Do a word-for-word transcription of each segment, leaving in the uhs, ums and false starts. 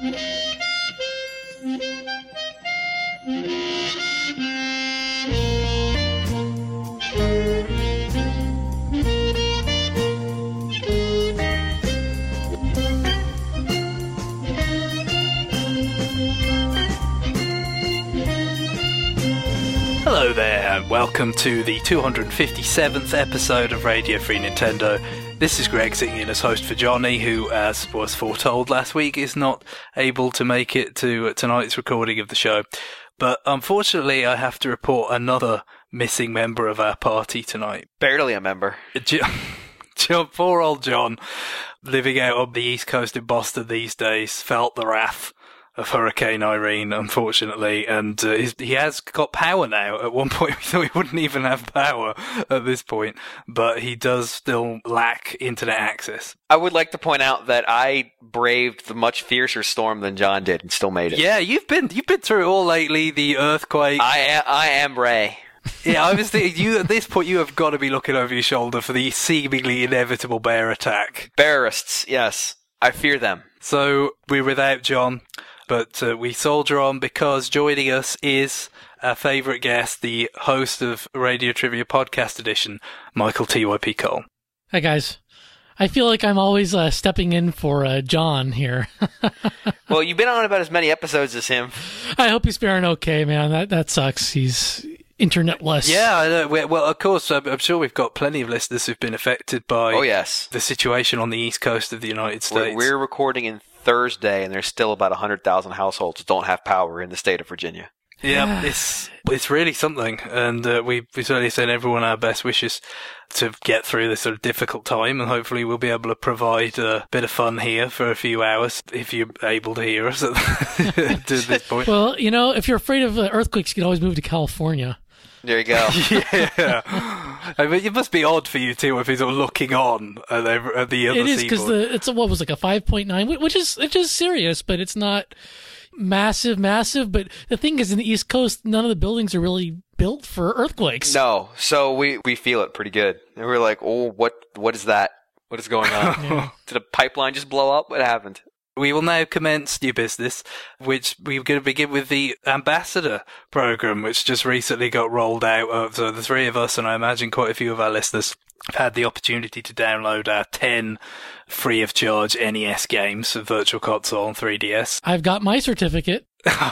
Hello there, and welcome to the two hundred fifty-seventh episode of Radio Free Nintendo. This is Greg sitting in as host for Johnny, who, as was foretold last week, is not able to make it to tonight's recording of the show. But unfortunately, I have to report another missing member of our party tonight. Barely a member. John, poor old John, living out on the East Coast in Boston these days, felt the wrath of Hurricane Irene, unfortunately, and uh, he has got power now. At one point, we thought he wouldn't even have power at this point, but he does still lack internet access. I would like to point out that I braved the much fiercer storm than John did and still made it. Yeah, you've been you've been through it all lately. The earthquake. I am, I am Ray. Yeah, I was thinking, you at this point you have got to be looking over your shoulder for the seemingly inevitable bear attack. Bearists, yes, I fear them. So we're without John. But uh, we soldier on because joining us is our favourite guest, the host of Radio Trivia Podcast Edition, Michael T Y P Cole. Hi, guys. I feel like I'm always uh, stepping in for uh, John here. Well, you've been on about as many episodes as him. I hope he's faring okay, man. That that sucks. He's internetless. Yeah, I know. Well, of course, I'm sure we've got plenty of listeners who've been affected by oh, yes. the situation on the East Coast of the United States. We're, we're recording in Thursday, and there's still about one hundred thousand households that don't have power in the state of Virginia. Yeah, it's it's really something, and uh, we we certainly send everyone our best wishes to get through this sort of difficult time, and hopefully we'll be able to provide a bit of fun here for a few hours, if you're able to hear us at to this point. Well, you know, if you're afraid of uh, earthquakes, you can always move to California. There you go. Yeah. I mean, it must be odd for you, too, if he's all looking on at the, at the other It is, because seaboard. it's a, what was like a five point nine, which is, which is serious, but it's not massive, massive. But the thing is, in the East Coast, none of the buildings are really built for earthquakes. No, so we, we feel it pretty good. And we're like, oh, what what is that? What is going on? Yeah. Did a pipeline just blow up? What happened? We will now commence new business, which we're going to begin with the Ambassador program, which just recently got rolled out. So the three of us, and I imagine quite a few of our listeners, have had the opportunity to download our ten free of charge N E S games of Virtual Console and three D S. I've got my certificate.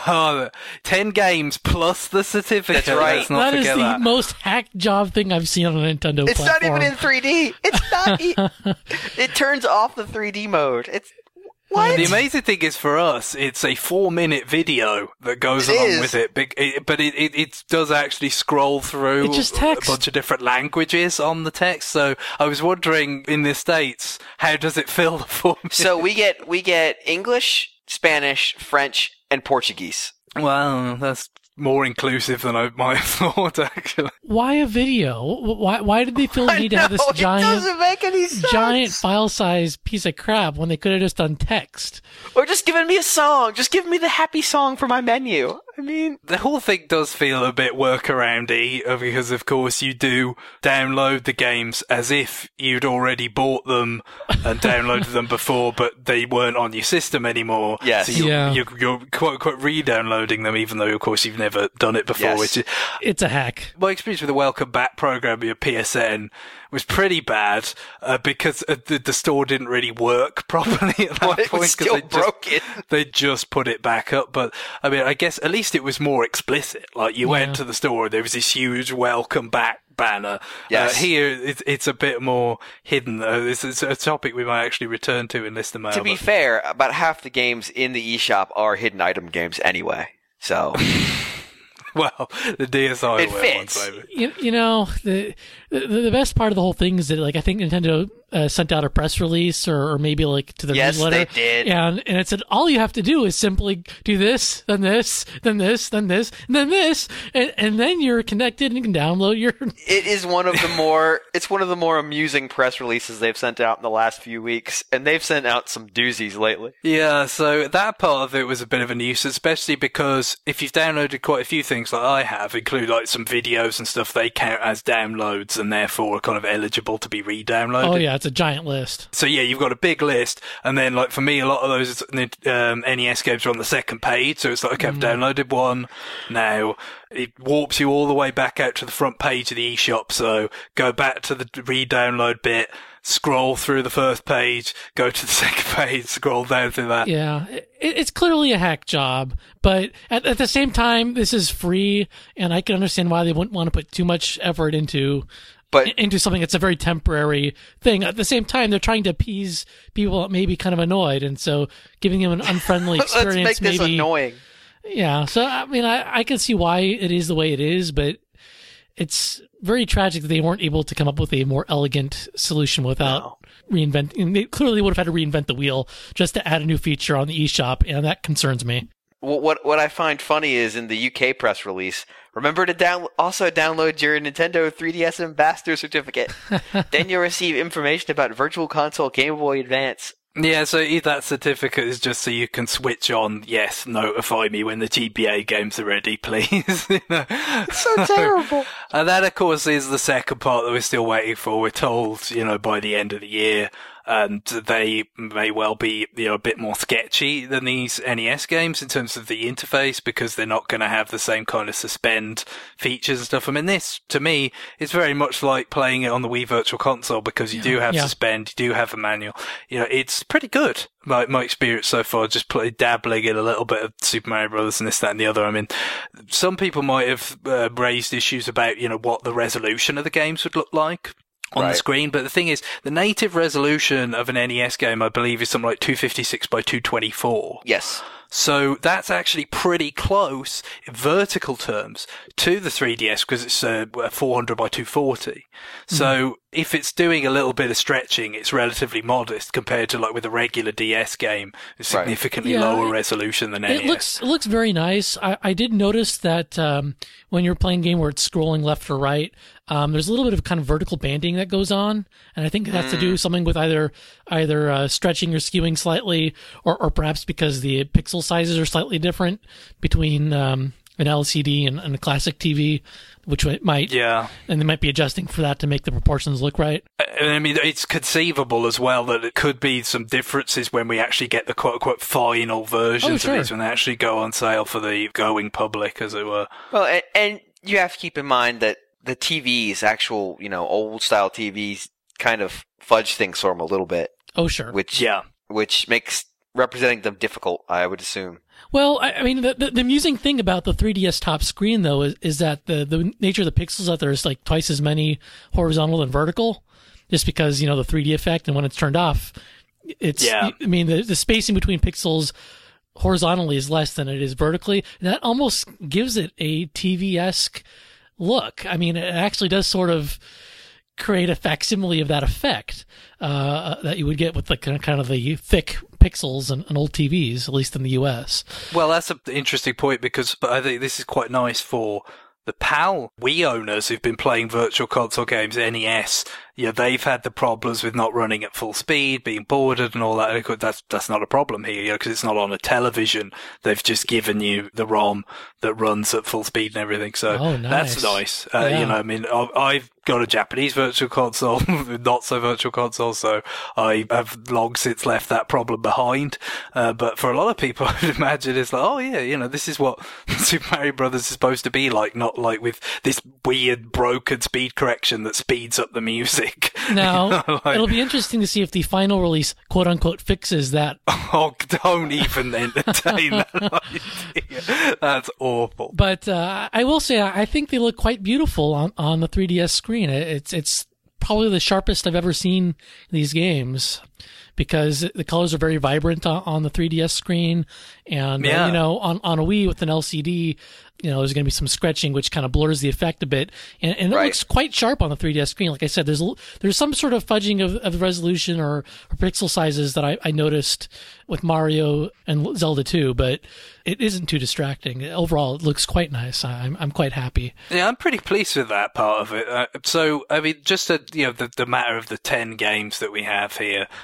ten games plus the certificate. That's right. Let's not That is forget the that. most hacked job thing I've seen on a Nintendo It's platform. not even in three D. It's not. e- it turns off the three D mode. It's what? The amazing thing is, for us, it's a four-minute video that goes It along is. with it, but it, but it, it, it does actually scroll through It's just text. a bunch of different languages on the text. So I was wondering, in the States, how does it fill the four minutes? So we get we get English, Spanish, French, and Portuguese. Well, that's more inclusive than I might have thought, actually. Why a video? Why why did they feel the I need to have this know, giant, it doesn't make any sense. giant file-size piece of crap when they could have just done text? Or just giving me a song. Just give me the happy song for my menu. I mean, The whole thing does feel a bit workaroundy, uh, because of course you do download the games as if you'd already bought them and downloaded them before, but they weren't on your system anymore. Yes. So you're, Yeah. you're, you're quote unquote re-downloading them, even though of course you've never done it before. Yes. Which is, It's a hack. my experience with the Welcome Back program at P S N was pretty bad, uh, because uh, the, the store didn't really work properly at that it point. was 'cause still they just- broken. They just put it back up. But I mean, I guess at least it was more explicit. Like, you Yeah. went to the store, there was this huge welcome back banner. Yes. Uh, here, it's, it's a bit more hidden. Uh, this is a topic we might actually return to in Listener Mail. To be but- fair, about half the games in the eShop are hidden item games anyway. So well, the D S I It were fits. ones, maybe. You, you know, the, the the best part of the whole thing is that, like, I think Nintendo uh, sent out a press release, or, or maybe like to the Yes, newsletter. they did. And and it said all you have to do is simply do this, then this, then this, then this, and then this, and, and then you're connected and you can download your. it is one of the more it's one of the more amusing press releases they've sent out in the last few weeks, and they've sent out some doozies lately. Yeah, so that part of it was a bit of a nuisance, especially because if you've downloaded quite a few things like I have, include like some videos and stuff, they count as downloads and therefore are kind of eligible to be re-downloaded. Oh yeah, it's a giant list. So yeah, you've got a big list, and then like for me, a lot of those um, N E S games are on the second page. So it's like, okay, I've mm. downloaded one now. It warps you all the way back out to the front page of the eShop. So go back to the re-download bit, scroll through the first page, go to the second page, scroll down through that. Yeah, it, it's clearly a hack job, but at, at the same time, this is free, and I can understand why they wouldn't want to put too much effort into but, into something that's a very temporary thing. At the same time, they're trying to appease people that may be kind of annoyed, and so giving them an unfriendly experience. Let's make this maybe, annoying. Yeah, so I mean, I, I can see why it is the way it is, but it's very tragic that they weren't able to come up with a more elegant solution without no. reinventing. They clearly would have had to reinvent the wheel just to add a new feature on the eShop, and that concerns me. Well, what what I find funny is in the U K press release, remember to down also download your Nintendo three D S Ambassador Certificate. Then you'll receive information about Virtual Console Game Boy Advance. Yeah, so that certificate is just so you can switch on, yes, notify me when the G B A games are ready, please. You know? So terrible. And that, of course, is the second part that we're still waiting for. We're told, you know, by the end of the year, and they may well be, you know, a bit more sketchy than these N E S games in terms of the interface, because they're not going to have the same kind of suspend features and stuff. I mean, this, to me, is very much like playing it on the Wii Virtual Console, because you yeah. do have yeah. suspend, you do have a manual. You know, it's pretty good. My, my experience so far, just play, dabbling in a little bit of Super Mario Brothers and this, that, and the other. I mean, some people might have uh, raised issues about, you know, what the resolution of the games would look like on right. the screen, but the thing is, the native resolution of an N E S game, I believe, is something like two fifty-six by two twenty-four. Yes. So that's actually pretty close in vertical terms to the three D S, because it's uh, four hundred by two forty. Mm. So if it's doing a little bit of stretching, it's relatively modest compared to like with a regular D S game, it's significantly right. yeah, it, lower resolution than N E S. It looks, it looks very nice. I, I did notice that um, when you're playing a game where it's scrolling left or right, um, there's a little bit of kind of vertical banding that goes on, and I think it has mm. to do something with either either uh, stretching or skewing slightly, or, or perhaps because the pixel sizes are slightly different between um, an L C D and, and a classic T V, which might yeah, and they might be adjusting for that to make the proportions look right. And I mean, it's conceivable as well that it could be some differences when we actually get the quote unquote final versions oh, sure. of these, when they actually go on sale for the going public, as it were. Well, and, and you have to keep in mind that the T Vs, actual, you know, old style T Vs, kind of fudge things for them a little bit. Oh, sure. Which yeah, which makes representing them difficult, I would assume. Well, I, I mean, the, the, the amusing thing about the three D S top screen, though, is, is that the, the nature of the pixels out there is like twice as many horizontal than vertical, just because, you know, the three D effect, and when it's turned off, it's, yeah. I mean, the, the spacing between pixels horizontally is less than it is vertically. And that almost gives it a T V-esque look. I mean, it actually does sort of create a facsimile of that effect uh, that you would get with the kind of the thick pixels and, and old T Vs, at least in the U S. Well, that's an interesting point, because I think this is quite nice for the PAL Wii owners who've been playing Virtual Console games, N E S. Yeah, they've had the problems with not running at full speed, being bordered and all that. That's that's not a problem here, you know, because it's not on a television. They've just given you the ROM that runs at full speed and everything. So oh, nice. That's nice. Uh, yeah. You know, I mean, I've got a Japanese Virtual Console, not so Virtual Console, so I have long since left that problem behind. Uh, but for a lot of people, I would imagine it's like, oh yeah, you know, this is what Super Mario Brothers is supposed to be like, not like with this weird broken speed correction that speeds up the music. Now, you know, like, it'll be interesting to see if the final release, quote unquote, fixes that. Oh, don't even entertain that idea. That's awful. But uh, I will say, I think they look quite beautiful on, on the three D S screen. It's it's probably the sharpest I've ever seen these games, because the colors are very vibrant on, on the three D S screen, and yeah. uh, you know, on on a Wii with an L C D, you know, there's going to be some scratching, which kind of blurs the effect a bit, and, and it right. looks quite sharp on the three D S screen. Like I said, there's there's some sort of fudging of, of resolution or, or pixel sizes that I, I noticed with Mario and Zelda two, but it isn't too distracting. Overall, it looks quite nice. I'm I'm quite happy. Yeah, I'm pretty pleased with that part of it. Uh, so, I mean, just a, you know, the, the matter of the ten games that we have here. So obviously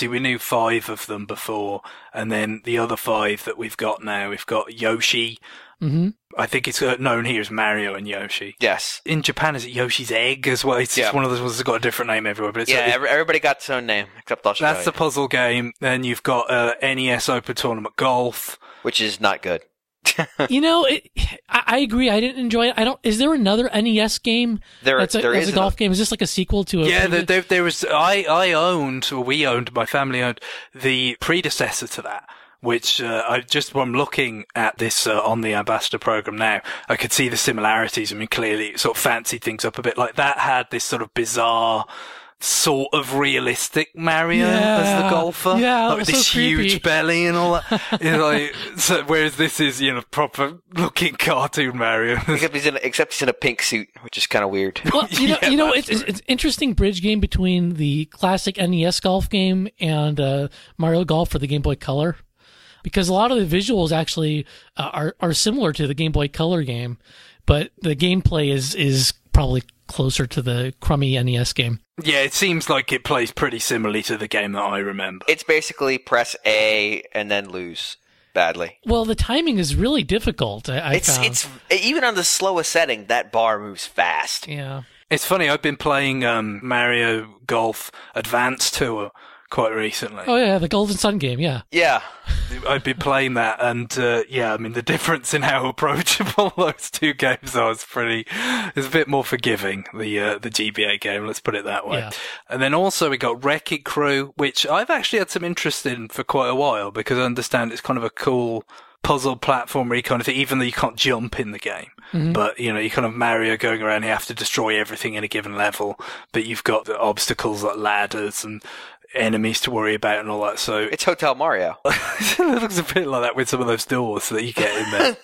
obviously we knew five of them before, and then the other five that we've got now, we've got Yoshi. Mm-hmm. I think it's known here as Mario and Yoshi. Yes. In Japan, is it Yoshi's Egg as well? It's yeah. just one of those ones that's got a different name everywhere. But it's yeah, like, every, everybody got its own name except Australia. That's the puzzle game. Then you've got uh, N E S Open Tournament Golf, which is not good. You know, it, I, I agree. I didn't enjoy it. I don't. Is there another N E S game there, that's a, there that's is a golf a, game? Is this like a sequel to a? Yeah, there, there, there was. I I owned, or we owned, my family owned the predecessor to that. Which uh, I just from looking at this uh, on the ambassador program now, I could see the similarities. I mean, clearly, it sort of fancied things up a bit. Like that had this sort of bizarre, sort of realistic Mario yeah, as the golfer, yeah, like with this so huge belly and all that. You know, like, so, whereas this is, you know, proper looking cartoon Mario. except he's in, a, except he's in a pink suit, which is kind of weird. Well, you know, Yeah, you know, that's it's, it's an interesting bridge game between the classic N E S golf game and uh, Mario Golf for the Game Boy Color. Because a lot of the visuals actually uh, are are similar to the Game Boy Color game, but the gameplay is is probably closer to the crummy N E S game. Yeah, it seems like it plays pretty similarly to the game that I remember. It's basically press A and then lose badly. Well, the timing is really difficult. I, I it's found. it's even on the slowest setting, that bar moves fast. Yeah. It's funny, I've been playing um, Mario Golf Advance Tour quite recently. Oh yeah, the Golden Sun game. Yeah. Yeah. I've been playing that, and uh, yeah, I mean the difference in how approachable those two games are is pretty. Is a bit more forgiving. The uh, the G B A game, let's put it that way. Yeah. And then also we got Wreck-It Crew, which I've actually had some interest in for quite a while because I understand it's kind of a cool puzzle platformer kind of thing, even though you can't jump in the game. Mm-hmm. But, you know, you kind of Mario going around, you have to destroy everything in a given level, but you've got the obstacles like ladders and enemies to worry about and all that. So it's Hotel Mario. it looks a bit like that with some of those doors that you get in there.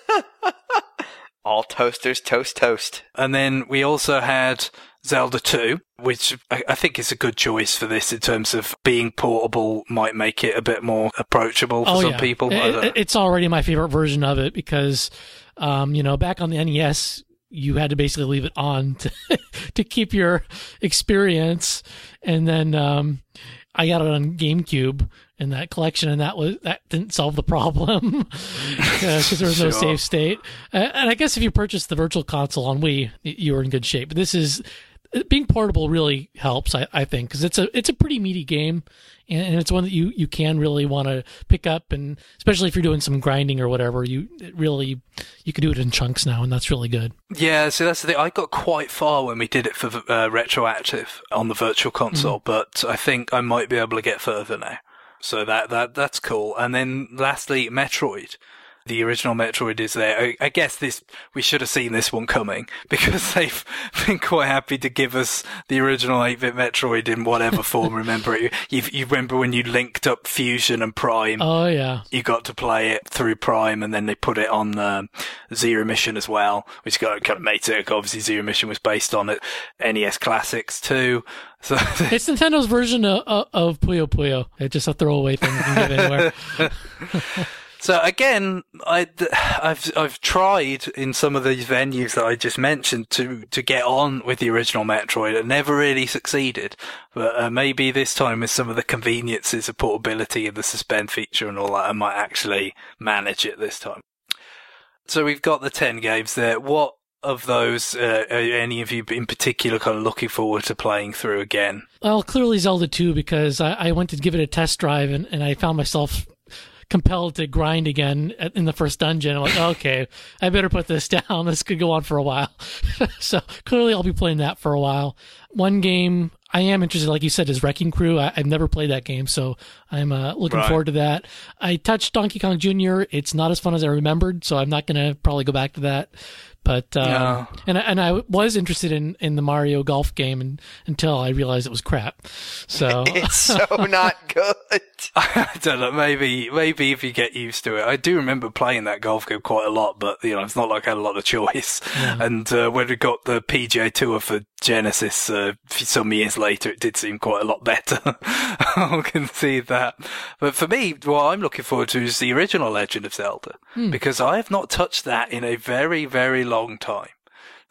All toasters, toast, toast. And then we also had Zelda two, which I, I think is a good choice for this in terms of being portable, might make it a bit more approachable for oh, some yeah. people. It, it, it's already my favorite version of it because, um, you know, back on the N E S, you had to basically leave it on to, to keep your experience. And then um, I got it on GameCube in that collection, and that was that didn't solve the problem because there was no Sure. save state. Uh, and I guess if you purchased the Virtual Console on Wii, you were in good shape. But this is being portable really helps, I, I think, because it's a it's a pretty meaty game, and, and it's one that you, you can really want to pick up, and especially if you're doing some grinding or whatever, you it really you can do it in chunks now, and that's really good. Yeah, so that's the thing. I got quite far when we did it for uh, retroactive on the Virtual Console, mm-hmm. but I think I might be able to get further now. So that that that's cool. And then lastly, Metroid. The original Metroid is there. I, I guess this we should have seen this one coming because they've been quite happy to give us the original eight-bit Metroid in whatever form. Remember it? You, you remember when you linked up Fusion and Prime? Oh yeah. You got to play it through Prime, and then they put it on um, Zero Mission as well, which got kind of made it. Obviously, Zero Mission was based on it. N E S Classics too. So it's Nintendo's version of, of, of Puyo Puyo. It's just a throwaway thing you can give anywhere. So again, I, I've I've tried in some of these venues that I just mentioned to, to get on with the original Metroid and never really succeeded. But uh, maybe this time with some of the conveniences of portability and the suspend feature and all that, I might actually manage it this time. So we've got the ten games there. What of those uh, are any of you in particular kind of looking forward to playing through again? Well, clearly Zelda two, because I, I went to give it a test drive and, and I found myself compelled to grind again in the first dungeon. I'm like, okay, I better put this down. This could go on for a while. So clearly I'll be playing that for a while. One game I am interested, like you said, is Wrecking Crew. I, I've never played that game, so I'm uh, looking right. forward to that. I touched Donkey Kong Junior It's not as fun as I remembered, so I'm not going to probably go back to that. But um, no. and and I was interested in, in the Mario Golf game and, until I realized it was crap. So it's so not good. I don't know. Maybe maybe if you get used to it, I do remember playing that golf game quite a lot. But you know, it's not like I had a lot of choice. Yeah. And uh, when we got the P G A Tour for Genesis uh, some years later, it did seem quite a lot better. I can see that. But for me, what I'm looking forward to is the original Legend of Zelda, hmm. because I have not touched that in a very very long time.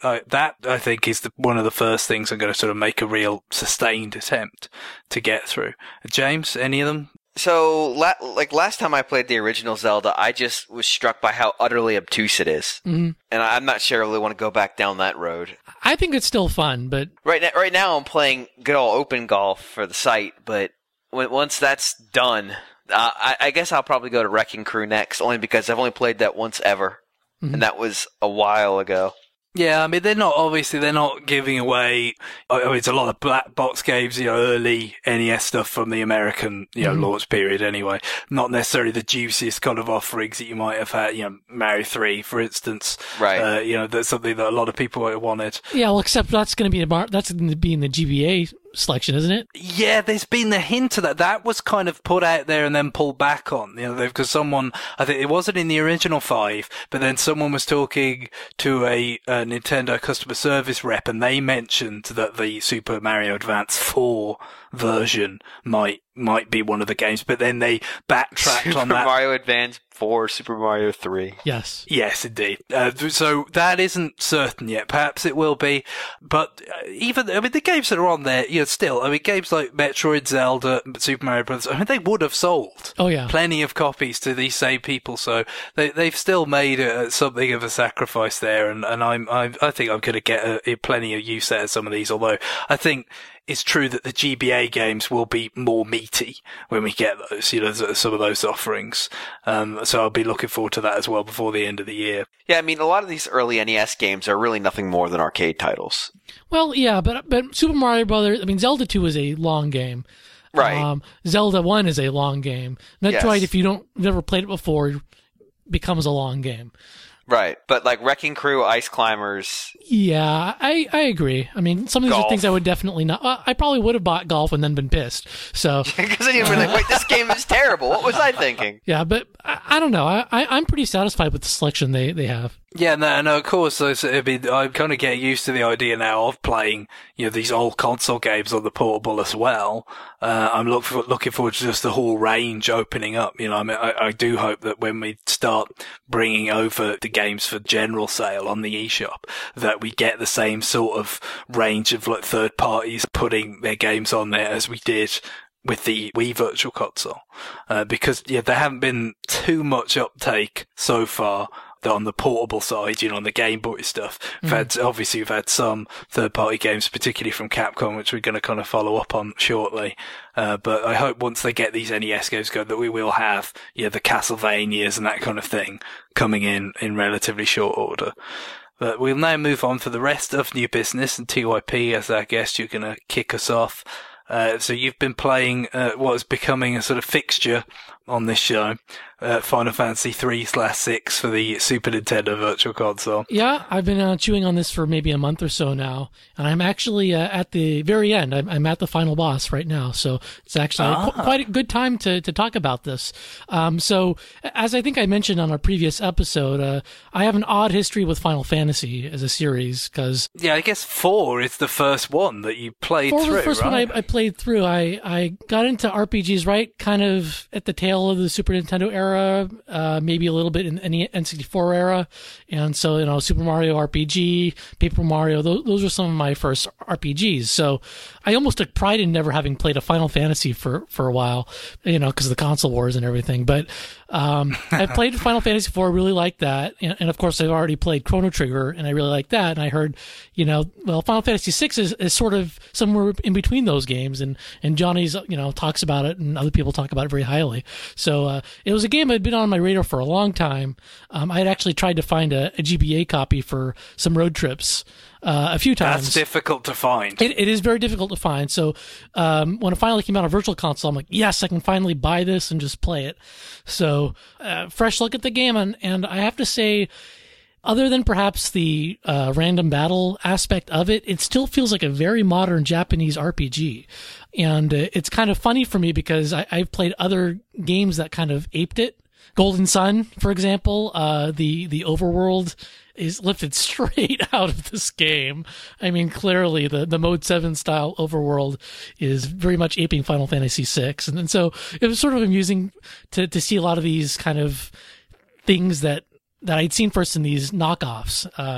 uh, that I think is the, one of the first things I'm going to sort of make a real sustained attempt to get through. James, any of them? So, la- like last time I played the original Zelda, I just was struck by how utterly obtuse it is. Mm-hmm. And I'm not sure I really want to go back down that road. I think it's still fun, but Right now, right now I'm playing good old open golf for the site, but when, once that's done, uh, I, I guess I'll probably go to Wrecking Crew next, only because I've only played that once ever, mm-hmm. and that was a while ago. Yeah, I mean, they're not, obviously, they're not giving away, I mean, it's a lot of black box games, you know, early N E S stuff from the American, you know, mm-hmm. launch period anyway. Not necessarily the juiciest kind of offerings that you might have had, you know, Mario three, for instance. Right. Uh, you know, that's something that a lot of people wanted. Yeah, well, except that's going to be a bar- that's going to be in the G B A selection, isn't it? Yeah, there's been the hint of that. That was kind of put out there and then pulled back on, you know, because someone, I think it wasn't in the original five, but then someone was talking to a, a Nintendo customer service rep and they mentioned that the Super Mario Advance four version might might be one of the games, but then they backtracked Super on that. Super Mario Advance four, Super Mario three. Yes. Yes, indeed. Uh, so that isn't certain yet. Perhaps it will be, but uh, even, I mean, the games that are on there, you know, still, I mean, games like Metroid, Zelda, Super Mario Bros., I mean, they would have sold. Oh, yeah. Plenty of copies to these same people, so they, they've still made uh, something of a sacrifice there, and, and I'm, I'm, I think I'm going to get a, a plenty of use out of some of these, although I think it's true that the G B A games will be more meaty when we get those, you know, some of those offerings. Um, so I'll be looking forward to that as well before the end of the year. Yeah, I mean, a lot of these early N E S games are really nothing more than arcade titles. Well, yeah, but but Super Mario Brothers, I mean, Zelda two is a long game. Right. Um, Zelda one is a long game. Metroid, Yes. if you don't never played it before, becomes a long game. Right, but like Wrecking Crew, Ice Climbers. Yeah, I, I agree. I mean, some of these Golf. are things I would definitely not. Well, I probably would have bought golf and then been pissed. So Because then you'd be like, wait, this game is terrible. What was I thinking? yeah, but I, I don't know. I, I I'm pretty satisfied with the selection they, they have. Yeah, no, no, of course. So, so it'd be, I'm kind of getting used to the idea now of playing, you know, these old console games on the portable as well. Uh, I'm look for, looking forward to just the whole range opening up. You know, I mean, I, I do hope that when we start bringing over the games for general sale on the eShop, that we get the same sort of range of like third parties putting their games on there as we did with the Wii Virtual Console. Uh, because, yeah, there haven't been too much uptake so far on the portable side, you know, on the Game Boy stuff. We've had, obviously we've had some third party games, particularly from Capcom, which we're going to kind of follow up on shortly. Uh, but I hope once they get these N E S games going that we will have, yeah, the Castlevanias and that kind of thing coming in in relatively short order. But we'll now move on for the rest of new business, and T Y P, as our guest, you're going to kick us off. Uh, so you've been playing uh, what is becoming a sort of fixture on this show, uh, Final Fantasy three slash six for the Super Nintendo Virtual Console. Yeah, I've been uh, chewing on this for maybe a month or so now, and I'm actually uh, at the very end. I'm, I'm at the final boss right now, so it's actually Ah. qu- quite a good time to, to talk about this. Um, so, as I think I mentioned on our previous episode, uh, I have an odd history with Final Fantasy as a series, because Yeah, I guess four is the first one that you played four was through, the first right? one I, I played through. I, I got into R P Gs right kind of at the tail of the Super Nintendo era, uh, maybe a little bit in the N sixty-four era. And so, you know, Super Mario R P G, Paper Mario, those, those were some of my first R P Gs. So I almost took pride in never having played a Final Fantasy for, for a while, you know, because of the console wars and everything. But um, I played Final Fantasy four, really liked that. And, and of course, I've already played Chrono Trigger, and I really liked that. And I heard, you know, well, Final Fantasy six is, is sort of somewhere in between those games. And, and Johnny's, you know, talks about it, and other people talk about it very highly. So uh, it was a game that had been on my radar for a long time. Um, I had actually tried to find a, a G B A copy for some road trips uh, a few times. That's difficult to find. It, it is very difficult to find. So um, when it finally came out on Virtual Console, I'm like, yes, I can finally buy this and just play it. So uh, fresh look at the game, and, and I have to say, other than perhaps the uh, random battle aspect of it, it still feels like a very modern Japanese R P G. And uh, it's kind of funny for me because I, I've played other games that kind of aped it. Golden Sun, for example, uh, the, the overworld is lifted straight out of this game. I mean, clearly the, the Mode seven style overworld is very much aping Final Fantasy six. And, and so it was sort of amusing to, to see a lot of these kind of things that, that I'd seen first in these knockoffs. Um,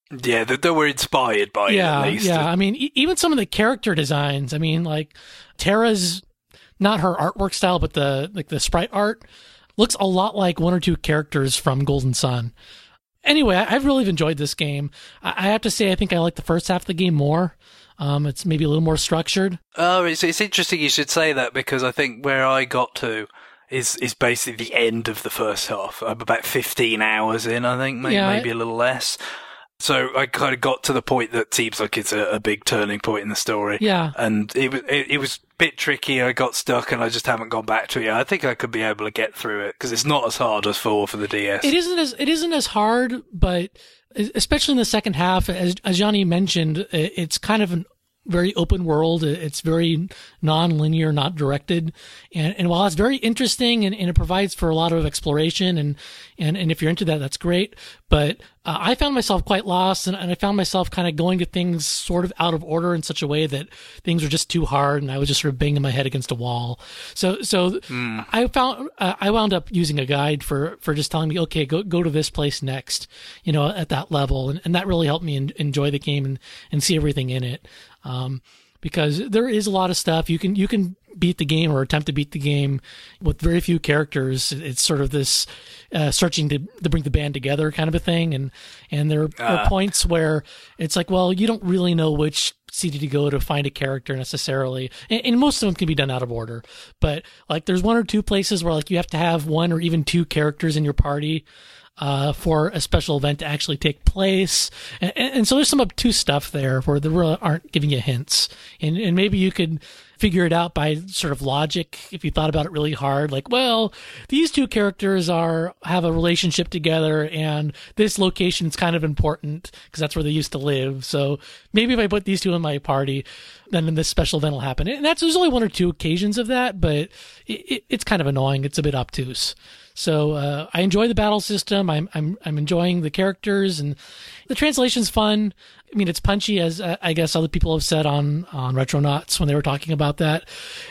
Yeah, that, that were inspired by yeah, it, at least. Yeah, I mean, e- even some of the character designs. I mean, like, Terra's, not her artwork style, but the like the sprite art looks a lot like one or two characters from Golden Sun. Anyway, I, I've really enjoyed this game. I, I have to say, I think I like the first half of the game more. Um, it's maybe a little more structured. Oh, it's it's interesting you should say that, because I think where I got to is is basically the end of the first half. I'm about fifteen hours in, I think, maybe, Yeah, maybe a little less. So I kind of got to the point that seems like it's a, a big turning point in the story. Yeah. And it was it, it was a bit tricky. I got stuck and I just haven't gone back to it yet. I think I could be able to get through it because it's not as hard as four for the D S. It isn't as it isn't as hard, but especially in the second half, as as Johnny mentioned, it's kind of an very open world. It's very non-linear, not directed. And, and while it's very interesting and, and it provides for a lot of exploration, and, and, and if you're into that, that's great. But uh, I found myself quite lost, and, and I found myself kind of going to things sort of out of order in such a way that things were just too hard, and I was just sort of banging my head against a wall. So, so mm. I found, uh, I wound up using a guide for, for just telling me, okay, go, go to this place next, you know, at that level. And, and that really helped me en- enjoy the game and, and see everything in it. Um, because there is a lot of stuff you can, you can beat the game or attempt to beat the game with very few characters. It's sort of this, uh, searching to, to bring the band together kind of a thing. And, and there uh. are points where it's like, well, you don't really know which C D to go to find a character necessarily. And, and most of them can be done out of order, but like there's one or two places where like you have to have one or even two characters in your party uh, for a special event to actually take place. And, and so there's some obtuse stuff there where they really aren't giving you hints. And, and maybe you could figure it out by sort of logic if you thought about it really hard. Like, well, these two characters are have a relationship together, and this location is kind of important because that's where they used to live. So maybe if I put these two in my party, then this special event will happen. And that's there's only one or two occasions of that, but it, it, it's kind of annoying. It's a bit obtuse. So uh, I enjoy the battle system. I'm I'm I'm enjoying the characters, and the translation's fun. I mean, it's punchy, as uh, I guess other people have said on on Retronauts when they were talking about that.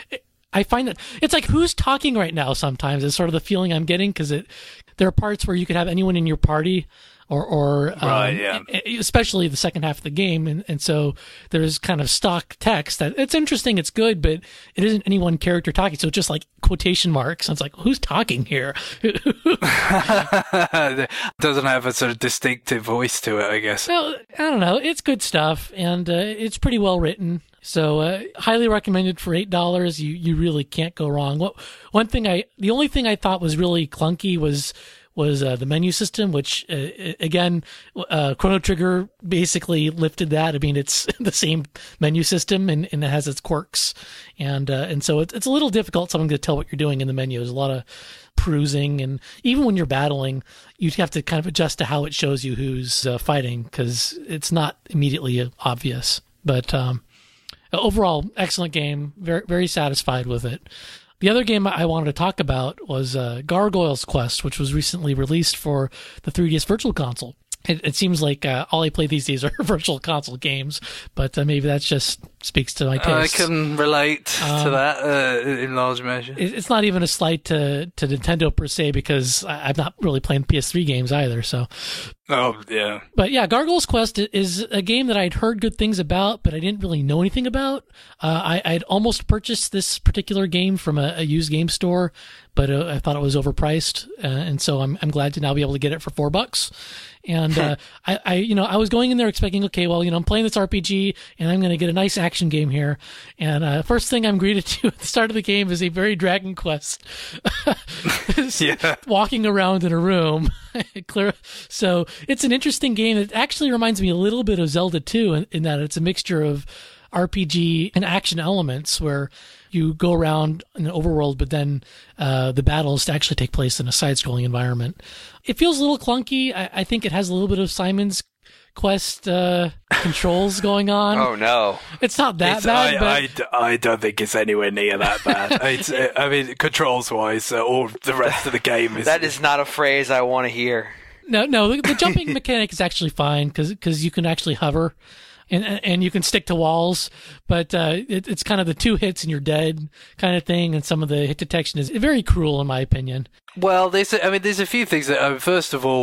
I find that it's like, who's talking right now? Sometimes is sort of the feeling I'm getting, because it there are parts where you could have anyone in your party. Or, or um, right, yeah. especially the second half of the game, and, and so there's kind of stock text that it's interesting, it's good, but it isn't any one character talking. So it's just like quotation marks. And it's like, who's talking here? It doesn't have a sort of distinctive voice to it, I guess. Well, I don't know. It's good stuff, and uh, it's pretty well written. So uh, highly recommended for eight dollars. You you really can't go wrong. What one thing I the only thing I thought was really clunky was. was uh, the menu system, which, uh, again, uh, Chrono Trigger basically lifted that. I mean, it's the same menu system, and, and it has its quirks. And uh, and so it's, it's a little difficult something to tell what you're doing in the menu. There's a lot of perusing, and even when you're battling, you have to kind of adjust to how it shows you who's uh, fighting, because it's not immediately obvious. But um, overall, excellent game. Very, very satisfied with it. The other game I wanted to talk about was uh, Gargoyle's Quest, which was recently released for the three D S Virtual Console. It, it seems like uh, all I play these days are Virtual Console games, but uh, maybe that just speaks to my taste. I can relate um, to that uh, in large measure. It, it's not even a slight to, to Nintendo per se, because I, I'm not really playing P S three games either. So, oh yeah. But yeah, Gargoyle's Quest is a game that I'd heard good things about, but I didn't really know anything about. Uh, I, I'd almost purchased this particular game from a, a used game store, but uh, I thought it was overpriced, uh, and so I'm I'm glad to now be able to get it for four bucks. And uh, I, I, you know, I was going in there expecting, okay, well, you know, I'm playing this R P G, and I'm going to get a nice action game here. And uh, first thing I'm greeted to at the start of the game is a very Dragon Quest, yeah. walking around in a room. Clear. So it's an interesting game. It actually reminds me a little bit of Zelda two, in, in that it's a mixture of R P G and action elements, where you go around in an overworld, but then uh, the battles actually take place in a side-scrolling environment. It feels a little clunky. I, I think it has a little bit of Simon's Quest uh, controls going on. Oh no, it's not that it's, bad. I, but... I, I don't think it's anywhere near that bad. it's, I mean, controls-wise, uh, or the rest of the game is. That is not a phrase I want to hear. No, no, the, the jumping mechanic is actually fine, because because you can actually hover. And and you can stick to walls, but uh, it, it's kind of the two hits and you're dead kind of thing. And some of the hit detection is very cruel, in my opinion. Well, there's a, I mean, there's a few things that. Uh, first of all,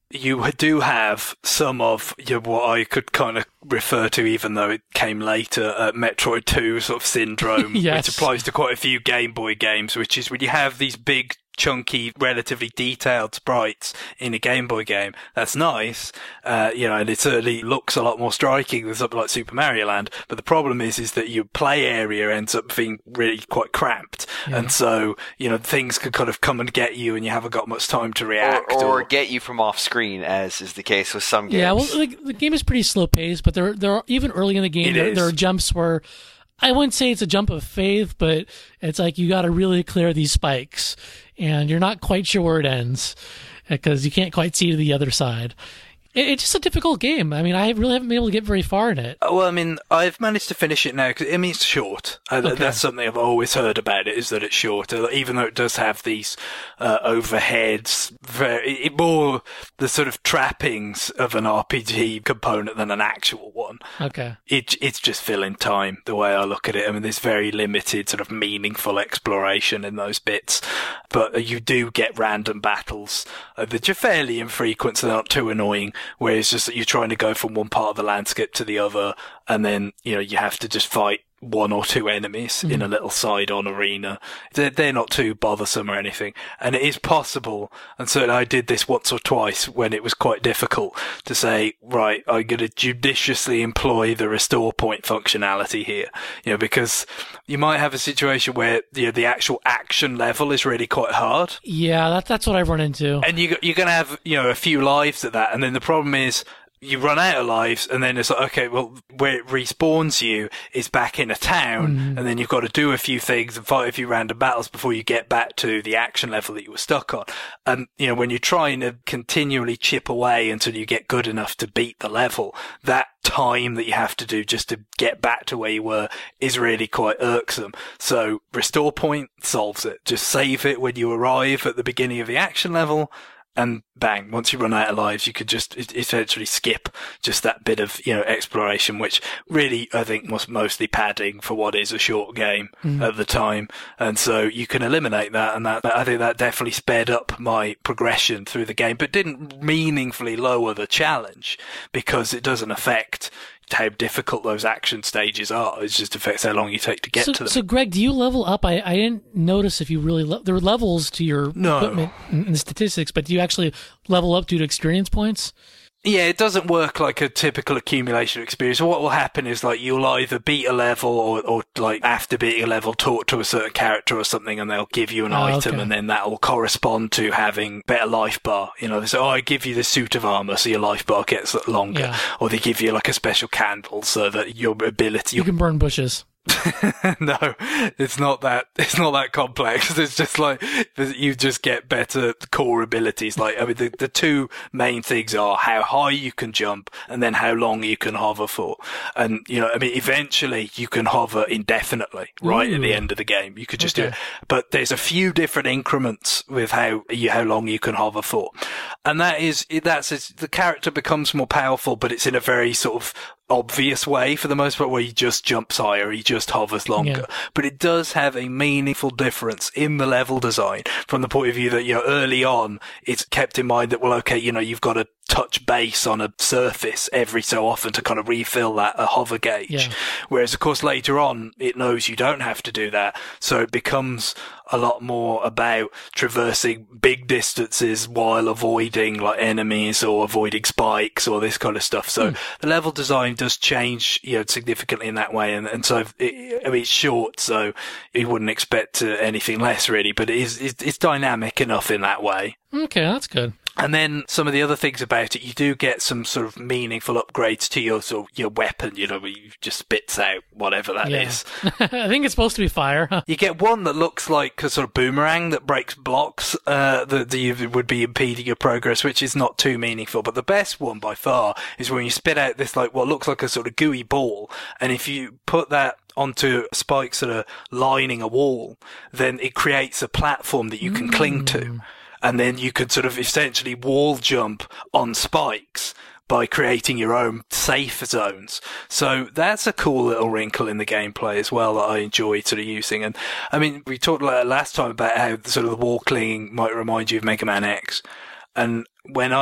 you do have some of you know, what I could kind of refer to, even though it came later, uh, Metroid two sort of syndrome, yes. which applies to quite a few Game Boy games, which is when you have these big, chunky, relatively detailed sprites in a Game Boy game. That's nice, uh, you know, and it certainly looks a lot more striking than something like Super Mario Land. But the problem is, is that your play area ends up being really quite cramped, yeah. and so you know things can kind of come and get you, and you haven't got much time to react, or, or, or get you from off screen, as is the case with some games. Yeah, well, the, the game is pretty slow paced, but there, there are even early in the game, there, there are jumps where. I wouldn't say it's a jump of faith, but it's like you got to really clear these spikes, and you're not quite sure where it ends because you can't quite see to the other side. It's just a difficult game. I mean, I really haven't been able to get very far in it. Well, I mean, I've managed to finish it now, because, I mean, it's short. Okay. That's something I've always heard about it, is that it's short, even though it does have these uh, overheads, very, it more the sort of trappings of an R P G component than an actual one. Okay. It, it's just filling time, the way I look at it. I mean, there's very limited sort of meaningful exploration in those bits, but you do get random battles uh, that are fairly infrequent, so they're not too annoying. Where it's just that you're trying to go from one part of the landscape to the other, and then, you know, you have to just fight one or two enemies mm-hmm. in a little side-on arena. They're, they're not too bothersome or anything. And it is possible, and so I did this once or twice when it was quite difficult, to say, right, I'm going to judiciously employ the restore point functionality here. You know, because you might have a situation where, you know, the actual action level is really quite hard. Yeah, that, that's what I've run into. And you, you're going to have, you know, a few lives at that, and then the problem is, you run out of lives, and then it's like, okay, well, where it respawns you is back in a town, mm. and then you've got to do a few things and fight a few random battles before you get back to the action level that you were stuck on. And, you know, when you're trying to continually chip away until you get good enough to beat the level, that time that you have to do just to get back to where you were is really quite irksome. So, Restore Point solves it. Just save it when you arrive at the beginning of the action level, and bang, once you run out of lives, you could just essentially skip just that bit of, you know, exploration, which really, I think, was mostly padding for what is a short game mm. at the time. And so you can eliminate that, and that, I think that definitely sped up my progression through the game, but didn't meaningfully lower the challenge, because it doesn't affect how difficult those action stages are. It just affects how long you take to get so, to them. So, Greg, do you level up? I, I didn't notice if you really... Le- there were levels to your no. equipment and the statistics, but do you actually level up due to experience points? Yeah, it doesn't work like a typical accumulation experience. What will happen is, like, you'll either beat a level or, or like, after beating a level, talk to a certain character or something, and they'll give you an oh, item, okay. and then that will correspond to having better life bar. You know, they say, oh, I give you this suit of armor, so your life bar gets longer. Yeah. Or they give you, like, a special candle so that your ability... You can burn bushes. No, it's not that. It's not that complex. It's just like you just get better core abilities. Like, I mean, the, the two main things are how high you can jump and then how long you can hover for. And, you know, I mean, eventually you can hover indefinitely, right? Ooh. At the end of the game. You could just okay. do it. But there's a few different increments with how you, how long you can hover for. And that is, that's, it's, the character becomes more powerful, but it's in a very sort of obvious way for the most part, where he just jumps higher, he just hovers longer. Yeah. But it does have a meaningful difference in the level design from the point of view that, you know, early on, it's kept in mind that, well, okay, you know, you've got to touch base on a surface every so often to kind of refill that a hover gauge. Yeah. Whereas, of course, later on, it knows you don't have to do that. So it becomes a lot more about traversing big distances while avoiding like enemies or avoiding spikes or this kind of stuff. So mm. the level design does change, you know, significantly in that way. And, and so, it, I mean, it's short, so you wouldn't expect uh, anything less really, but it is, it's, it's dynamic enough in that way. Okay, that's good. And then some of the other things about it, you do get some sort of meaningful upgrades to your sort of your weapon, you know, where you just spits out whatever that yeah. is. I think it's supposed to be fire. Huh? You get one that looks like a sort of boomerang that breaks blocks uh, that, that would be impeding your progress, which is not too meaningful. But the best one by far is when you spit out this like what looks like a sort of gooey ball, and if you put that onto spikes that are lining a wall, then it creates a platform that you can mm. cling to. And then you could sort of essentially wall jump on spikes by creating your own safe zones. So that's a cool little wrinkle in the gameplay as well that I enjoy sort of using. And I mean, we talked last time about how sort of the wall clinging might remind you of Mega Man X. And when I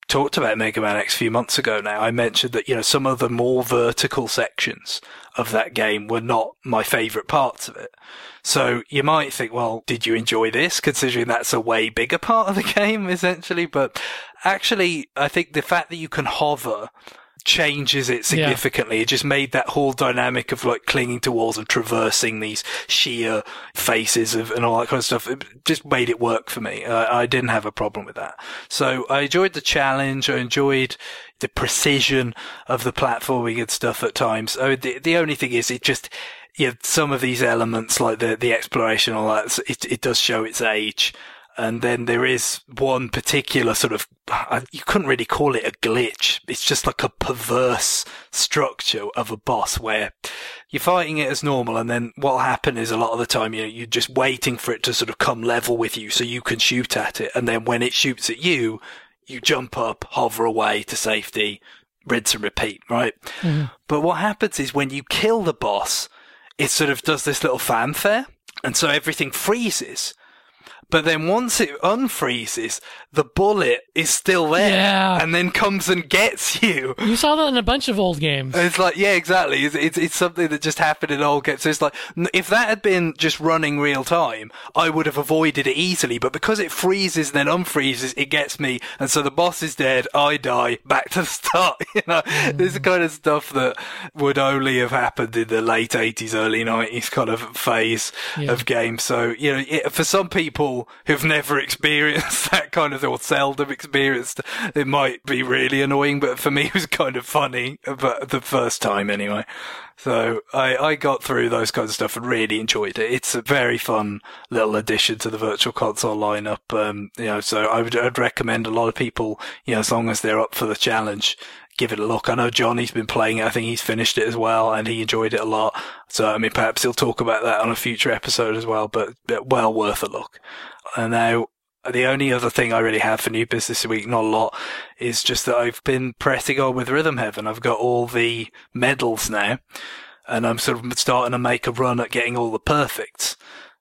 talked about Mega Man X a few months ago now, I mentioned that, you know, some of the more vertical sections of that game were not my favourite parts of it. So you might think, well, did you enjoy this, considering that's a way bigger part of the game, essentially? But actually, I think the fact that you can hover changes it significantly. Yeah. It just made that whole dynamic of like clinging to walls and traversing these sheer faces of and all that kind of stuff. It just made it work for me. Uh, I didn't have a problem with that. So I enjoyed the challenge. I enjoyed the precision of the platforming and stuff at times. I mean, the, the only thing is it just, yeah, some of these elements like the, the exploration and all that, it, it does show its age. And then there is one particular sort of, you couldn't really call it a glitch. It's just like a perverse structure of a boss where you're fighting it as normal. And then what'll happen is a lot of the time, you know, you're just waiting for it to sort of come level with you so you can shoot at it. And then when it shoots at you, you jump up, hover away to safety, rinse and repeat, right? Mm-hmm. But what happens is when you kill the boss, it sort of does this little fanfare. And so everything freezes. But then once it unfreezes, the bullet is still there. Yeah. And then comes and gets you. You saw that in a bunch of old games. It's like, yeah, exactly. It's, it's, it's something that just happened in old games. So it's like, if that had been just running real time, I would have avoided it easily. But because it freezes and then unfreezes, it gets me. And so the boss is dead. I die. Back to the start. You know, mm. This is the kind of stuff that would only have happened in the late eighties, early nineties kind of phase yeah. of games. So, you know, it, for some people who've never experienced that kind of thing, or seldom experienced, it might be really annoying, but for me it was kind of funny, but the first time anyway. So I, I got through those kinds of stuff and really enjoyed it. It's a very fun little addition to the Virtual Console lineup. Um, you know, so I would I'd recommend a lot of people, you know, as long as they're up for the challenge, give it a look. I know Johnny's been playing it. I think he's finished it as well, and he enjoyed it a lot. So, I mean, perhaps he'll talk about that on a future episode as well, but, but well worth a look. And now, the only other thing I really have for new business this week, not a lot, is just that I've been pressing on with Rhythm Heaven. I've got all the medals now, and I'm sort of starting to make a run at getting all the perfects.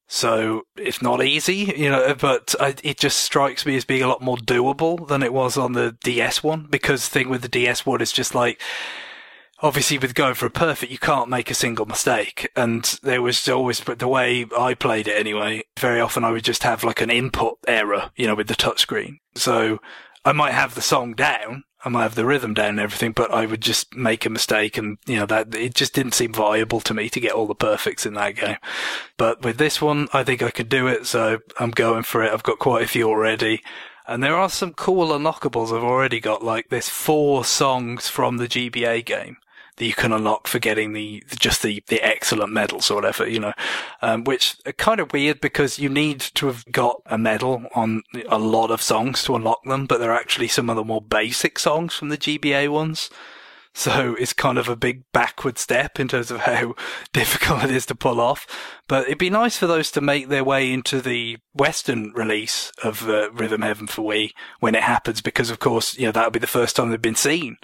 So it's not easy, you know, but I, it just strikes me as being a lot more doable than it was on the D S one, because the thing with the D S one is just like, obviously with going for a perfect, you can't make a single mistake. And there was always, but the way I played it anyway, very often I would just have like an input error, you know, with the touchscreen. So I might have the song down, I might have the rhythm down and everything, but I would just make a mistake, and, you know, that it just didn't seem viable to me to get all the perfects in that game. But with this one, I think I could do it, so I'm going for it. I've got quite a few already. And there are some cool unlockables I've already got, like there's four songs from the G B A game that you can unlock for getting the, just the, the excellent medals or whatever, you know, um, which are kind of weird because you need to have got a medal on a lot of songs to unlock them, but they're actually some of the more basic songs from the G B A ones. So it's kind of a big backward step in terms of how difficult it is to pull off. But it'd be nice for those to make their way into the Western release of uh, Rhythm Heaven for Wii when it happens, because of course, you know, that'll be the first time they've been seen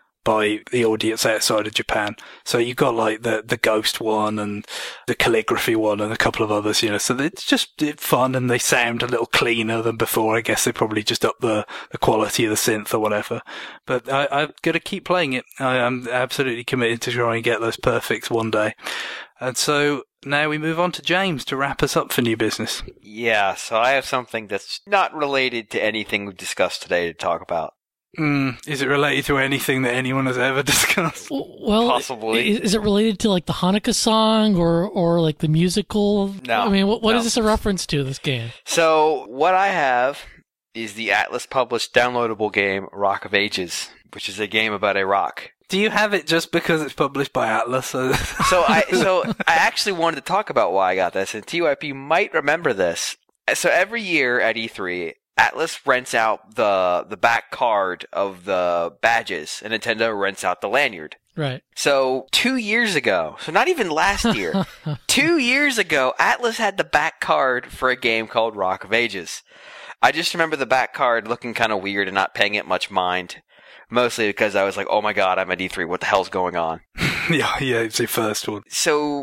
by the audience outside of Japan. So you've got like the, the Ghost one and the Calligraphy one and a couple of others, you know, so it's just fun and they sound a little cleaner than before. I guess they probably just up the, the quality of the synth or whatever. But I, I'm going to keep playing it. I am absolutely committed to try and get those perfects one day. And so now we move on to James to wrap us up for new business. Yeah, so I have something that's not related to anything we've discussed today to talk about. Mm, is it related to anything that anyone has ever discussed? Well, possibly. Is it related to like the Hanukkah song or, or like the musical? No. I mean, what, what no. is this a reference to, this game? So what I have is the Atlus published downloadable game Rock of Ages, which is a game about a rock. Do you have it just because it's published by Atlus? so I so I actually wanted to talk about why I got this, and T Y P might remember this. So every year at E three, Atlus rents out the the back card of the badges, and Nintendo rents out the lanyard. Right. So two years ago, so not even last year, two years ago, Atlus had the back card for a game called Rock of Ages. I just remember the back card looking kind of weird and not paying it much mind, mostly because I was like, oh my god, I'm at E three, what the hell's going on? yeah, yeah, it's the first one. So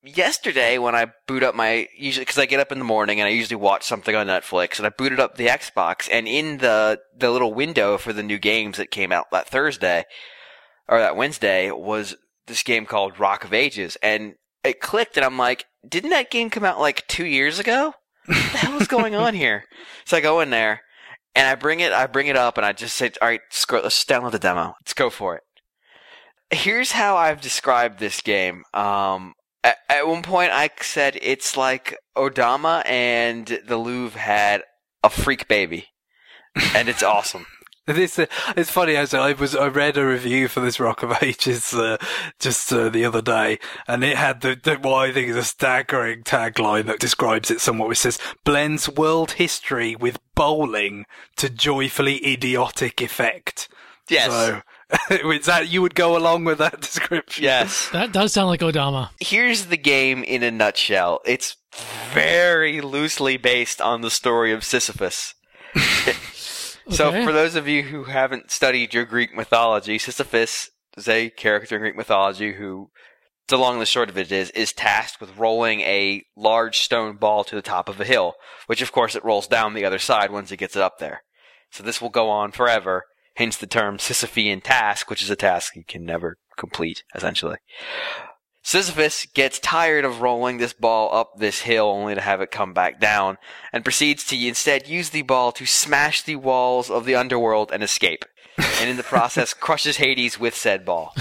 yesterday when I boot up my, usually, because I get up in the morning and I usually watch something on Netflix, and I booted up the Xbox, and in the, the little window for the new games that came out that Thursday, or that Wednesday, was this game called Rock of Ages, and it clicked, and I'm like, didn't that game come out like two years ago? What the hell is going on here? So I go in there, and I bring it, I bring it up, and I just say, all right, scroll, let's download the demo. Let's go for it. Here's how I've described this game. Um, at, at one point, I said it's like Odama and the Louvre had a freak baby, and it's awesome. This, uh, it's funny, as I was, I read a review for this Rock of Ages, uh, just, uh, the other day, and it had the, the, what I think is a staggering tagline that describes it somewhat, which says, blends world history with bowling to joyfully idiotic effect. Yes. So, is that, you would go along with that description? Yes. That does sound like Odama. Here's the game in a nutshell. It's very loosely based on the story of Sisyphus. So, Okay. for those of you who haven't studied your Greek mythology, Sisyphus is a character in Greek mythology who, the long and the short of it is, is tasked with rolling a large stone ball to the top of a hill, which of course it rolls down the other side once it gets it up there. So this will go on forever, hence the term Sisyphean task, which is a task you can never complete, essentially. Sisyphus gets tired of rolling this ball up this hill only to have it come back down, and proceeds to instead use the ball to smash the walls of the underworld and escape, and in the process crushes Hades with said ball.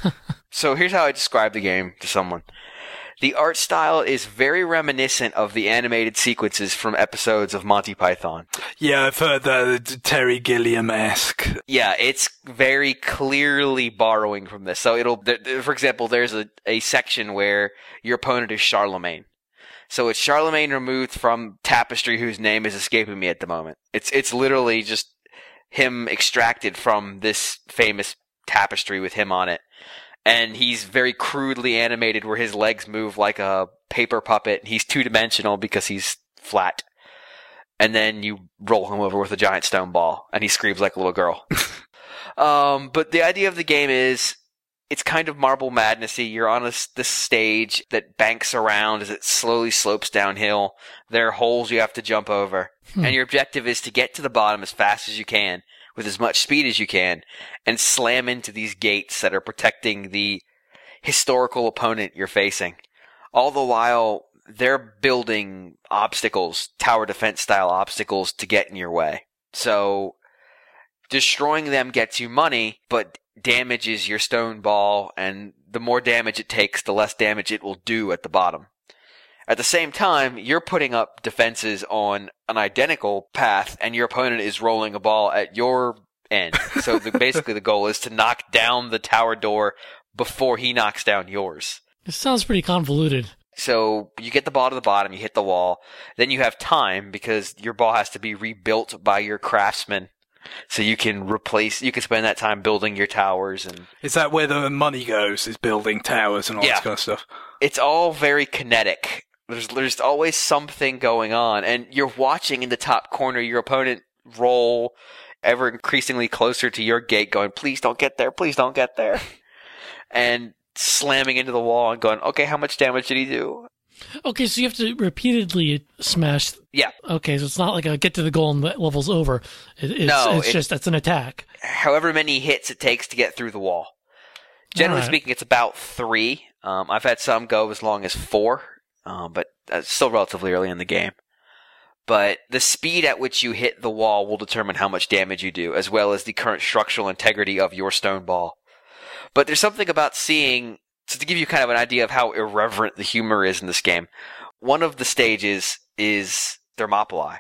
So here's how I describe the game to someone. The art style is very reminiscent of the animated sequences from episodes of Monty Python. Yeah, I've heard that, Terry Gilliam-esque. Yeah, it's very clearly borrowing from this. So it'll, th- th- for example, there's a, a section where your opponent is Charlemagne. So it's Charlemagne removed from Tapestry, whose name is escaping me at the moment. It's, it's literally just him extracted from this famous tapestry with him on it. And he's very crudely animated where his legs move like a paper puppet. He's two-dimensional because he's flat. And then you roll him over with a giant stone ball, and he screams like a little girl. um, but the idea of the game is, it's kind of Marble Madness-y. You're on a, this stage that banks around as it slowly slopes downhill. There are holes you have to jump over. Hmm. And your objective is to get to the bottom as fast as you can, with as much speed as you can, and slam into these gates that are protecting the historical opponent you're facing. All the while, they're building obstacles, tower defense style obstacles, to get in your way. So, destroying them gets you money, but damages your stone ball, and the more damage it takes, the less damage it will do at the bottom. At the same time, you're putting up defenses on an identical path, and your opponent is rolling a ball at your end. So the, basically the goal is to knock down the tower door before he knocks down yours. This sounds pretty convoluted. So you get the ball to the bottom, you hit the wall, then you have time, because your ball has to be rebuilt by your craftsman. So you can replace, you can spend that time building your towers. And is that where the money goes, is building towers and all yeah. that kind of stuff? It's all very kinetic. There's there's always something going on, and you're watching in the top corner your opponent roll ever increasingly closer to your gate, going, please don't get there, please don't get there. And slamming into the wall and going, okay, how much damage did he do? Okay, so you have to repeatedly smash. Yeah. Okay, so it's not like a get to the goal and the level's over. It, it's no, it's it, just, that's an attack. However many hits it takes to get through the wall. Generally right. speaking, it's about three. Um, I've had some go as long as four. Um, but that's still relatively early in the game. But the speed at which you hit the wall will determine how much damage you do, as well as the current structural integrity of your stone ball. But there's something about seeing, so to give you kind of an idea of how irreverent the humor is in this game, one of the stages is Thermopylae.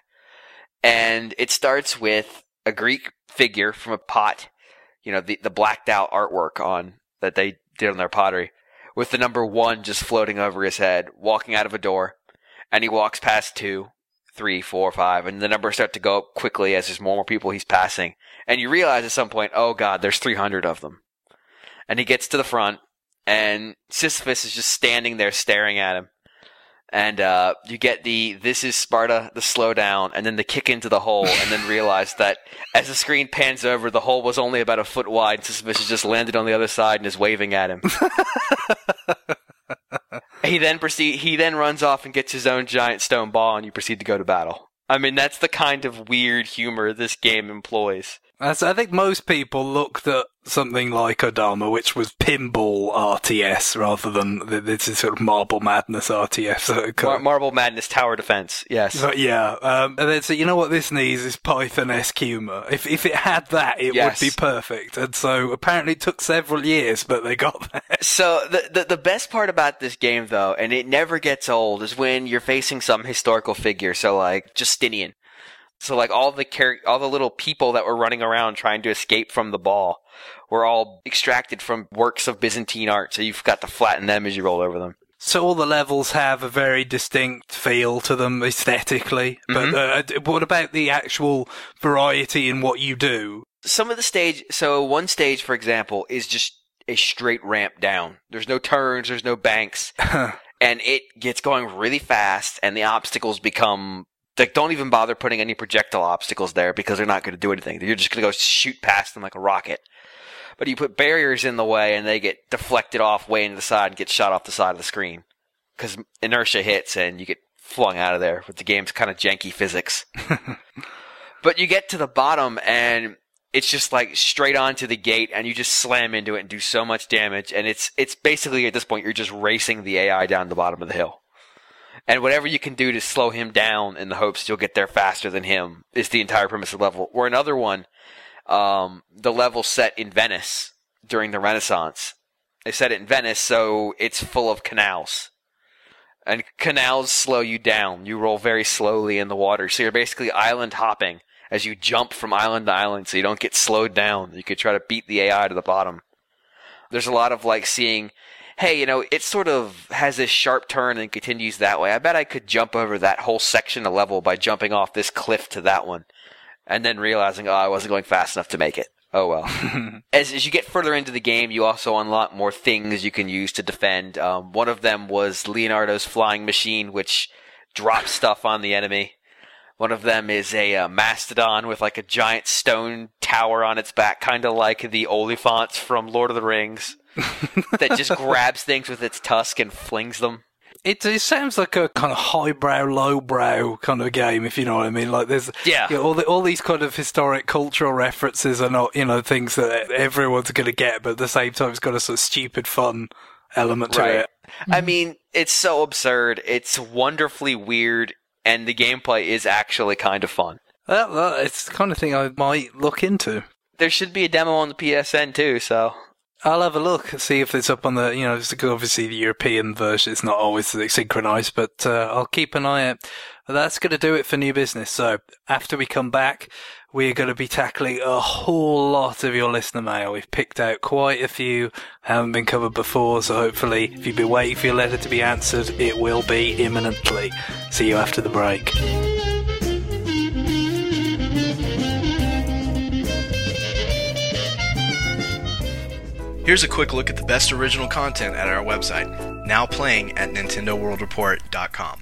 And it starts with a Greek figure from a pot, you know, the, the blacked out artwork on that they did on their pottery, with the number one just floating over his head, walking out of a door, and he walks past two, three, four, five, and the numbers start to go up quickly as there's more and more people he's passing. And you realize at some point, oh god, there's three hundred of them. And he gets to the front, and Sisyphus is just standing there staring at him. And uh, you get the, this is Sparta, the slowdown, and then the kick into the hole, and then realize that as the screen pans over, the hole was only about a foot wide, and Sisyphus has just landed on the other side and is waving at him. He then proceed. He then runs off and gets his own giant stone ball, and you proceed to go to battle. I mean, that's the kind of weird humor this game employs. As I think most people looked at something like Odama, which was pinball R T S rather than this is sort of Marble Madness R T S. Mar- Marble Madness Tower Defense, yes. But yeah, um, and then so you know what this needs is Python-esque humor. If if it had that, it yes. would be perfect. And so apparently it took several years, but they got there. So the, the the best part about this game, though, and it never gets old, is when you're facing some historical figure. So like Justinian. So like all the char- all the little people that were running around trying to escape from the ball were all extracted from works of Byzantine art. So you've got to flatten them as you roll over them. So all the levels have a very distinct feel to them aesthetically. Mm-hmm. But uh, what about the actual variety in what you do? Some of the stage, so one stage, for example, is just a straight ramp down. There's no turns, there's no banks, and it gets going really fast, and the obstacles become... Like, don't even bother putting any projectile obstacles there because they're not going to do anything. You're just going to go shoot past them like a rocket. But you put barriers in the way and they get deflected off way into the side and get shot off the side of the screen. Because inertia hits and you get flung out of there with the game's kind of janky physics. But you get to the bottom and it's just like straight onto the gate and you just slam into it and do so much damage. And it's it's basically at this point you're just racing the A I down the bottom of the hill. And whatever you can do to slow him down in the hopes you'll get there faster than him is the entire premise of the level. Or another one, um, the level set in Venice during the Renaissance. They set it in Venice, so it's full of canals. And canals slow you down. You roll very slowly in the water. So you're basically island hopping as you jump from island to island so you don't get slowed down. You could try to beat the A I to the bottom. There's a lot of like seeing... Hey, you know, it sort of has this sharp turn and continues that way. I bet I could jump over that whole section of level by jumping off this cliff to that one. And then realizing, oh, I wasn't going fast enough to make it. Oh, well. as, as you get further into the game, you also unlock more things you can use to defend. Um, one of them was Leonardo's flying machine, which drops stuff on the enemy. One of them is a uh, mastodon with like a giant stone tower on its back, kind of like the Oliphants from Lord of the Rings. that just grabs things with its tusk and flings them. It, it sounds like a kind of highbrow, lowbrow kind of game, if you know what I mean. Like there's, yeah, you know, all the, all these kind of historic cultural references are not, you know, things that everyone's going to get, but at the same time, it's got a sort of stupid fun element to right. it. I mean, it's so absurd. It's wonderfully weird, and the gameplay is actually kind of fun. Well, well, it's the kind of thing I might look into. There should be a demo on the P S N too, so. I'll have a look, see if it's up on the, you know, because obviously the European version is not always synchronized, but uh, I'll keep an eye out. But that's going to do it for New Business. So after we come back, we're going to be tackling a whole lot of your listener mail. We've picked out quite a few, haven't been covered before, so hopefully if you've been waiting for your letter to be answered, it will be imminently. See you after the break. Here's a quick look at the best original content at our website, now playing at Nintendo World Report dot com.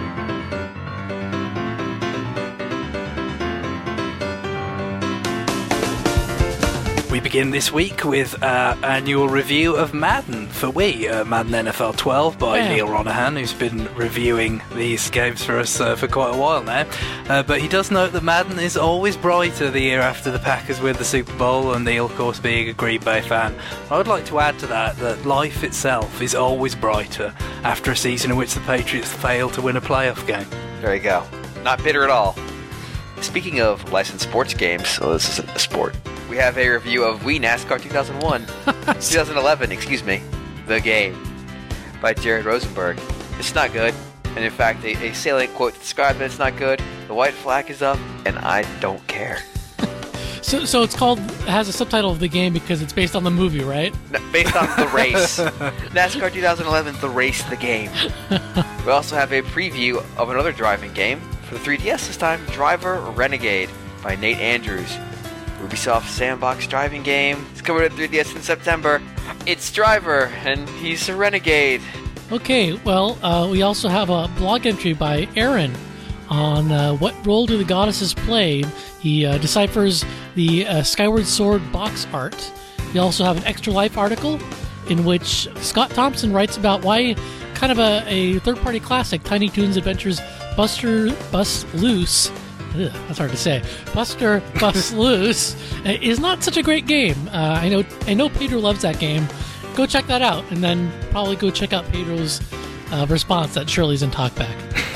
We begin this week with our annual review of Madden for Wii, uh, Madden N F L twelve by yeah. Neil Ronahan, who's been reviewing these games for us uh, for quite a while now. Uh, but he does note that Madden is always brighter the year after the Packers win the Super Bowl, and Neil, of course, being a Green Bay fan. I would like to add to that that life itself is always brighter after a season in which the Patriots failed to win a playoff game. There you go. Not bitter at all. Speaking of licensed sports games, so this isn't a sport. We have a review of Wii NASCAR two thousand one, twenty eleven, excuse me, the game, by Jared Rosenberg. It's not good, and in fact, a, a salient quote to describe that it's not good. The white flag is up, and I don't care. So, so it's called, it has a subtitle of the game because it's based on the movie, right? No, based on the race. NASCAR twenty eleven, the race, the game. We also have a preview of another driving game for the three D S this time, Driver Renegade by Nate Andrews. Ubisoft sandbox driving game. It's coming to three D S in September. It's Driver, and he's a renegade. Okay, well, uh, we also have a blog entry by Aaron on uh, what role do the goddesses play. He uh, deciphers the uh, Skyward Sword box art. We also have an Extra Life article in which Scott Thompson writes about why kind of a, a third-party classic, Tiny Toons Adventures Buster Bus Loose. Ugh, that's hard to say. Buster Bus Loose is not such a great game. Uh, I know I know Pedro loves that game. Go check that out, and then probably go check out Pedro's uh, response that Shirley's in Talkback.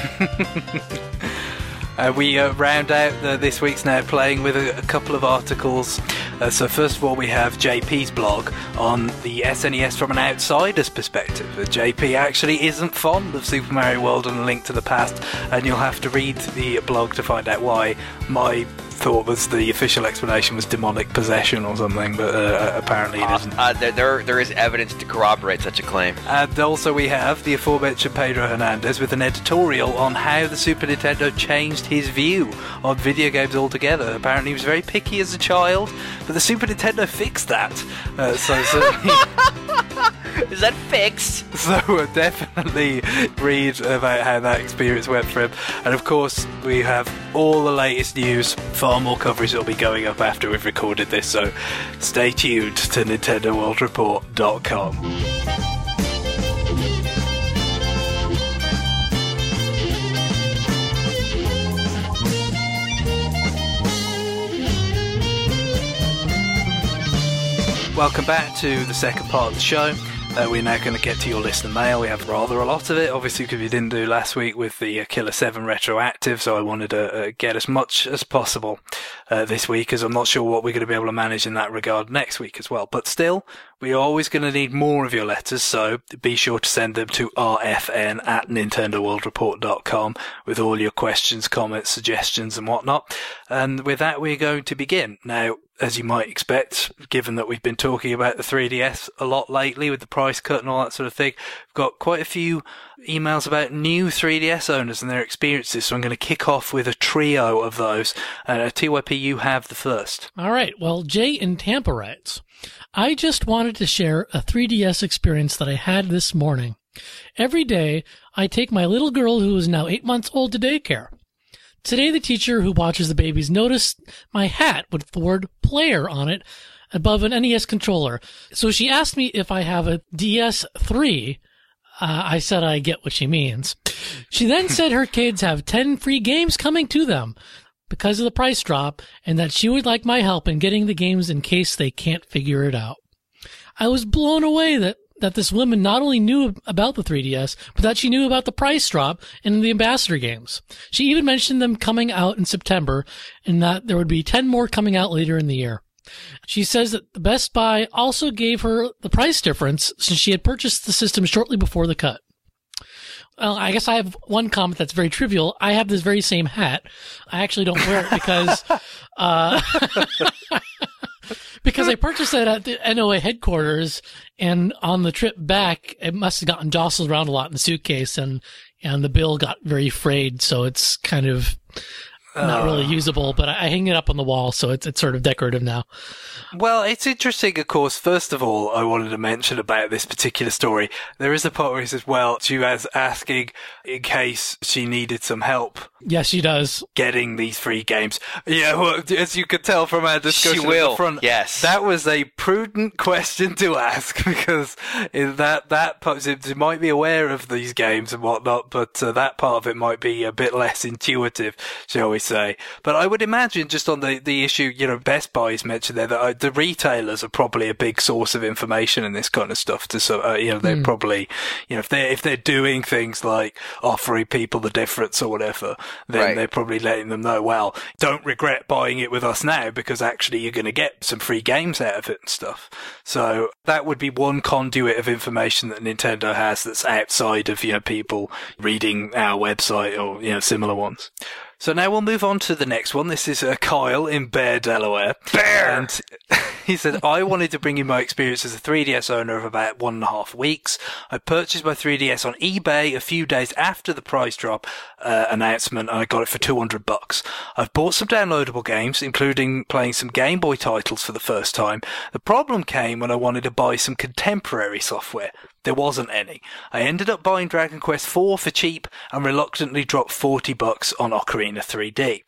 Uh, we uh, round out the, this week's Now Playing with a, a couple of articles. Uh, so first of all, we have J P's blog on the S N E S from an outsider's perspective. Uh, J P actually isn't fond of Super Mario World and A Link to the Past, and you'll have to read the blog to find out why. My thought was the official explanation was demonic possession or something, but uh, apparently it isn't. Uh, there, there, there is evidence to corroborate such a claim. And also we have the aforementioned Pedro Hernandez with an editorial on how the Super Nintendo changed his view on video games altogether. Apparently he was very picky as a child, but the Super Nintendo fixed that. Uh, so certainly... Is that fixed? So uh, definitely read about how that experience went for him. And of course, we have all the latest news, far more coverage that will be going up after we've recorded this, so stay tuned to Nintendo World Report dot com. Welcome back to the second part of the show. Uh, we're now going to get to your listener mail. We have rather a lot of it, obviously, because we didn't do last week with the uh, Killer seven retroactive, so I wanted to uh, get as much as possible uh, this week, as I'm not sure what we're going to be able to manage in that regard next week as well. But still, we're always going to need more of your letters, so be sure to send them to r f n at nintendo world report dot com with all your questions, comments, suggestions, and whatnot. And with that, we're going to begin. Now, as you might expect, given that we've been talking about the three D S a lot lately with the price cut and all that sort of thing, we've got quite a few emails about new three D S owners and their experiences, so I'm going to kick off with a trio of those. Uh, T Y P, you have the first. All right. Well, Jay in Tampa writes, I just wanted to share a three D S experience that I had this morning. Every day, I take my little girl, who is now eight months old, to daycare. Today, the teacher who watches the babies noticed my hat with the word player on it above an N E S controller. So she asked me if I have a D S three. Uh, I said I get what she means. She then said her kids have ten free games coming to them because of the price drop, and that she would like my help in getting the games in case they can't figure it out. I was blown away that that this woman not only knew about the three D S, but that she knew about the price drop in the Ambassador games. She even mentioned them coming out in September, and that there would be ten more coming out later in the year. She says that the Best Buy also gave her the price difference since she had purchased the system shortly before the cut. Well, I guess I have one comment that's very trivial. I have this very same hat. I actually don't wear it because, uh, because I purchased it at the N O A headquarters, and on the trip back, it must have gotten jostled around a lot in the suitcase, and, and the bill got very frayed, so it's kind of not really usable, but I hang it up on the wall, so it's it's sort of decorative now. Well, it's interesting, of course. First of all, I wanted to mention about this particular story. There is a part where he says, well, she was asking in case she needed some help. Yes, she does. Getting these free games. Yeah, well, as you could tell from our discussion she will. at the front, yes. That was a prudent question to ask, because in that, that part, you might be aware of these games and whatnot, but uh, that part of it might be a bit less intuitive, shall we say. But I would imagine, just on the, the issue, you know, Best Buy's mentioned there, that uh, the retailers are probably a big source of information in this kind of stuff. To so, uh, you know, they're mm. probably, you know, if they're if they're doing things like offering people the difference or whatever, then right. they're probably letting them know, well, don't regret buying it with us now, because actually you're going to get some free games out of it and stuff. So that would be one conduit of information that Nintendo has that's outside of, you know, people reading our website or, you know, similar ones. So now we'll move on to the next one. This is uh, Kyle in Bear, Delaware. Bear! And he said, I wanted to bring you my experience as a three D S owner of about one and a half weeks. I purchased my three D S on eBay a few days after the price drop uh, announcement, and I got it for two hundred bucks. I've bought some downloadable games, including playing some Game Boy titles for the first time. The problem came when I wanted to buy some contemporary software. There wasn't any. I ended up buying Dragon Quest four for cheap and reluctantly dropped forty bucks on Ocarina three D.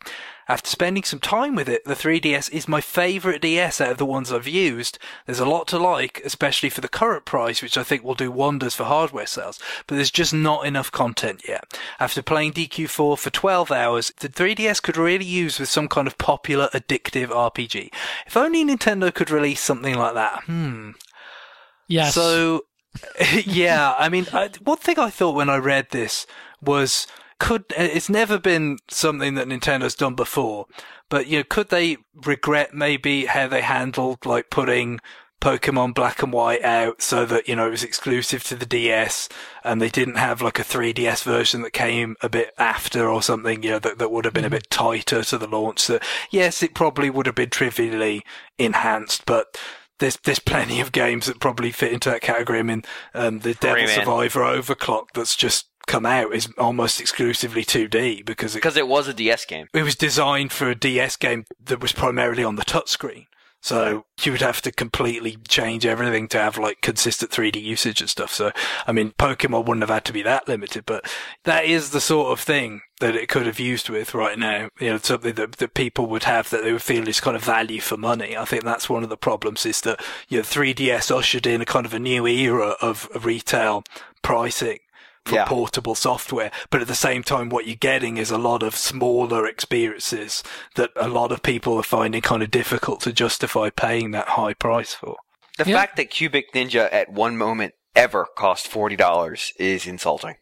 after spending some time with it, the three D S is my favourite D S out of the ones I've used. There's a lot to like, especially for the current price, which I think will do wonders for hardware sales, but there's just not enough content yet. After playing D Q four for twelve hours, the three D S could really use with some kind of popular, addictive R P G. If only Nintendo could release something like that. Hmm. Yes. So, yeah, I mean, I, one thing I thought when I read this was, could it's never been something that Nintendo's done before, but you know, could they regret maybe how they handled like putting Pokemon Black and White out so that, you know, it was exclusive to the D S and they didn't have like a three D S version that came a bit after or something, you know, that, that would have been a bit tighter to the launch. So yes, it probably would have been trivially enhanced, but There's there's plenty of games that probably fit into that category. I mean, um, the Devil Rayman. Survivor Overclock that's just come out is almost exclusively two D because it, Because it was a D S game. it was designed for a D S game that was primarily on the touchscreen. So you would have to completely change everything to have like consistent three D usage and stuff. So, I mean, Pokemon wouldn't have had to be that limited, but that is the sort of thing that it could have used with right now. You know, something that, that people would have that they would feel is kind of value for money. I think that's one of the problems is that, you know, three D S ushered in a kind of a new era of, of retail pricing for Yeah. portable software, but at the same time what you're getting is a lot of smaller experiences that a lot of people are finding kind of difficult to justify paying that high price for. The Yeah. fact that Cubic Ninja at one moment ever cost forty dollars is insulting.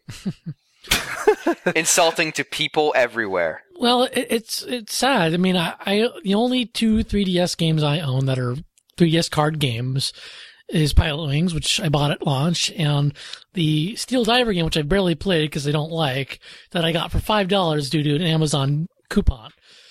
Insulting to people everywhere. Well, it, it's it's sad. I mean, I, I the only two three D S games I own that are three D S card games is Pilot Wings, which I bought at launch, and the Steel Diver game, which I barely played because I don't like, that I got for five dollars due to an Amazon coupon.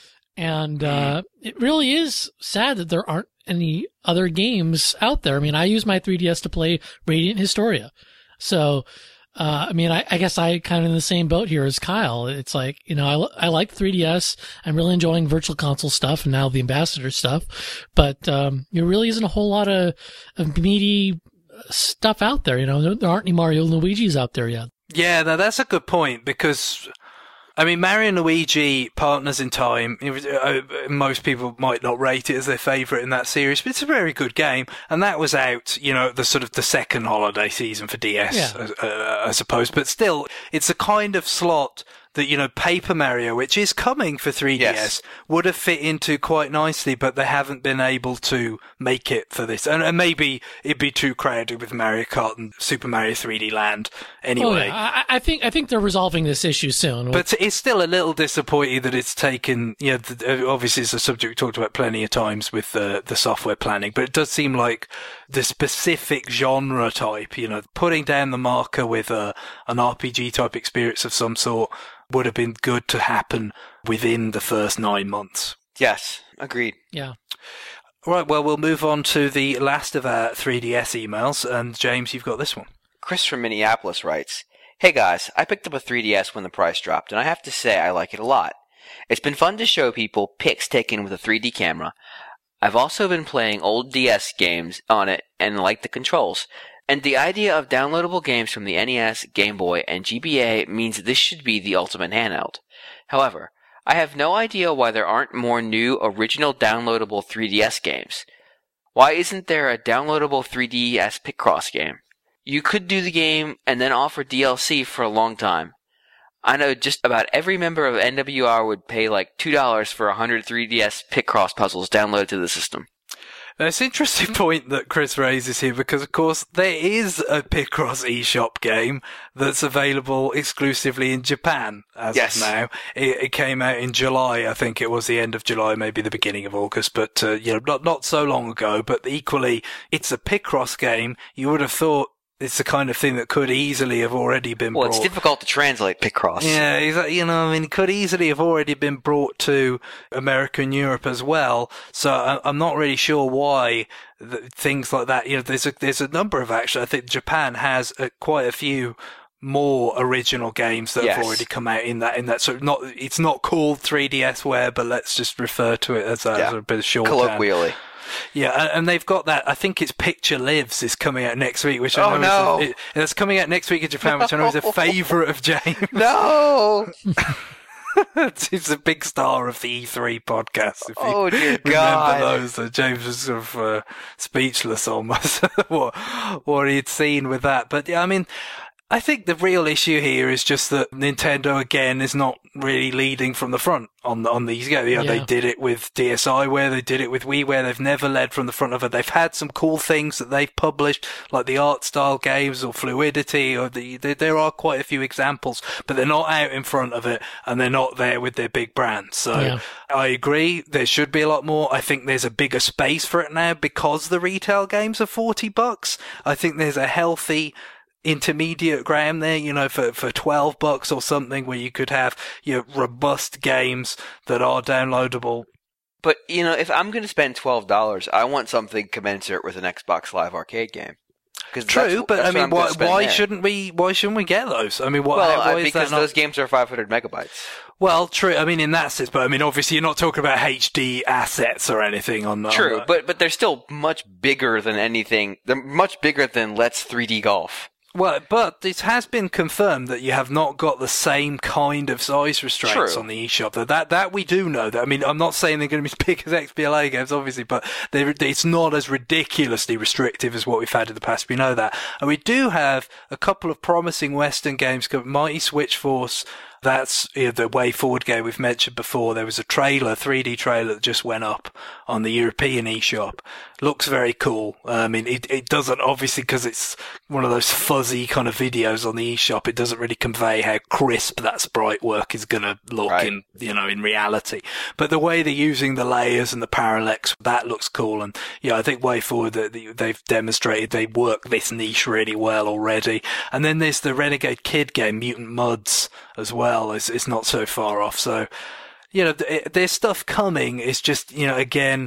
And uh, it really is sad that there aren't any other games out there. I mean, I use my three D S to play Radiant Historia. So, uh, I mean, I, I guess I kind of in the same boat here as Kyle. It's like, you know, I, I like the three D S. I'm really enjoying Virtual Console stuff and now the Ambassador stuff. But um, there really isn't a whole lot of, of meaty stuff out there. You know, there, there aren't any Mario and Luigi's out there yet. Yeah, now that's a good point because, I mean, Mario and Luigi Partners in Time, it was, uh, most people might not rate it as their favourite in that series, but it's a very good game. And that was out, you know, the sort of the second holiday season for D S, Yeah. uh, I suppose. But still, it's a kind of slot that, you know, Paper Mario, which is coming for three D S, Yes. would have fit into quite nicely, but they haven't been able to make it for this. And, and maybe it'd be too crowded with Mario Kart and Super Mario three D Land anyway. Oh, yeah. I, I think I think they're resolving this issue soon. But it's still a little disappointing that it's taken, you know, the, obviously it's a subject we talked about plenty of times with the, the software planning, but it does seem like the specific genre type, you know, putting down the marker with a, an R P G type experience of some sort would have been good to happen within the first nine months. Yes, agreed. Yeah. Right, well, we'll move on to the last of our three D S emails, and James, you've got this one. Chris from Minneapolis writes, "Hey guys, I picked up a three D S when the price dropped, and I have to say I like it a lot. It's been fun to show people pics taken with a three D camera. I've also been playing old D S games on it and like the controls. And the idea of downloadable games from the N E S, Game Boy, and G B A means this should be the ultimate handheld. However, I have no idea why there aren't more new original downloadable three D S games. Why isn't there a downloadable three D S Picross game? You could do the game and then offer D L C for a long time. I know just about every member of N W R would pay like two dollars for one hundred three D S Picross puzzles downloaded to the system." Now, it's an interesting point that Chris raises here because, of course, there is a Picross eShop game that's available exclusively in Japan as Yes. of now. It, it came out in July, I think it was the end of July, maybe the beginning of August, but, uh, you know, not, not so long ago, but equally, it's a Picross game. You would have thought it's the kind of thing that could easily have already been Well, brought. it's difficult to translate Picross. Yeah, exactly. You know, I mean, it could easily have already been brought to America and Europe as well. So I- I'm not really sure why th- things like that. You know, there's a there's a number of actually. I think Japan has uh, quite a few more original games that Yes. have already come out in that in that. So not it's not called three D S ware, but let's just refer to it as a, Yeah. as a bit of shorthand. Colloquially. Yeah, and- and they've got that. I think it's Picture Lives is coming out next week, which I Oh, know no. is a, it, it's coming out next week in Japan, which I know is a favourite of James. No! He's a big star of the E three podcast. If you Oh, dear remember God. those, uh, James was sort of uh, speechless almost what what he'd seen with that. But yeah, I mean, I think the real issue here is just that Nintendo again is not really leading from the front on on these. You know, Yeah. They did it with DSiWare, they did it with WiiWare. They've never led from the front of it. They've had some cool things that they've published, like the art style games or Fluidity, or the, the there are quite a few examples, but they're not out in front of it, and they're not there with their big brands. So Yeah. I agree, there should be a lot more. I think there's a bigger space for it now because the retail games are forty bucks. I think there's a healthy intermediate ground there, you know, for, for twelve bucks or something, where you could have your robust games that are downloadable. But, you know, if I'm going to spend twelve dollars, I want something commensurate with an Xbox Live Arcade game. Cause True, that's, but that's I what mean, I'm gonna why, spend why there. shouldn't we, why shouldn't we get those? I mean, what, Well, why uh, is because that not... those games are five hundred megabytes. Well, true, I mean, in that sense, but I mean, obviously you're not talking about H D assets or anything on that. True, but but they're still much bigger than anything. They're much bigger than Let's three D Golf. Well, but it has been confirmed that you have not got the same kind of size restraints True. on the eShop. That, that that we do know. That I mean, I'm not saying they're going to be as big as X B L A games, obviously, but they're, it's not as ridiculously restrictive as what we've had in the past. We know that, and we do have a couple of promising Western games. Mighty Switch Force. That's you know, the Way Forward game we've mentioned before. There was a trailer, three D trailer that just went up on the European eShop. Looks very cool. I mean, it, it doesn't, obviously, because it's one of those fuzzy kind of videos on the eShop, it doesn't really convey how crisp that sprite work is going to look Right. in, you know, in reality. But the way they're using the layers and the parallax, that looks cool. And yeah, I think Way Forward, they- they've demonstrated they work this niche really well already. And then there's the Renegade Kid game, Mutant Mudds, as well. It's, it's not so far off. So, you know, th- there's stuff coming. It's just, you know, again,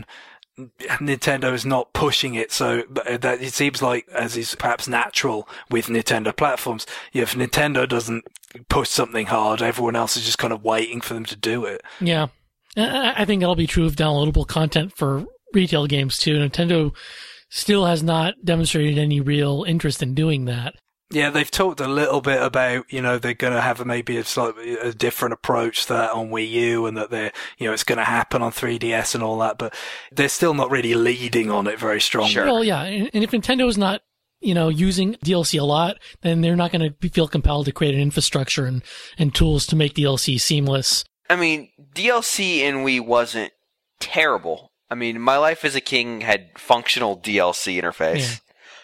Nintendo is not pushing it. So but that it seems like, as is perhaps natural with Nintendo platforms, yeah, if Nintendo doesn't push something hard, everyone else is just kind of waiting for them to do it. Yeah. I I think that'll be true of downloadable content for retail games too. Nintendo still has not demonstrated any real interest in doing that. Yeah, they've talked a little bit about, you know, they're going to have maybe a slightly a different approach to that on Wii U, and that they're, you know, it's going to happen on three D S and all that, but they're still not really leading on it very strongly. Sure. Well, yeah, and and if Nintendo is not, you know, using D L C a lot, then they're not going to feel compelled to create an infrastructure and, and tools to make D L C seamless. I mean, D L C in Wii wasn't terrible. I mean, My Life as a King had functional D L C interface. Yeah.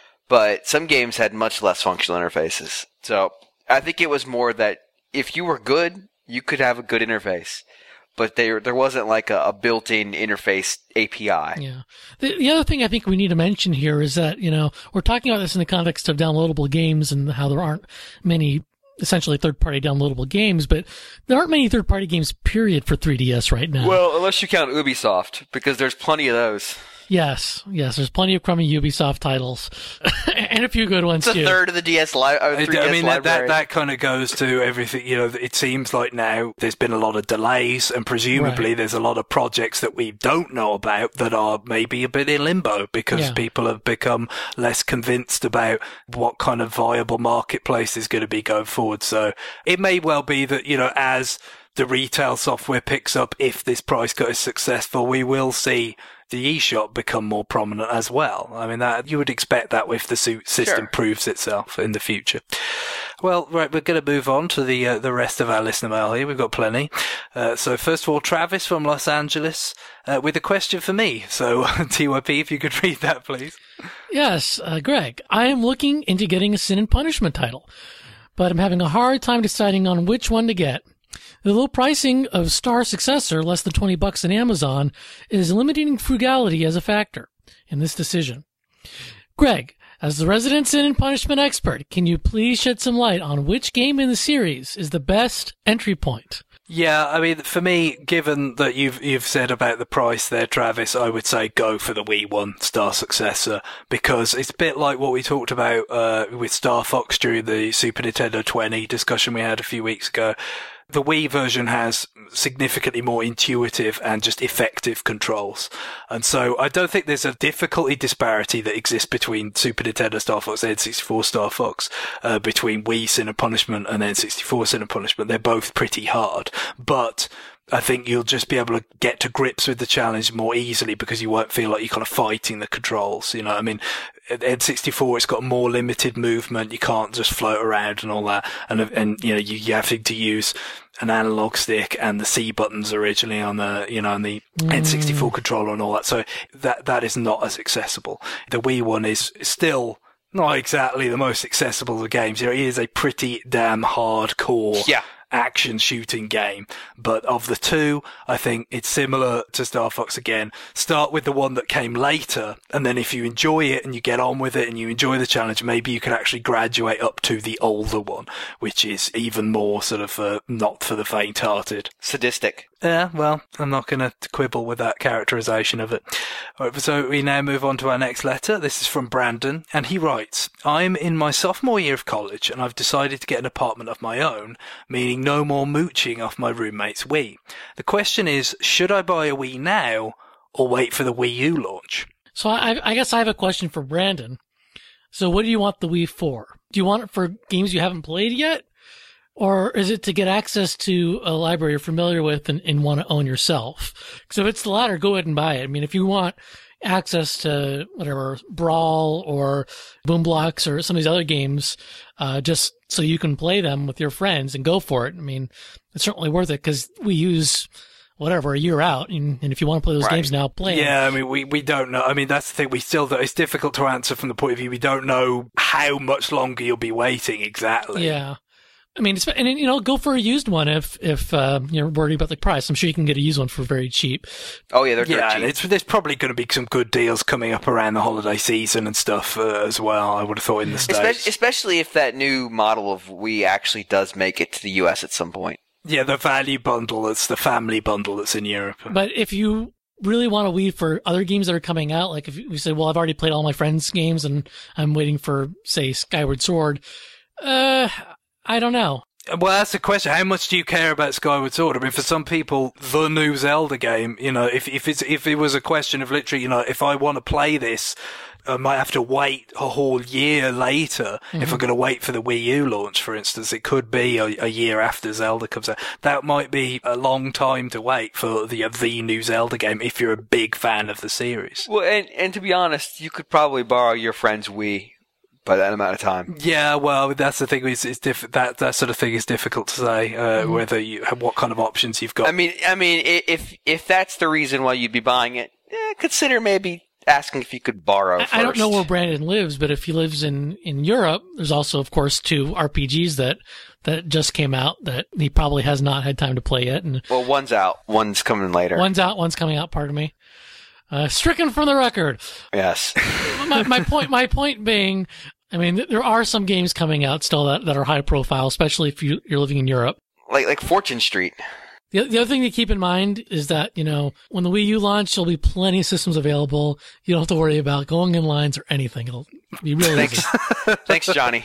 But some games had much less functional interfaces. So I think it was more that if you were good, you could have a good interface. But there there wasn't like a, a built-in interface A P I. Yeah. The, the other thing I think we need to mention here is that, you know, we're talking about this in the context of downloadable games and how there aren't many essentially third-party downloadable games, but there aren't many third-party games, period, for three D S right now. Well, unless you count Ubisoft, because there's plenty of those. Yes, yes, there's plenty of crummy Ubisoft titles, and a few good ones It's a too. third of the D S li- uh, I three D S mean, that, that, library. that kind of goes to everything, you know, it seems like now there's been a lot of delays, and presumably Right. there's a lot of projects that we don't know about that are maybe a bit in limbo because Yeah. people have become less convinced about what kind of viable marketplace is going to be going forward. So it may well be that, you know, as the retail software picks up, if this price cut is successful, we will see the eShop become more prominent as well. I mean, that you would expect that if the su- system Sure. proves itself in the future. Well, right, we're going to move on to the uh, the rest of our listener mail here. We've got plenty. Uh, so first of all, Travis from Los Angeles uh, with a question for me. So T Y P, if you could read that, please. Yes, uh, Greg, I am looking into getting a Sin and Punishment title, but I'm having a hard time deciding on which one to get. The low pricing of Star Successor, less than twenty bucks on Amazon, is eliminating frugality as a factor in this decision. Greg, as the resident Sin and Punishment expert, can you please shed some light on which game in the series is the best entry point? Yeah, I mean, for me, given that you've you've said about the price there, Travis, I would say go for the Wii One Star Successor, because it's a bit like what we talked about uh, with Star Fox during the Super Nintendo twenty discussion we had a few weeks ago. the Wii version has significantly more intuitive and just effective controls. And so I don't think there's a difficulty disparity that exists between Super Nintendo Star Fox and N sixty-four Star Fox, uh, between Wii Sin and Punishment and N sixty-four Sin and Punishment. They're both pretty hard, but I think you'll just be able to get to grips with the challenge more easily because you won't feel like you're kind of fighting the controls. You know, I mean, at N sixty-four, it's got more limited movement. You can't just float around and all that. And, and, you know, you, you have to use an analog stick and the C buttons originally on the, you know, on the mm. N sixty-four controller and all that. So that, that is not as accessible. The Wii one is still not exactly the most accessible of the games. You know, it is a pretty damn hardcore. Yeah. action shooting game, but of the two, I think it's similar to Star Fox again. Start with the one that came later, and then if you enjoy it and you get on with it and you enjoy the challenge, maybe you can actually graduate up to the older one, which is even more sort of uh, not for the faint-hearted. Sadistic. Yeah, well, I'm not going to quibble with that characterization of it. All right, so we now move on to our next letter. This is from Brandon, and he writes, I'm in my sophomore year of college, and I've decided to get an apartment of my own, meaning no more mooching off my roommate's Wii. The question is, should I buy a Wii now, or wait for the Wii U launch? So I, I guess I have a question for Brandon. So what do you want the Wii for? Do you want it for games you haven't played yet? Or is it to get access to a library you're familiar with and, and want to own yourself? Because if it's the latter, go ahead and buy it. I mean, if you want access to whatever, Brawl or Boom Blocks or some of these other games, uh, just so you can play them with your friends and go for it. I mean, it's certainly worth it because we use whatever, a year out. And, and if you want to play those right. games now, play them. Yeah, I mean, we, we don't know. I mean, that's the thing. We still, it's difficult to answer from the point of view. We don't know how much longer you'll be waiting exactly. Yeah. I mean, it's, and you know, go for a used one if if uh, you're worried about the price. I'm sure you can get a used one for very cheap. Oh yeah, they're yeah. cheap. It's, there's probably going to be some good deals coming up around the holiday season and stuff uh, as well. I would have thought in the States, Espe- especially if that new model of Wii actually does make it to the U S at some point. Yeah, the value bundle. That's the family bundle that's in Europe. But if you really want a Wii for other games that are coming out, like if you say, well, I've already played all my friends' games and I'm waiting for, say, Skyward Sword. Uh, I don't know. Well, that's the question. How much do you care about Skyward Sword? I mean, for some people, the new Zelda game, you know, if if it's if it was a question of literally, you know, if I want to play this, I might have to wait a whole year later. Mm-hmm. If I'm going to wait for the Wii U launch, for instance, it could be a, a year after Zelda comes out. That might be a long time to wait for the the new Zelda game if you're a big fan of the series. Well, and and to be honest, you could probably borrow your friend's Wii by that amount of time. Yeah, well, that's the thing. It's, it's diff- that that sort of thing is difficult to say. Uh, mm-hmm. Whether you have what kind of options you've got. I mean, I mean, if if that's the reason why you'd be buying it, eh, consider maybe asking if you could borrow. I, first. I don't know where Brandon lives, but if he lives in, in Europe, there's also, of course, two R P Gs that that just came out that he probably has not had time to play yet. And well, one's out, one's coming later. One's out, one's coming out. Pardon me. Uh, stricken from the record. Yes. my, my point. My point being. I mean, there are some games coming out still that, that are high profile, especially if you, you're living in Europe. Like like Fortune Street. The, the other thing to keep in mind is that, you know, when the Wii U launch, there'll be plenty of systems available. You don't have to worry about going in lines or anything. It'll be really Thanks. easy. Thanks, Johnny.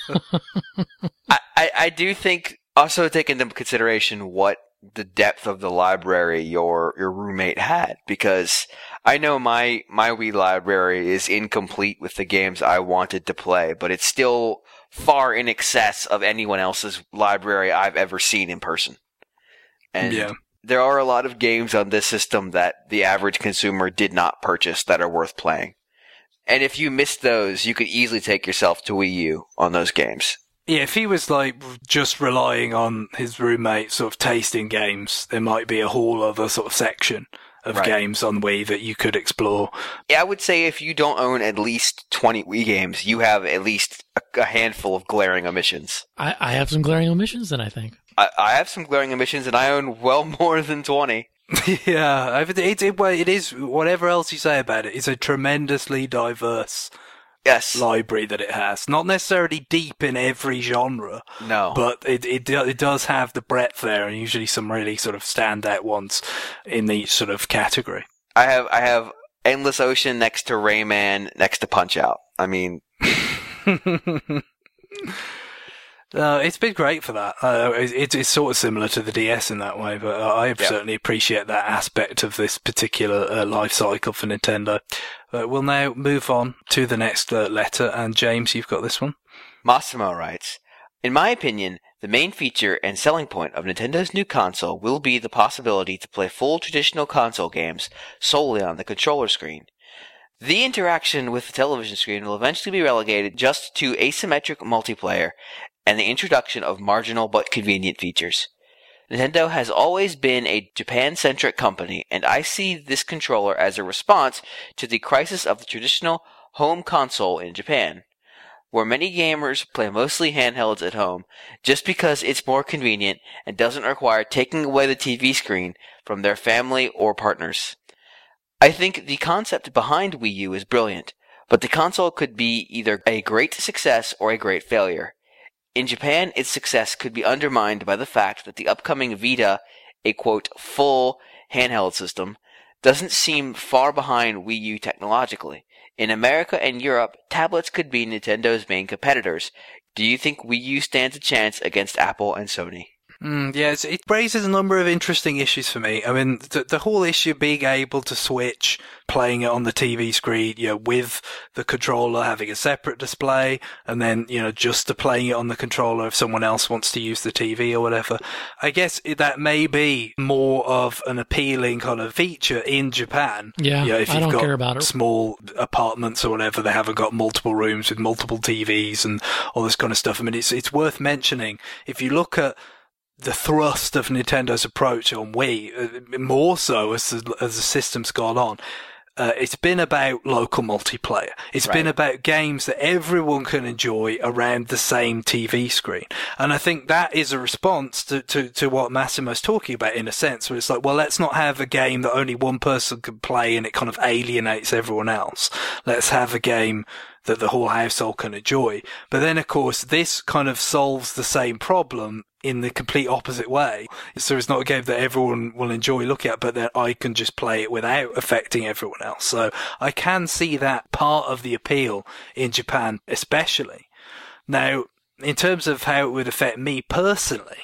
I, I, I do think also take into consideration what the depth of the library your your roommate had, because I know my my Wii library is incomplete with the games I wanted to play, but it's still far in excess of anyone else's library I've ever seen in person. And yeah. there are a lot of games on this system that the average consumer did not purchase that are worth playing. And if you missed those, you could easily take yourself to Wii U on those games. Yeah, if he was like just relying on his roommate sort of tasting games, there might be a whole other sort of section of right. games on Wii that you could explore. Yeah, I would say if you don't own at least twenty Wii games, you have at least a, a handful of glaring omissions. I, I have some glaring omissions, then I think. I, I have some glaring omissions, and I own well more than twenty. Yeah, it, it, it, it is, whatever else you say about it, it's a tremendously diverse yes. library that it has. Not necessarily deep in every genre. No. But it, it, it does have the breadth there, and usually some really sort of standout ones in each sort of category. I have I have Endless Ocean next to Rayman, next to Punch-Out. I mean... Uh, it's been great for that. Uh, it, it's sort of similar to the D S in that way, but I Yep. certainly appreciate that aspect of this particular uh, life cycle for Nintendo. Uh, we'll now move on to the next uh, letter, and James, you've got this one. Massimo writes, in my opinion, the main feature and selling point of Nintendo's new console will be the possibility to play full traditional console games solely on the controller screen. The interaction with the television screen will eventually be relegated just to asymmetric multiplayer and the introduction of marginal but convenient features. Nintendo has always been a Japan-centric company, and I see this controller as a response to the crisis of the traditional home console in Japan, where many gamers play mostly handhelds at home just because it's more convenient and doesn't require taking away the T V screen from their family or partners. I think the concept behind Wii U is brilliant, but the console could be either a great success or a great failure. In Japan, its success could be undermined by the fact that the upcoming Vita, a quote, full handheld system, doesn't seem far behind Wii U technologically. In America and Europe, tablets could be Nintendo's main competitors. Do you think Wii U stands a chance against Apple and Sony? Mm, yeah, it's, it raises a number of interesting issues for me. I mean, the, the whole issue of being able to switch, playing it on the T V screen, you know, with the controller having a separate display, and then, you know, just to playing it on the controller if someone else wants to use the T V or whatever. I guess that may be more of an appealing kind of feature in Japan. Yeah, you know, if I you've don't got care about it. small apartments or whatever, they haven't got multiple rooms with multiple T Vs and all this kind of stuff. I mean, it's it's worth mentioning, if you look at the thrust of Nintendo's approach on Wii, more so as the, as the system's gone on, uh, it's been about local multiplayer. It's Right. been about games that everyone can enjoy around the same T V screen. And I think that is a response to, to, to what Massimo's talking about, in a sense, where it's like, well, let's not have a game that only one person can play and it kind of alienates everyone else. Let's have a game that the whole household can enjoy. But then, of course, this kind of solves the same problem in the complete opposite way. So it's not a game that everyone will enjoy looking at, but that I can just play it without affecting everyone else. So I can see that part of the appeal in Japan, especially. Now, in terms of how it would affect me personally,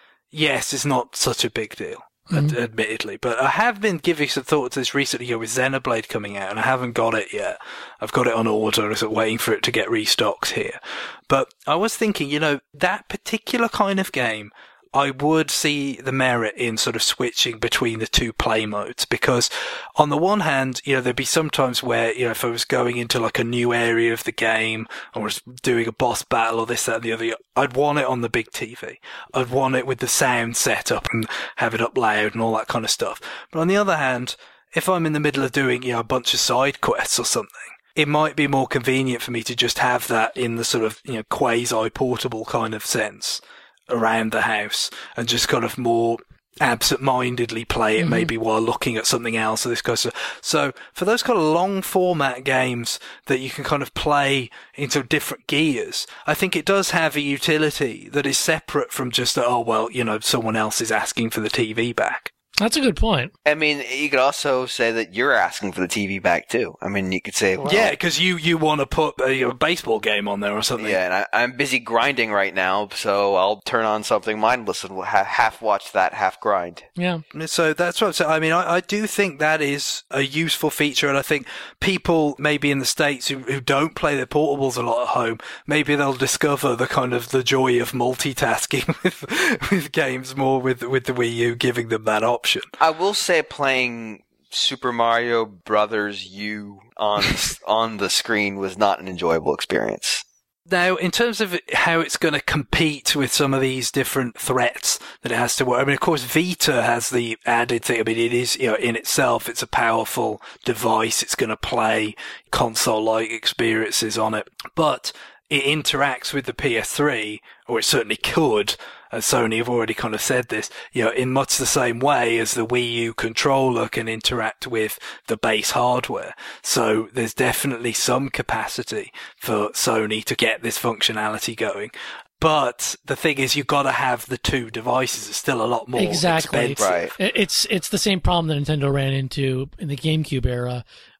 yes, it's not such a big deal. Ad- admittedly, but I have been giving some thought to this recently here with Xenoblade coming out, and I haven't got it yet. I've got it on order, I'm sort of waiting for it to get restocked here. But I was thinking, you know, that particular kind of game, I would see the merit in sort of switching between the two play modes, because on the one hand, you know, there'd be some times where, you know, if I was going into like a new area of the game or was doing a boss battle or this, that and the other, I'd want it on the big T V. I'd want it with the sound set up and have it up loud and all that kind of stuff. But on the other hand, if I'm in the middle of doing, you know, a bunch of side quests or something, it might be more convenient for me to just have that in the sort of, you know, quasi-portable kind of sense around the house and just kind of more absent-mindedly play it, mm-hmm. maybe while looking at something else or this kind of stuff. So for those kind of long format games that you can kind of play into different gears, I think it does have a utility that is separate from just, oh, well, you know, someone else is asking for the T V back. That's a good point. I mean, you could also say that you're asking for the T V back too. I mean, you could say, well, yeah, because you, you want to put a, you know, baseball game on there or something. Yeah, and I, I'm busy grinding right now, so I'll turn on something mindless and ha- half watch that, half grind. Yeah. So that's what I'm saying. I mean, I, I do think that is a useful feature, and I think people maybe in the States who, who don't play their portables a lot at home, maybe they'll discover the kind of the joy of multitasking with with games more with with the Wii U giving them that option. I will say playing Super Mario Brothers U on on the screen was not an enjoyable experience. Now, in terms of how it's going to compete with some of these different threats that it has to work, I mean, of course, Vita has the added thing. I mean, it is, you know, in itself, it's a powerful device. It's going to play console-like experiences on it, but it interacts with the P S three, or it certainly could. As Sony have already kind of said this, you know, in much the same way as the Wii U controller can interact with the base hardware. So there's definitely some capacity for Sony to get this functionality going. But the thing is, you've got to have the two devices. It's still a lot more exactly. expensive. Right. It's it's the same problem that Nintendo ran into in the GameCube era,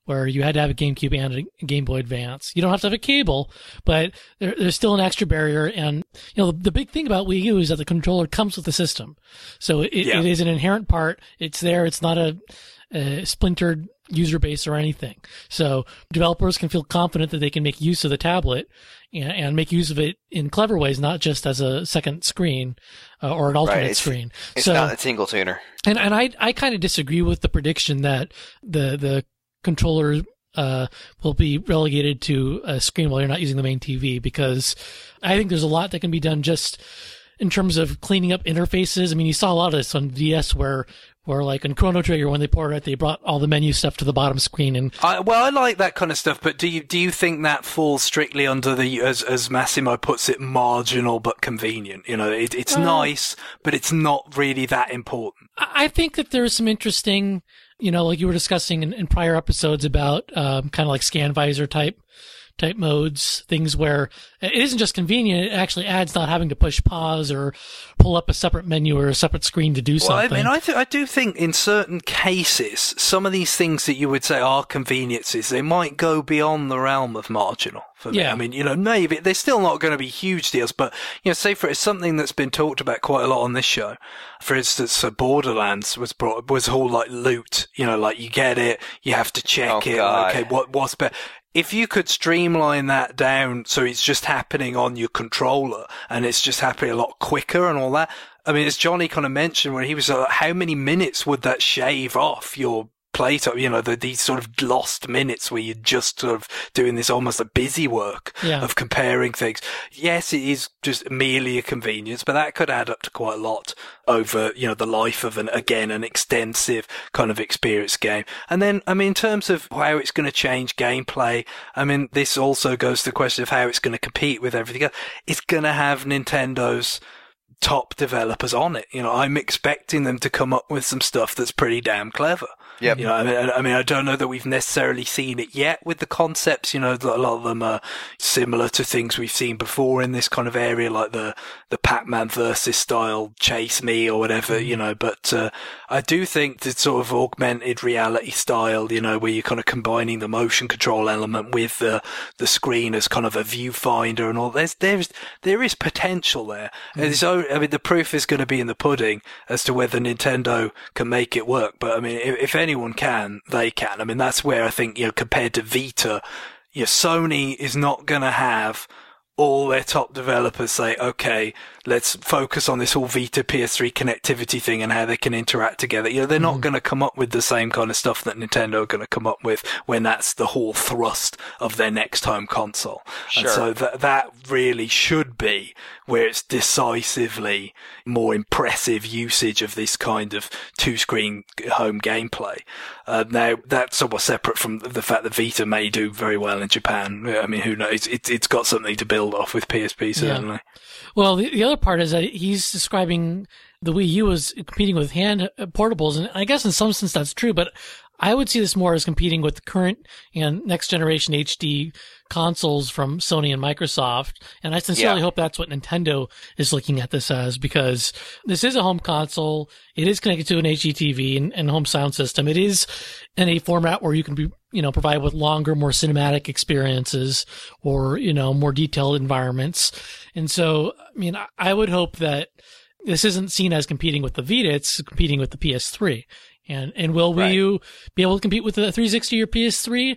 where you had to have a GameCube and a Game Boy Advance. You don't have to have a cable, but there, there's still an extra barrier. And, you know, the, the big thing about Wii U is that the controller comes with the system. So it, Yeah. it is an inherent part. It's there. It's not a, a splintered user base or anything. So developers can feel confident that they can make use of the tablet and, and make use of it in clever ways, not just as a second screen uh, or an alternate Right, it's, screen. It's so, not a single tuner. And and I I kind of disagree with the prediction that the the controller uh will be relegated to a screen while you're not using the main T V, because I think there's a lot that can be done just in terms of cleaning up interfaces. I mean, you saw a lot of this on D S where where like in Chrono Trigger, when they ported it, they brought all the menu stuff to the bottom screen. And I, well, I like that kind of stuff, but do you do you think that falls strictly under the, as as Massimo puts it, marginal but convenient? You know, it, it's Uh, nice, but it's not really that important. I I think that there's some interesting, you know, like you were discussing in, in prior episodes about um, kind of like scan visor type type modes, things where it isn't just convenient, it actually adds not having to push pause or pull up a separate menu or a separate screen to do Well, I something. mean, I, th- I do think in certain cases, some of these things that you would say are conveniences, they might go beyond the realm of marginal. For me. Yeah. I mean, you know, maybe they're still not going to be huge deals, but, you know, say for it's something that's been talked about quite a lot on this show. For instance, uh, Borderlands was brought, was all like loot, you know, like you get it, you have to check Oh, it, God. okay, what, what's better? If you could streamline that down so it's just happening on your controller and it's just happening a lot quicker and all that. I mean, as Johnny kind of mentioned when he was like, how many minutes would that shave off your playtime? You know, the, these sort of lost minutes where you're just sort of doing this almost a busy work Yeah. of comparing things. Yes, it is just merely a convenience, but that could add up to quite a lot over, you know, the life of an, again, an extensive kind of experience game. And then, I mean, in terms of how it's going to change gameplay, I mean, this also goes to the question of how it's going to compete with everything else. It's going to have Nintendo's top developers on it. You know, I'm expecting them to come up with some stuff that's pretty damn clever. Yep. You know, I mean, I, I mean, I don't know that we've necessarily seen it yet with the concepts. You know, a lot of them are similar to things we've seen before in this kind of area, like the the Pac-Man versus style Chase Me or whatever. You know, but uh, I do think the sort of augmented reality style, you know, where you're kind of combining the motion control element with the the screen as kind of a viewfinder and all. There's there's there is potential there. Mm. And so, I mean, the proof is going to be in the pudding as to whether Nintendo can make it work. But I mean, if, if anyone can, they can. I mean, that's where I think, you know, compared to Vita, you know, Sony is not going to have all their top developers say, okay, let's focus on this whole Vita P S three connectivity thing and how they can interact together. You know, they're not mm. going to come up with the same kind of stuff that Nintendo are going to come up with when that's the whole thrust of their next home console. Sure. And so that, that really should be where it's decisively more impressive usage of this kind of two-screen home gameplay. Uh, now, that's somewhat separate from the fact that Vita may do very well in Japan. I mean, who knows? It, it's got something to build off with P S P, certainly. Yeah. Well, the, the other part is that he's describing the Wii U as competing with hand portables, and I guess in some sense that's true, but I would see this more as competing with the current and next generation H D consoles from Sony and Microsoft. And I sincerely Yeah. hope that's what Nintendo is looking at this as, because this is a home console. It is connected to an H D T V and, and home sound system. It is in a format where you can be, you know, provide with longer, more cinematic experiences or, you know, more detailed environments. And so, I mean, I, I would hope that this isn't seen as competing with the Vita. It's competing with the P S three. And, and will Right. Wii U be able to compete with the three sixty or P S three?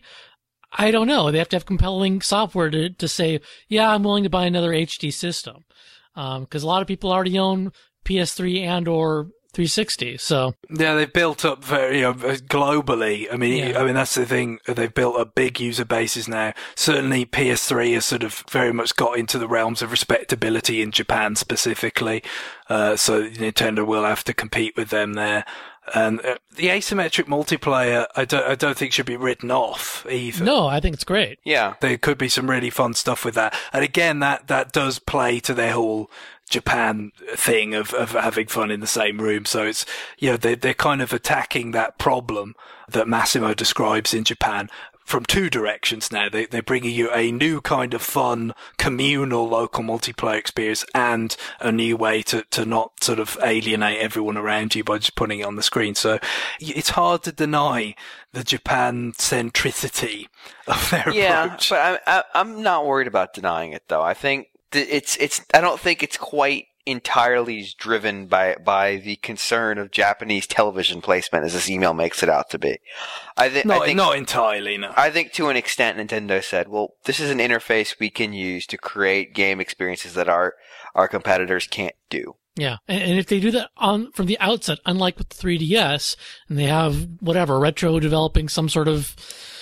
I don't know. They have to have compelling software to, to say, yeah, I'm willing to buy another H D system. Um, cause a lot of people already own P S three and or three sixty. So Yeah, they've built up very, you know, globally. I mean, Yeah. I mean, that's the thing. They've built up big user bases now. Certainly P S three has sort of very much got into the realms of respectability in Japan specifically. Uh, so Nintendo will have to compete with them there. And uh, the asymmetric multiplayer, I don't, I don't think should be written off either. no, I think it's great. Yeah. There could be some really fun stuff with that. And again, that, that does play to their whole Japan thing of, of having fun in the same room. So it's, you know, they, they're kind of attacking that problem that Massimo describes in Japan from two directions now. They, they're bringing you a new kind of fun, communal local multiplayer experience and a new way to, to not sort of alienate everyone around you by just putting it on the screen. So it's hard to deny the Japan centricity of their yeah, approach. Yeah, but I, I, I'm not worried about denying it, though. I think it's, it's, I don't think it's quite entirely driven by by the concern of Japanese television placement, as this email makes it out to be. I, th- not, I think not entirely, no. I think to an extent, Nintendo said, "Well, this is an interface we can use to create game experiences that our our competitors can't do." Yeah, and, and if they do that on from the outset, unlike with the three D S, and they have whatever Retro developing some sort of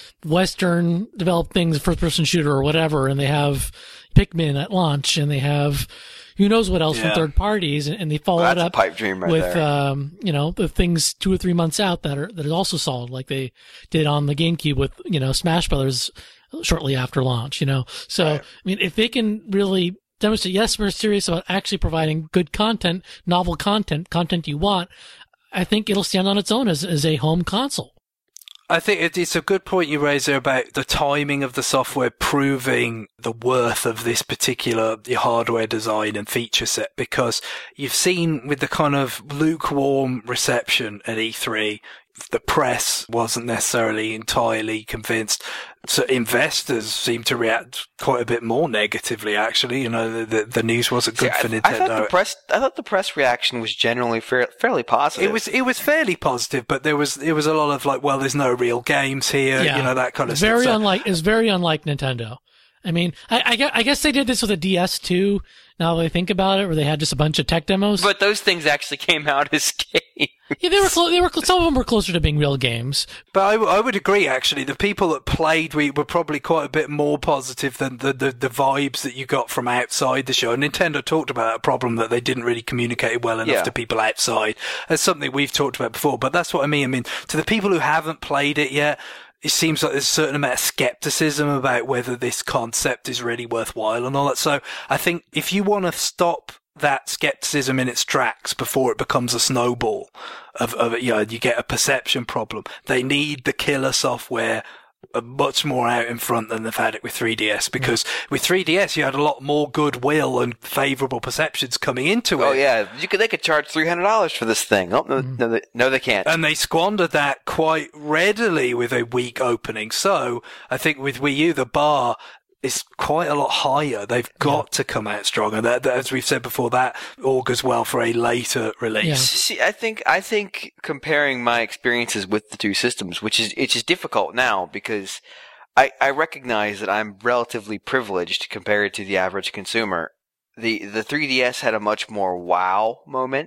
Western developed things, first person shooter or whatever, and they have Pikmin at launch, and they have who knows what else yeah. from third parties, and, and they follow well, it that's up a pipe dream right with, there. um, you know, the things two or three months out that are that is also solid, like they did on the GameCube with, you know, Smash Brothers shortly after launch, you know. So, Right. I mean, if they can really demonstrate, yes, we're serious about actually providing good content, novel content, content you want, I think it'll stand on its own as, as a home console. I think it, it's a good point you raise there about the timing of the software proving the worth of this particular hardware design and feature set, because you've seen with the kind of lukewarm reception at E three, the press wasn't necessarily entirely convinced. So investors seem to react quite a bit more negatively, actually. You know, the, the, the news wasn't good See, for I, Nintendo. I thought the press, I thought the press reaction was generally fair, fairly positive. It was it was fairly positive, but there was it was a lot of like, well, there's no real games here, Yeah. you know, that kind of Very stuff. So- unlike, it's very unlike Nintendo. I mean, I, I, gue- I guess they did this with a D S too, now that I think about it, where they had just a bunch of tech demos. But those things actually came out as games. Yeah, they were, clo- they were, cl- some of them were closer to being real games. But I, w- I would agree, actually. The people that played we were probably quite a bit more positive than the, the, the vibes that you got from outside the show. And Nintendo talked about a problem that they didn't really communicate well enough Yeah. to people outside. That's something we've talked about before, but that's what I mean. I mean, to the people who haven't played it yet, it seems like there's a certain amount of skepticism about whether this concept is really worthwhile and all that. So I think if you want to stop that skepticism in its tracks before it becomes a snowball of, of you know, you get a perception problem, they need the killer software uh, much more out in front than they've had it with three D S, because with three D S you had a lot more goodwill and favourable perceptions coming into it. Oh yeah, you could they could charge three hundred dollars for this thing. Oh no, no, they, no, they can't. And they squandered that quite readily with a weak opening. So I think with Wii U, the bar is quite a lot higher. They've got to come out stronger. That, that, as we've said before, that augurs well for a later release. Yeah. See, I think I think comparing my experiences with the two systems, which is it's just difficult now because I, I recognize that I'm relatively privileged compared to the average consumer. The the three D S had a much more wow moment.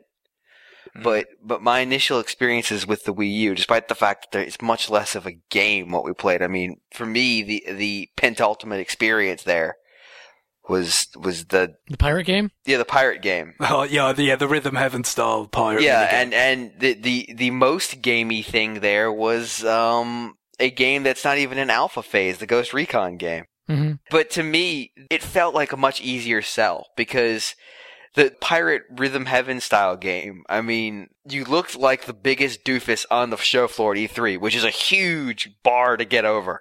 But but my initial experiences with the Wii U, despite the fact that it's much less of a game what we played, I mean, for me, the the pentultimate experience there was was the The pirate game? yeah the pirate game. Oh, yeah, the, yeah, the Rhythm Heaven style pirate. Yeah, minigame. and and the, the the most gamey thing there was um a game that's not even in alpha phase, the Ghost Recon game. Mm-hmm. But to me, it felt like a much easier sell because the pirate Rhythm Heaven style game, I mean, you looked like the biggest doofus on the show floor at E three, which is a huge bar to get over.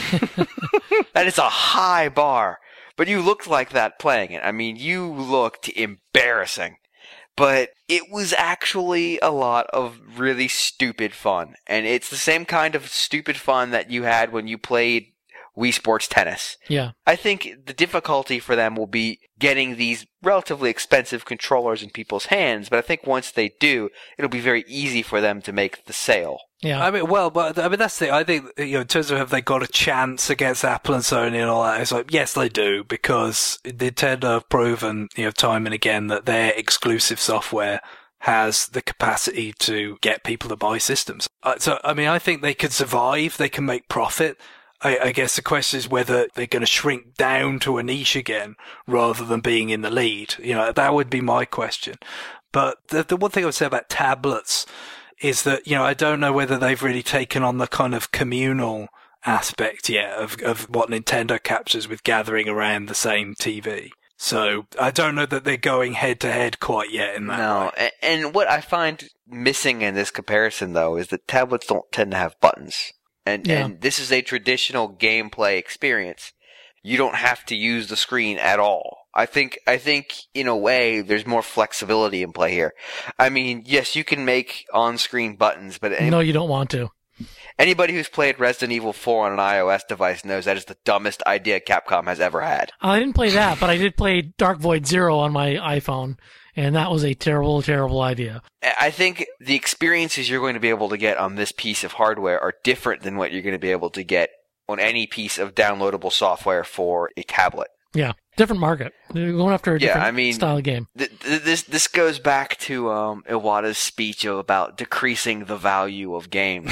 That is a high bar. But you looked like that playing it. I mean, you looked embarrassing. But it was actually a lot of really stupid fun. And it's the same kind of stupid fun that you had when you played Wii Sports Tennis. Yeah. I think the difficulty for them will be getting these relatively expensive controllers in people's hands, but I think once they do, it'll be very easy for them to make the sale. Yeah. I mean, well, but I mean that's the. I think, you know, in terms of have they got a chance against Apple and Sony and all that, it's like yes, they do, because Nintendo have proven, you know, time and again that their exclusive software has the capacity to get people to buy systems. Uh, so, I mean, I think they could survive. They can make profit. I, I guess the question is whether they're going to shrink down to a niche again rather than being in the lead. You know, that would be my question. But the, the one thing I would say about tablets is that, you know, I don't know whether they've really taken on the kind of communal aspect yet of, of what Nintendo captures with gathering around the same T V. So I don't know that they're going head to head quite yet in that. No, way. and, and what I find missing in this comparison, though, is that tablets don't tend to have buttons. And, Yeah. and this is a traditional gameplay experience. You don't have to use the screen at all. I think, I think, in a way, there's more flexibility in play here. I mean, yes, you can make on-screen buttons, but any, No, you don't want to. anybody who's played Resident Evil four on an iOS device knows that is the dumbest idea Capcom has ever had. I didn't play that, but I did play Dark Void Zero on my iPhone, and that was a terrible, terrible idea. I think the experiences you're going to be able to get on this piece of hardware are different than what you're going to be able to get on any piece of downloadable software for a tablet. Yeah, different market. They're going after a Yeah, different I mean, style of game. Th- th- this this goes back to um, Iwata's speech about decreasing the value of games.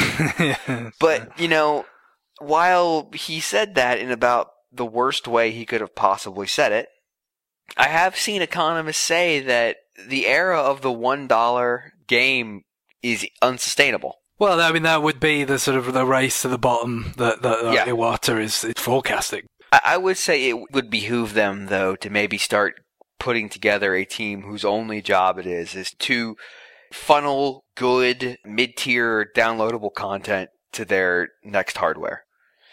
But, you know, while he said that in about the worst way he could have possibly said it, I have seen economists say that the era of the one dollar game is unsustainable. Well, I mean, that would be the sort of the race to the bottom that, that, that Yeah. Iwata is forecasting. I, I would say it would behoove them, though, to maybe start putting together a team whose only job it is is to funnel good mid-tier downloadable content to their next hardware.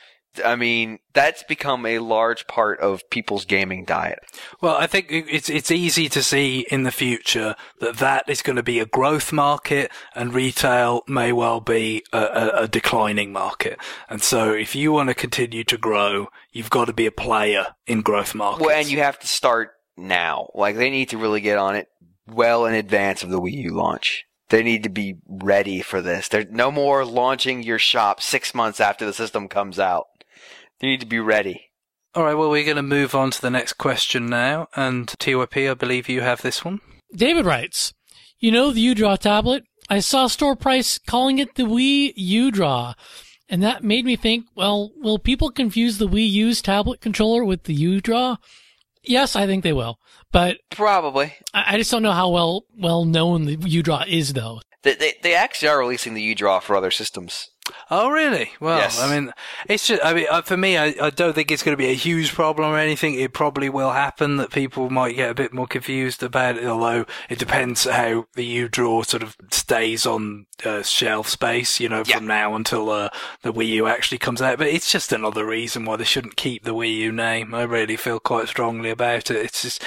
I mean, that's become a large part of people's gaming diet. Well, I think it's it's easy to see in the future that that is going to be a growth market, and retail may well be a, a, a declining market. And so, if you want to continue to grow, you've got to be a player in growth markets. Well, and you have to start now. Like, they need to really get on it well in advance of the Wii U launch. They need to be ready for this. There's no more launching your shop six months after the system comes out. They need to be ready. All right, well, we're going to move on to the next question now. And T Y P, I believe you have this one. David writes, you know the U-Draw tablet? I saw store price calling it the Wii U-Draw. And that made me think, well, will people confuse the Wii U's tablet controller with the U-Draw? Yes, I think they will. But Probably. I I just don't know how well well known the U-Draw is, though. They, they, they actually are releasing the U-Draw for other systems. Oh, really? Well, Yes. I mean, it's just, I mean, uh, for me, I, I don't think it's going to be a huge problem or anything. It probably will happen that people might get a bit more confused about it, although it depends how the U-Draw sort of stays on uh, shelf space, you know, from Yeah. now until uh, the Wii U actually comes out. But it's just another reason why they shouldn't keep the Wii U name. I really feel quite strongly about it. It's just,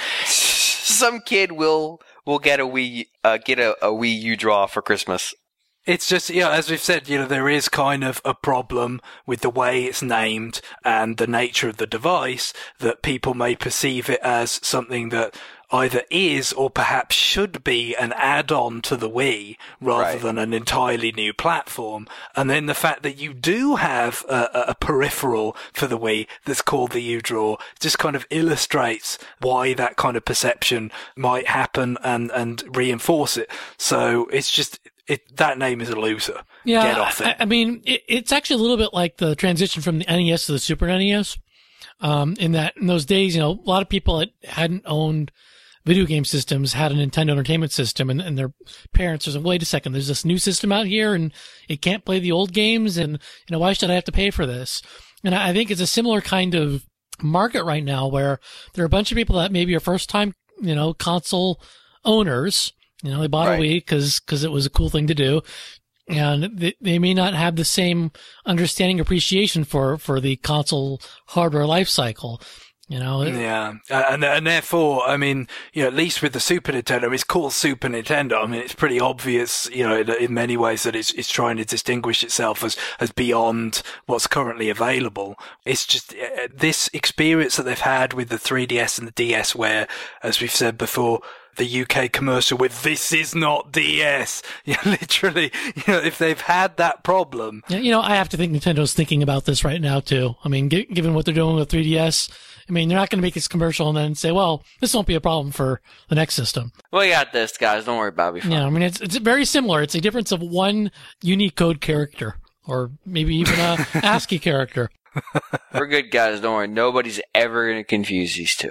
Some kid will will get a Wii uh, get a, a Wii U-Draw for Christmas. It's just, you know, as we've said, you know, there is kind of a problem with the way it's named and the nature of the device that people may perceive it as something that either is or perhaps should be an add-on to the Wii rather Right. than an entirely new platform. And then the fact that you do have a, a- a peripheral for the Wii that's called the U-Draw just kind of illustrates why that kind of perception might happen and, and reinforce it. So it's just, it, that name is a loser. Yeah, Get off it. I, I mean, it, it's actually a little bit like the transition from the N E S to the Super N E S. Um, in that, in those days, you know, a lot of people that hadn't owned video game systems had a Nintendo Entertainment System, and, and their parents were like, wait a second, there's this new system out here, and it can't play the old games, and, you know, why should I have to pay for this? And I, I think it's a similar kind of market right now where there are a bunch of people that maybe are first-time, you know, console owners. You know, they bought Right. a Wii because because it was a cool thing to do. And they, they may not have the same understanding, appreciation for, for the console hardware life cycle. You know, it- Yeah, uh, and and therefore, I mean, you know, at least with the Super Nintendo, it's called Super Nintendo. I mean, it's pretty obvious, you know, in, in many ways that it's it's trying to distinguish itself as as beyond what's currently available. It's just uh, this experience that they've had with the three D S and the D S, where, as we've said before, the U K commercial with "This is not D S." You know, literally, you know, if they've had that problem, you know, I have to think Nintendo's thinking about this right now too. I mean, gi- given what they're doing with three D S, I mean, they're not going to make this commercial and then say, well, this won't be a problem for the next system. We got this, guys. Don't worry about it. Yeah, I mean, it's it's very similar. It's a difference of one Unicode character, or maybe even a ASCII character. We're good, guys. Don't worry. Nobody's ever going to confuse these two.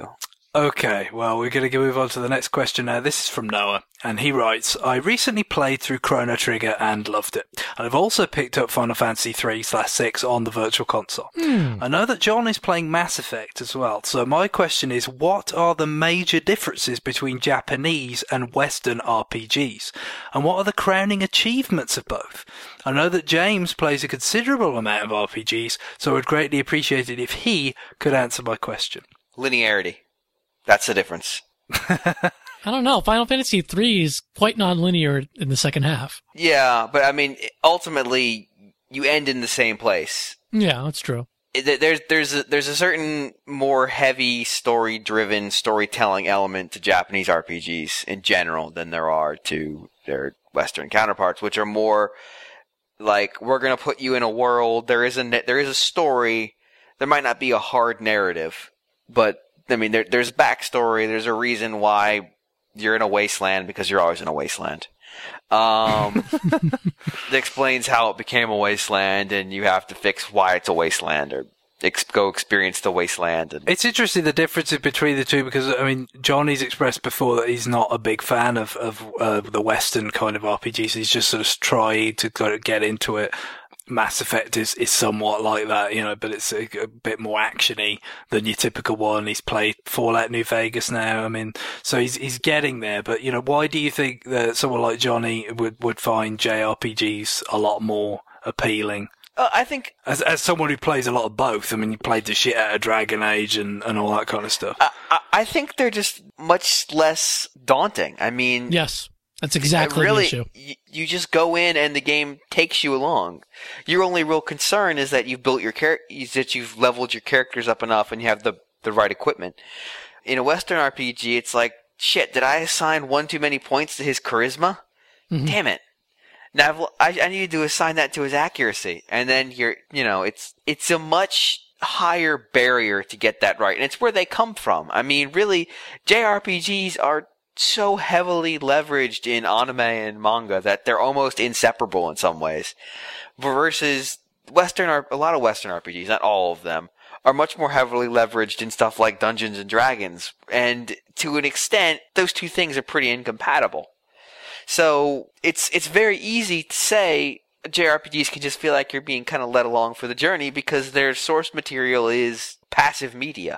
Okay, well, we're going to move on to the next question now. This is from Noah, and he writes, I recently played through Chrono Trigger and loved it. And I've also picked up Final Fantasy three slash six on the Virtual Console. Hmm. I know that John is playing Mass Effect as well, so my question is, what are the major differences between Japanese and Western R P Gs? And what are the crowning achievements of both? I know that James plays a considerable amount of R P Gs, so I would greatly appreciate it if he could answer my question. Linearity. That's the difference. I don't know. Final Fantasy three is quite non-linear in the second half. Yeah, but I mean, ultimately, you end in the same place. Yeah, that's true. There's there's a, there's a certain more heavy story-driven storytelling element to Japanese R P Gs in general than there are to their Western counterparts, which are more like, we're going to put you in a world. There is a there is a story. There might not be a hard narrative, but I mean, there, there's backstory. There's a reason why you're in a wasteland, because you're always in a wasteland. Um, it explains how it became a wasteland, and you have to fix why it's a wasteland, or ex- go experience the wasteland. And It's interesting the differences between the two, because, I mean, Johnny's expressed before that he's not a big fan of, of uh, the Western kind of R P Gs. He's just sort of trying to kind of get into it. Mass Effect is, is somewhat like that, you know, but it's a, a bit more actiony than your typical one. He's played Fallout New Vegas now. I mean, so he's he's getting there. But, you know, why do you think that someone like Johnny would, would find J R P Gs a lot more appealing? uh, I think As as someone who plays a lot of both, I mean, you played the shit out of Dragon Age and, and all that kind of stuff. I, I, I think they're just much less daunting. I mean, Yes, that's exactly really, the issue. y- you just go in and the game takes you along. Your only real concern is that you've built your char- is that you've leveled your characters up enough and you have the, the right equipment. In a Western R P G, it's like, shit, did I assign one too many points to his charisma? Mhm. Damn it. Now I've, I, I need to assign that to his accuracy. And then you're, you know, it's, it's a much higher barrier to get that right. And it's where they come from. I mean, really, J R P Gs are so heavily leveraged in anime and manga that they're almost inseparable in some ways. Versus Western, a lot of Western R P Gs, not all of them, are much more heavily leveraged in stuff like Dungeons and Dragons. And to an extent, those two things are pretty incompatible. So it's it's very easy to say J R P Gs can just feel like you're being kind of led along for the journey because their source material is passive media.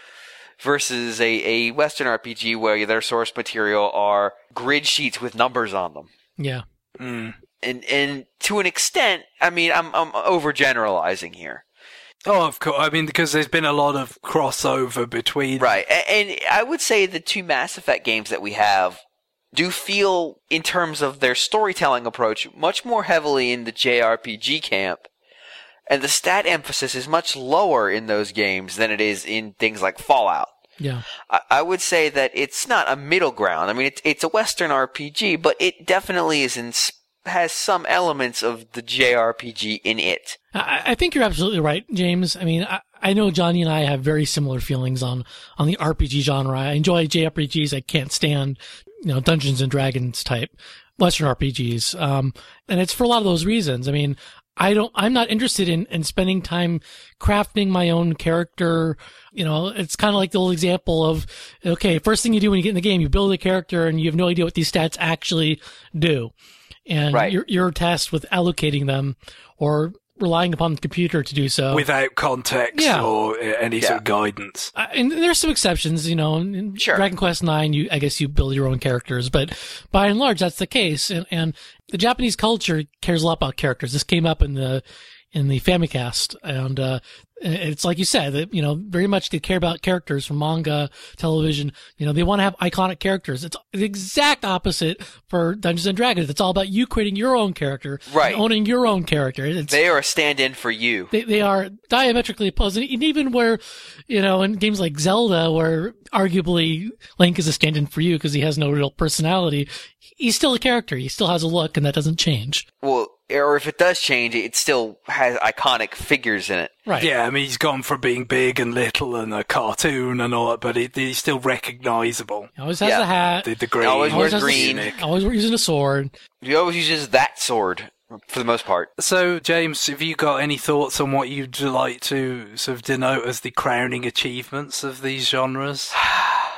Versus a, a Western R P G where their source material are grid sheets with numbers on them. Yeah. Mm. And and to an extent, I mean, I'm I'm overgeneralizing here. Oh, of course. I mean, because there's been a lot of crossover between... Right. And, and I would say the two Mass Effect games that we have do feel, in terms of their storytelling approach, much more heavily in the J R P G camp. And the stat emphasis is much lower in those games than it is in things like Fallout. Yeah. I, I would say that it's not a middle ground. I mean, it's it's a Western R P G, but it definitely is in, has some elements of the J R P G in it. I, I think you're absolutely right, James. I mean, I, I know Johnny and I have very similar feelings on, on the R P G genre. I enjoy J R P Gs. I can't stand, you know, Dungeons and Dragons type Western R P Gs. Um, and it's for a lot of those reasons. I mean, I don't, I'm not interested in, in spending time crafting my own character. You know, it's kind of like the old example of, okay, first thing you do when you get in the game, you build a character and you have no idea what these stats actually do. And Right. you're, you're tasked with allocating them or relying upon the computer to do so. Without context Yeah. or uh, any Yeah. sort of guidance. Uh, and there's some exceptions, you know. In Sure. Dragon Quest nine, you I guess you build your own characters, but by and large, that's the case. And, and the Japanese culture cares a lot about characters. This came up in the in the Famicast, and uh, it's like you said, that you know very much they care about characters from manga, television. You know, they want to have iconic characters. It's the exact opposite for Dungeons and Dragons. It's all about you creating your own character, Right. and owning your own character. It's, They are a stand-in for you. they, they are diametrically opposed. And even where, you know, in games like Zelda, where arguably Link is a stand-in for you because he has no real personality, he's still a character. He still has a look, and that doesn't change. Well, or if it does change, it still has iconic figures in it. Right. Yeah, I mean, he's gone from being big and little and a cartoon and all that, but he, he's still recognisable. He always has Yeah. a hat. The, the green, Always wears has a- green. Always using a sword. He always uses that sword for the most part. So, James, have you got any thoughts on what you'd like to sort of denote as the crowning achievements of these genres?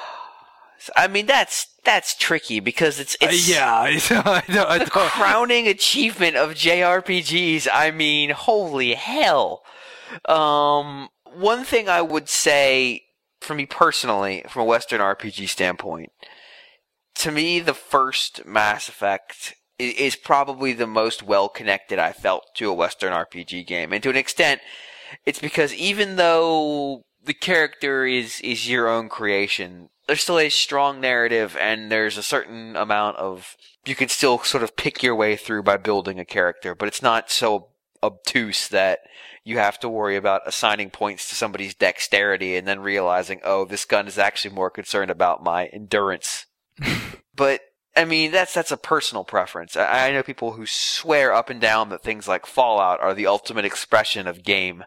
I mean, that's that's tricky because it's it's uh, yeah, I don't, I the don't. crowning achievement of J R P Gs. I mean, holy hell. Um, one thing I would say, for me personally, from a Western R P G standpoint, to me, the first Mass Effect is, is probably the most well-connected I felt to a Western R P G game. And to an extent, it's because even though the character is, is your own creation, there's still a strong narrative, and there's a certain amount of, you can still sort of pick your way through by building a character, but it's not so obtuse that you have to worry about assigning points to somebody's dexterity and then realizing, oh, this gun is actually more concerned about my endurance. But, I mean, that's that's a personal preference. I, I know people who swear up and down that things like Fallout are the ultimate expression of game.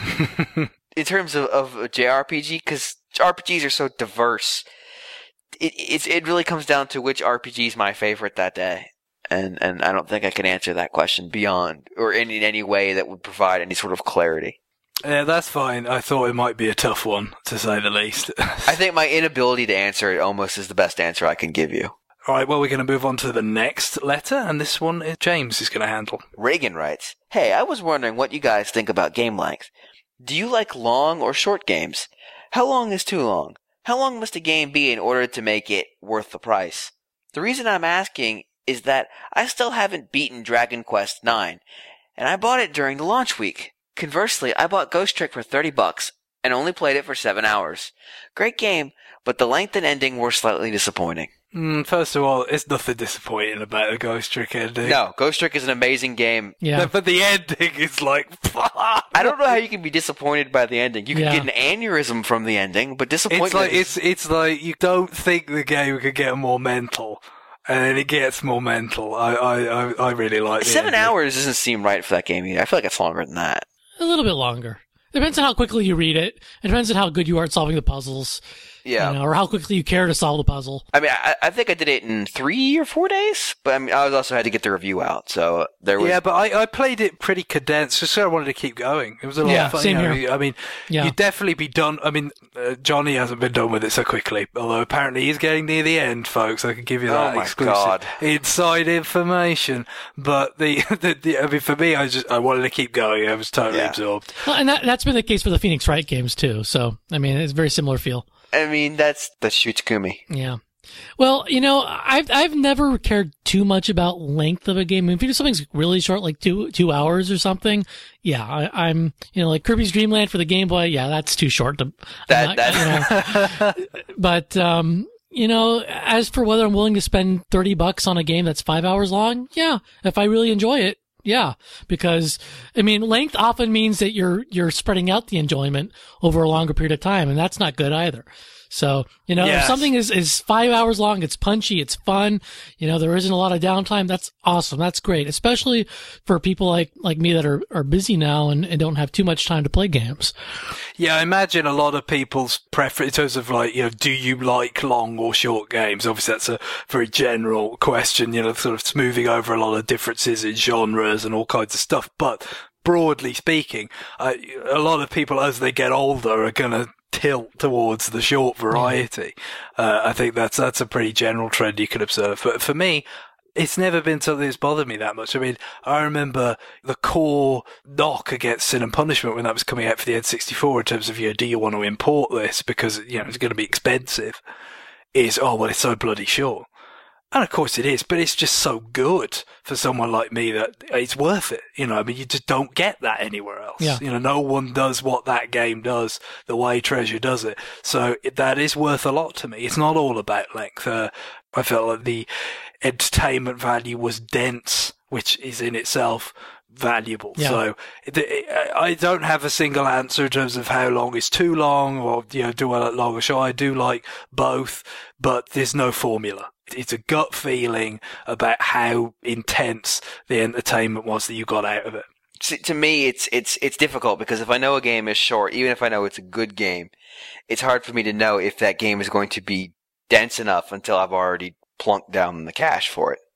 In terms of, of a J R P G, because R P Gs are so diverse, it it's, it really comes down to which R P G is my favorite that day. And and I don't think I can answer that question beyond, or in, in any way that would provide any sort of clarity. Yeah, that's fine. I thought it might be a tough one, to say the least. I think my inability to answer it almost is the best answer I can give you. All right, well, we're going to move on to the next letter, and this one is James is going to handle. Reagan writes, "Hey, I was wondering what you guys think about game length. Do you like long or short games? How long is too long? How long must a game be in order to make it worth the price? The reason I'm asking is that I still haven't beaten Dragon Quest nine, and I bought it during the launch week. Conversely, I bought Ghost Trick for thirty bucks and only played it for seven hours. Great game, but the length and ending were slightly disappointing." Mm, first of all, it's nothing disappointing about the Ghost Trick ending. No, Ghost Trick is an amazing game. Yeah. No, but the ending is like, fuck. I don't know how you can be disappointed by the ending. You can Yeah. get an aneurysm from the ending, but disappointment It's like, is- it's, it's like you don't think the game could get more mental, and then it gets more mental. I, I, I, I really like the Seven ending. hours doesn't seem right for that game either. I feel like it's longer than that. A little bit longer. Depends on how quickly you read it. It depends on how good you are at solving the puzzles. Yeah. You know, or how quickly you care to solve the puzzle. I mean, I, I think I did it in three or four days, but I mean, I was also had to get the review out, so there was. Yeah, but I, I played it pretty condensed, just so I wanted to keep going. It was a lot Yeah, of fun. same you know, here. I mean, Yeah. you'd definitely be done. I mean, uh, Johnny hasn't been done with it so quickly, although apparently he's getting near the end, folks. I can give you that Oh my exclusive God. inside information. But the, the, the, I mean, for me, I just I wanted to keep going. I was totally Yeah. absorbed. Well, and that, that's been the case for the Phoenix Wright games, too. So, I mean, it's a very similar feel. I mean, that's that's Shutakumi. Yeah. Well, you know, I've I've never cared too much about length of a game. I mean, if you do something's really short, like two two hours or something, yeah, I, I'm you know like Kirby's Dream Land for the Game Boy. Yeah, that's too short. To, That I'm not- that you know, but um, you know, as for whether I'm willing to spend thirty bucks on a game that's five hours long, yeah, if I really enjoy it. Yeah, because I mean, length often means that you're you're spreading out the enjoyment over a longer period of time, and that's not good either. So, you know, Yes. if something is, is five hours long, it's punchy, it's fun, you know, there isn't a lot of downtime, that's awesome, that's great, especially for people like, like me that are, are busy now and, and don't have too much time to play games. Yeah, I imagine a lot of people's preference in terms of like, you know, do you like long or short games? Obviously, that's a very general question, you know, sort of smoothing over a lot of differences in genres and all kinds of stuff. But broadly speaking, uh, a lot of people as they get older are going to tilt towards the short variety. Uh, I think that's, that's a pretty general trend you can observe. But for me, it's never been something that's bothered me that much. I mean, I remember the core knock against Sin and Punishment when that was coming out for the N sixty-four in terms of, you know, do you want to import this because, you know, it's going to be expensive, is, oh, well, it's so bloody short. And of course it is, but it's just so good for someone like me that it's worth it. You know, I mean, you just don't get that anywhere else. Yeah. You know, no one does what that game does the way Treasure does it. So it, that is worth a lot to me. It's not all about length. Uh, I felt like the entertainment value was dense, which is in itself valuable. Yeah. So it, I don't have a single answer in terms of how long is too long or, you know, do I like long or short? I do like both, but there's no formula. It's a gut feeling about how intense the entertainment was that you got out of it. See, to me, it's it's it's difficult because if I know a game is short, even if I know it's a good game, it's hard for me to know if that game is going to be dense enough until I've already plunked down the cash for it.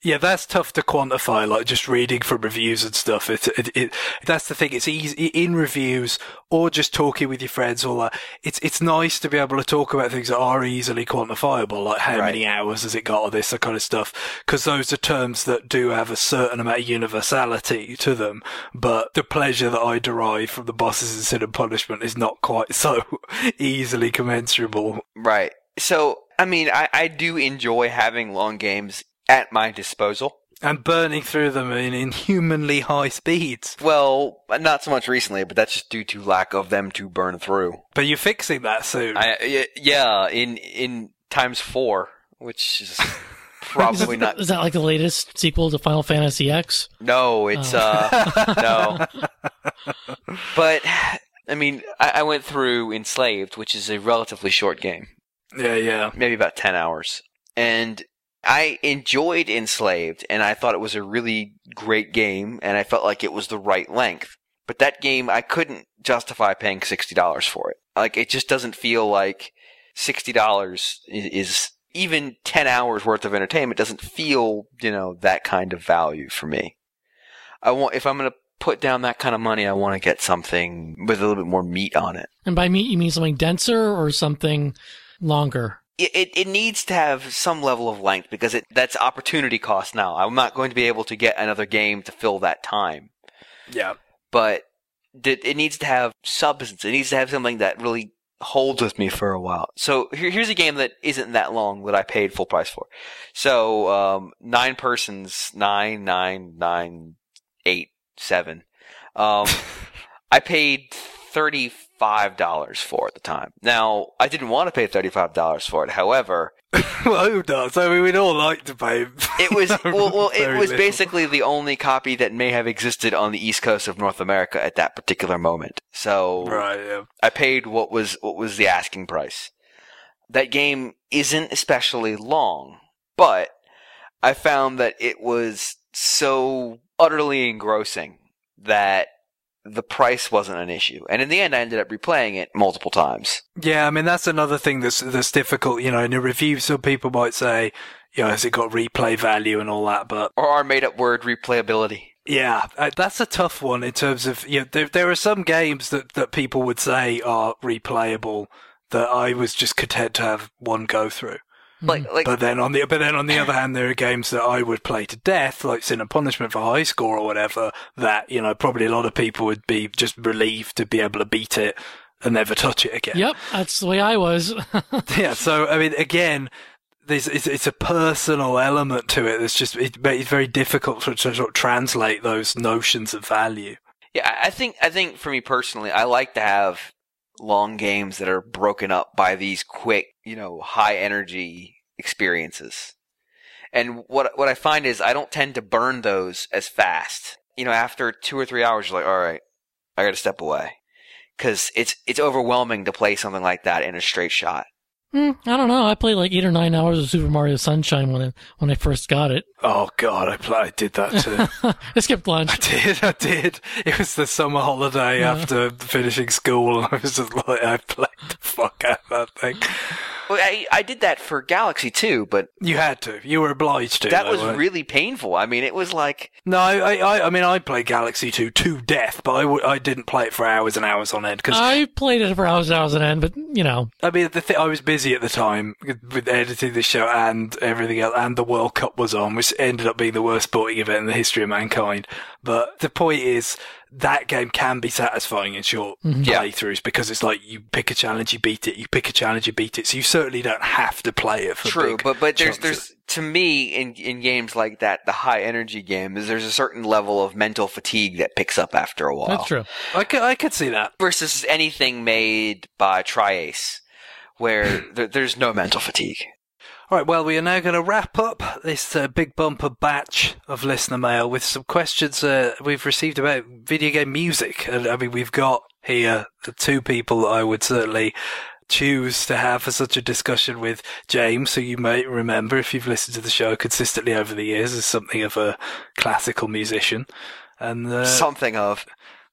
Yeah, that's tough to quantify, like just reading from reviews and stuff. It, it, it, that's the thing. It's easy in reviews or just talking with your friends, all that. It's, it's nice to be able to talk about things that are easily quantifiable, like how Right. many hours has it got or this, that kind of stuff. Cause those are terms that do have a certain amount of universality to them. But the pleasure that I derive from the bosses in Sin and Punishment is not quite so easily commensurable. Right. So, I mean, I, I do enjoy having long games at my disposal. And burning through them in inhumanly high speeds. Well, not so much recently, but that's just due to lack of them to burn through. But you're fixing that soon. I, y- yeah, in in times four, which is probably not. Is that like the latest sequel to Final Fantasy X? No, it's Oh. uh no. But I mean, I, I went through Enslaved, which is a relatively short game, Yeah, yeah. maybe about ten hours, and I enjoyed Enslaved, and I thought it was a really great game, and I felt like it was the right length. But that game, I couldn't justify paying sixty dollars for it. Like, it just doesn't feel like sixty dollars is, is even ten hours worth of entertainment doesn't feel, you know, that kind of value for me. I want, if I'm going to put down that kind of money, I want to get something with a little bit more meat on it. And by meat, you mean something denser or something longer? It, it, it needs to have some level of length because it, that's opportunity cost now. I'm not going to be able to get another game to fill that time. Yeah. But it, it needs to have substance. It needs to have something that really holds with me for a while. So here, here's a game that isn't that long that I paid full price for. So um, nine persons, nine, nine, nine, eight, seven. Um, I paid thirty-five dollars for it at the time. Now, I didn't want to pay thirty-five dollars for it. However, Well, who does? I mean, we'd all like to pay. it was well, well it Very was little. basically the only copy that may have existed on the East Coast of North America at that particular moment. So Right, yeah. I paid what was what was the asking price. That game isn't especially long, but I found that it was so utterly engrossing that the price wasn't an issue. And in the end, I ended up replaying it multiple times. Yeah, I mean, that's another thing that's that's difficult. You know, in a review, some people might say, you know, has it got replay value and all that, but Or our made-up word, replayability. yeah, uh, that's a tough one in terms of, you know, there, there are some games that, that people would say are replayable that I was just content to have one go through. Like, like But then on the but then on the other hand, there are games that I would play to death, like Sin and Punishment for high score or whatever. That, you know, probably a lot of people would be just relieved to be able to beat it and never touch it again. Yep, that's the way I was. Yeah. So I mean, again, there's it's, it's a personal element to it. That's just it, it's very difficult to, to sort of translate those notions of value. Yeah, I I think I think for me personally, I like to have long games that are broken up by these quick, you know, high energy experiences. And what what I find is I don't tend to burn those as fast. You know, after two or three hours, you're like, all right, I got to step away because it's it's overwhelming to play something like that in a straight shot. Hmm, I don't know. I played like eight or nine hours of Super Mario Sunshine when I, when I first got it. Oh God, I, play, I did that too. I skipped lunch. I did, I did. It was the summer holiday Yeah. after finishing school, and I was just like, I played the fuck out of that thing. Well, I I did that for Galaxy too, but You had to. You were obliged to. that though, was weren't you? really painful. I mean, it was like No, I, I, I mean, I played Galaxy two to death, but I, w- I didn't play it for hours and hours on end because I played it for hours and hours on end, but you know, I mean, the th- I was busy at the time with editing the show and everything else, and the World Cup was on, which ended up being the worst sporting event in the history of mankind. But the point is, that game can be satisfying in short Yeah. playthroughs because it's like you pick a challenge, you beat it, you pick a challenge, you beat it. So you certainly don't have to play it for true, big but but there's chunks of- there's to me in in games like that, the high energy games, there's a certain level of mental fatigue that picks up after a while. that's true. I could, I could see that. Versus anything made by Tri-Ace, where there, there's no mental fatigue. All right, well, we are now going to wrap up this uh, big bumper batch of listener mail with some questions uh, we've received about video game music. And I mean, we've got here the two people that I would certainly choose to have for such a discussion with. James, who you may remember if you've listened to the show consistently over the years, as something of a classical musician. And uh, Something of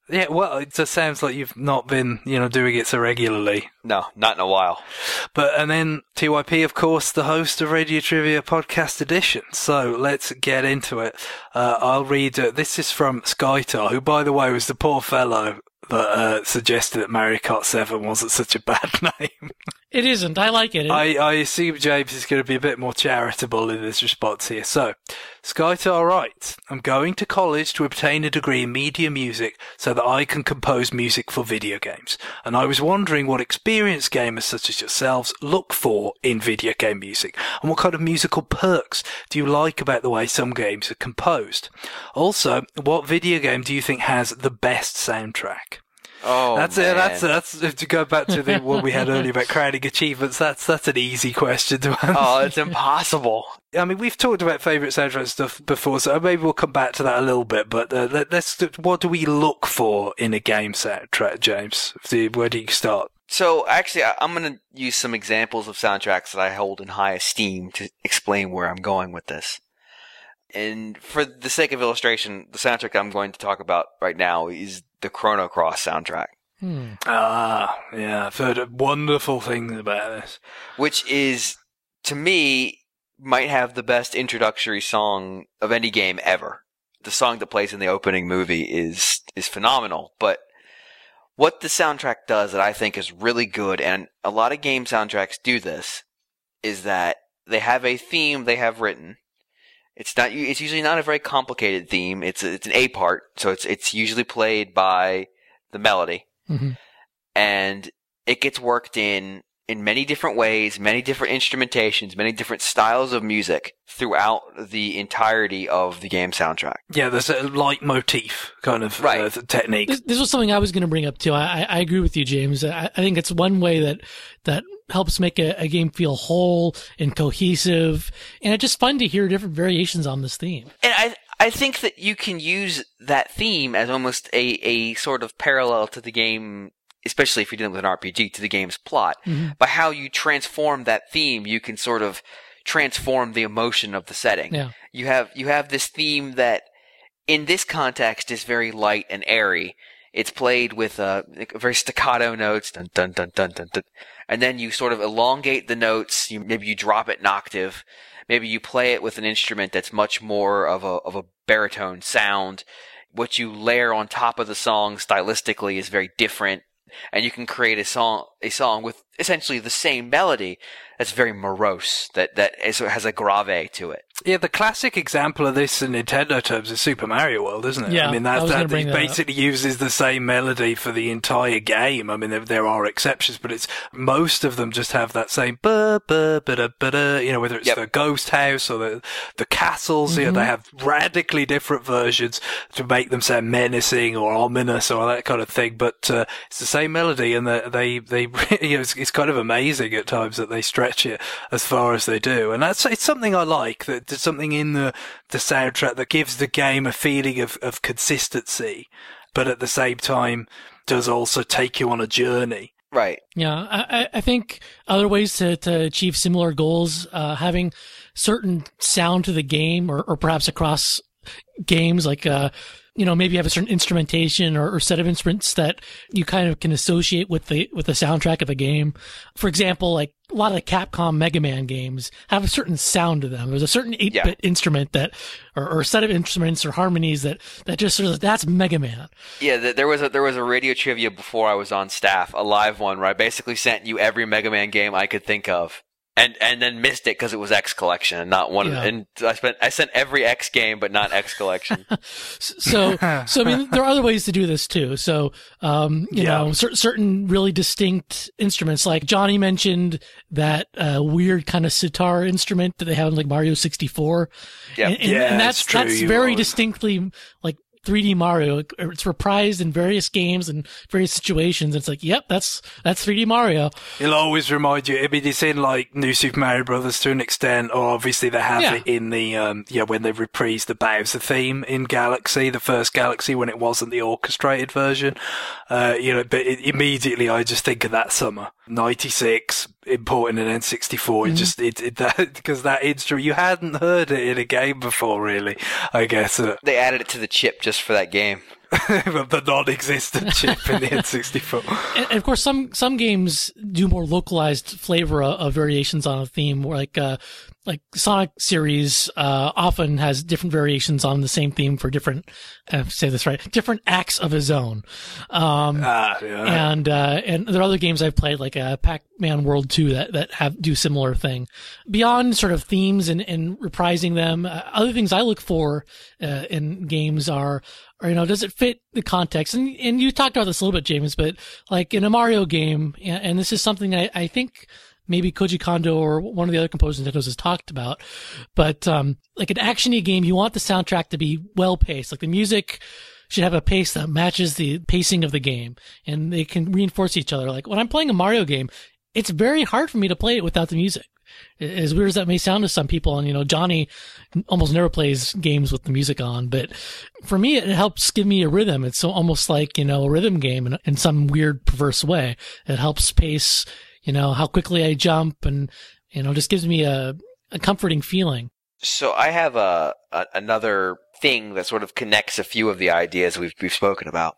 Yeah, well, it just sounds like you've not been, you know, doing it so regularly. No, not in a while. But, and then T Y P, of course, the host of Radio Trivia Podcast Edition. So let's get into it. Uh, I'll read, uh, this is from Skytar, who, by the way, was the poor fellow that uh, suggested that Mario Kart seven wasn't such a bad name. It isn't. I like it. it I, I assume James is going to be a bit more charitable in his response here. So, Skytar writes, I'm going to college to obtain a degree in media music so that I can compose music for video games. And I was wondering what experienced gamers such as yourselves look for in video game music, and what kind of musical perks do you like about the way some games are composed? Also, what video game do you think has the best soundtrack? Oh, that's man. it. That's that's to go back to the what we had earlier about crowning achievements. That's that's an easy question to answer. Oh, it's impossible. I mean, we've talked about favourite soundtrack stuff before, so maybe we'll come back to that a little bit. But uh, let, let's. What do we look for in a game soundtrack, James? Where do you start? So, actually, I- I'm going to use some examples of soundtracks that I hold in high esteem to explain where I'm going with this. And for the sake of illustration, the soundtrack I'm going to talk about right now is the Chrono Cross soundtrack. Hmm. Ah, yeah, I've heard wonderful things about this. Which is, to me, might have the best introductory song of any game ever. The song that plays in the opening movie is is phenomenal, but what the soundtrack does that I think is really good, and a lot of game soundtracks do this, is that they have a theme they have written. It's not. It's usually not a very complicated theme. It's a, it's an A part, so it's it's usually played by the melody, Mm-hmm. and it gets worked in in many different ways, many different instrumentations, many different styles of music throughout the entirety of the game soundtrack. Yeah, there's a leitmotif kind of Right. uh, technique. This, this was something I was going to bring up too. I, I I agree with you, James. I, I think it's one way that that helps make a, a game feel whole and cohesive, and it's just fun to hear different variations on this theme. And I I think that you can use that theme as almost a, a sort of parallel to the game, especially if you're dealing with an R P G, to the game's plot. Mm-hmm. By how you transform that theme, you can sort of transform the emotion of the setting. Yeah. You have you have this theme that, in this context, is very light and airy. It's played with uh, very staccato notes, dun dun dun dun dun dun, and then you sort of elongate the notes. You maybe you drop it an octave. Maybe you play it with an instrument that's much more of a of a baritone sound. What you layer on top of the song stylistically is very different, and you can create a song a song with essentially the same melody that's very morose, that that is, has a grave to it. Yeah, the classic example of this in Nintendo terms is Super Mario World, isn't it? Yeah, I mean, I that, was gonna that bring it that up. basically uses the same melody for the entire game. I mean, there, there are exceptions, but it's most of them just have that same ba ba ba da ba da. You know, whether it's Yep. the ghost house or the the castles. You know, Mm-hmm. they have radically different versions to make them sound menacing or ominous or that kind of thing. But uh, it's the same melody, and they they, they you know, it's, it's kind of amazing at times that they stretch it as far as they do, and that's it's something I like. That there's something in the the soundtrack that gives the game a feeling of, of consistency, but at the same time does also take you on a journey. Right. Yeah, I, I- I think other ways to, to achieve similar goals, uh, having certain sound to the game, or, or perhaps across games, like, uh, you know, maybe you have a certain instrumentation or, or set of instruments that you kind of can associate with the with the soundtrack of the game. For example, like a lot of the Capcom Mega Man games have a certain sound to them. There's a certain eight-bit Yeah. instrument that, or, or set of instruments or harmonies that that just sort of, that's Mega Man. Yeah, th- there was a there was a radio trivia before I was on staff, a live one where I basically sent you every Mega Man game I could think of, and and then missed it because it was X Collection and not one. Yeah. And I spent I sent every X game but not X Collection. So, so I mean, there are other ways to do this too. So, um, you Yeah. know, cer- certain really distinct instruments, like Johnny mentioned that uh, weird kind of sitar instrument that they have in like Mario sixty-four. Yeah. and, and, Yeah, and that's it's true, that's you very are. distinctly like three D Mario. It's reprised in various games and various situations. It's like, yep, that's that's three D Mario. It'll always remind you. I mean, it's in like New Super Mario Brothers to an extent, or obviously they have Yeah. it in the um, yeah when they reprised the Bowser theme in Galaxy, the first Galaxy, when it wasn't the orchestrated version. Uh, you know, but it, immediately I just think of that summer ninety-six importing an N sixty-four. It just it, it that because that instrument you hadn't heard it in a game before, really. I guess. Uh, They added it to the chip just for that game. the non-existent chip in the N sixty-four. And, and of course, some some games do more localized flavor of, of variations on a theme, where like uh, like Sonic series uh, often has different variations on the same theme for different, uh, say this right, different acts of his own. Um, ah, yeah. And uh, and there are other games I've played, like uh, Pac-Man World two, that, that have do similar thing. Beyond sort of themes and, and reprising them, uh, other things I look for uh, in games are, or, you know, does it fit the context? And and you talked about this a little bit, James, but like in a Mario game, and, and this is something I, I think maybe Koji Kondo or one of the other composers Nintendo's has talked about, but um, like an action-y game, you want the soundtrack to be well-paced. Like the music should have a pace that matches the pacing of the game, and they can reinforce each other. Like when I'm playing a Mario game, it's very hard for me to play it without the music. As weird as that may sound to some people, and you know, Johnny almost never plays games with the music on, but for me, it helps give me a rhythm. It's almost like, you know, a rhythm game in, in some weird, perverse way. It helps pace, you know, how quickly I jump, and, you know, just gives me a, a comforting feeling. So I have a, a another thing that sort of connects a few of the ideas we've we've spoken about.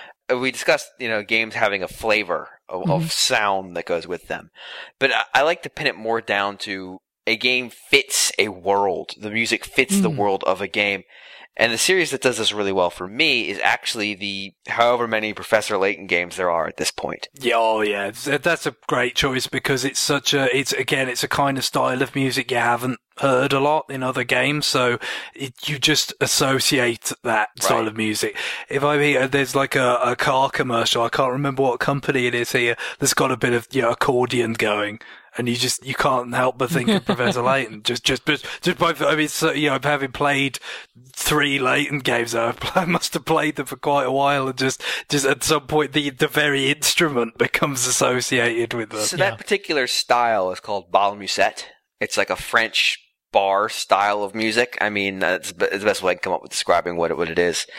We discussed, you know, games having a flavor of, mm-hmm. of sound that goes with them, but I, I like to pin it more down to a game fits a world. The music fits mm. the world of a game. And the series that does this really well for me is actually the however many Professor Layton games there are at this point. Yeah, oh yeah, that's a great choice because it's such a, it's again, it's a kind of style of music you haven't heard a lot in other games, so it, you just associate that style right. of music. If I mean, there's like a, a car commercial, I can't remember what company it is here, that's got a bit of, you know, accordion going. And you just, you can't help but think of Professor Layton. Just, just, just by, I mean, so, you know, having played three Layton games, I must have played them for quite a while, and just, just at some point, the, the very instrument becomes associated with them. So that yeah. particular style is called bal musette. It's like a French bar style of music. I mean, it's the best way I can come up with describing what it, what it is.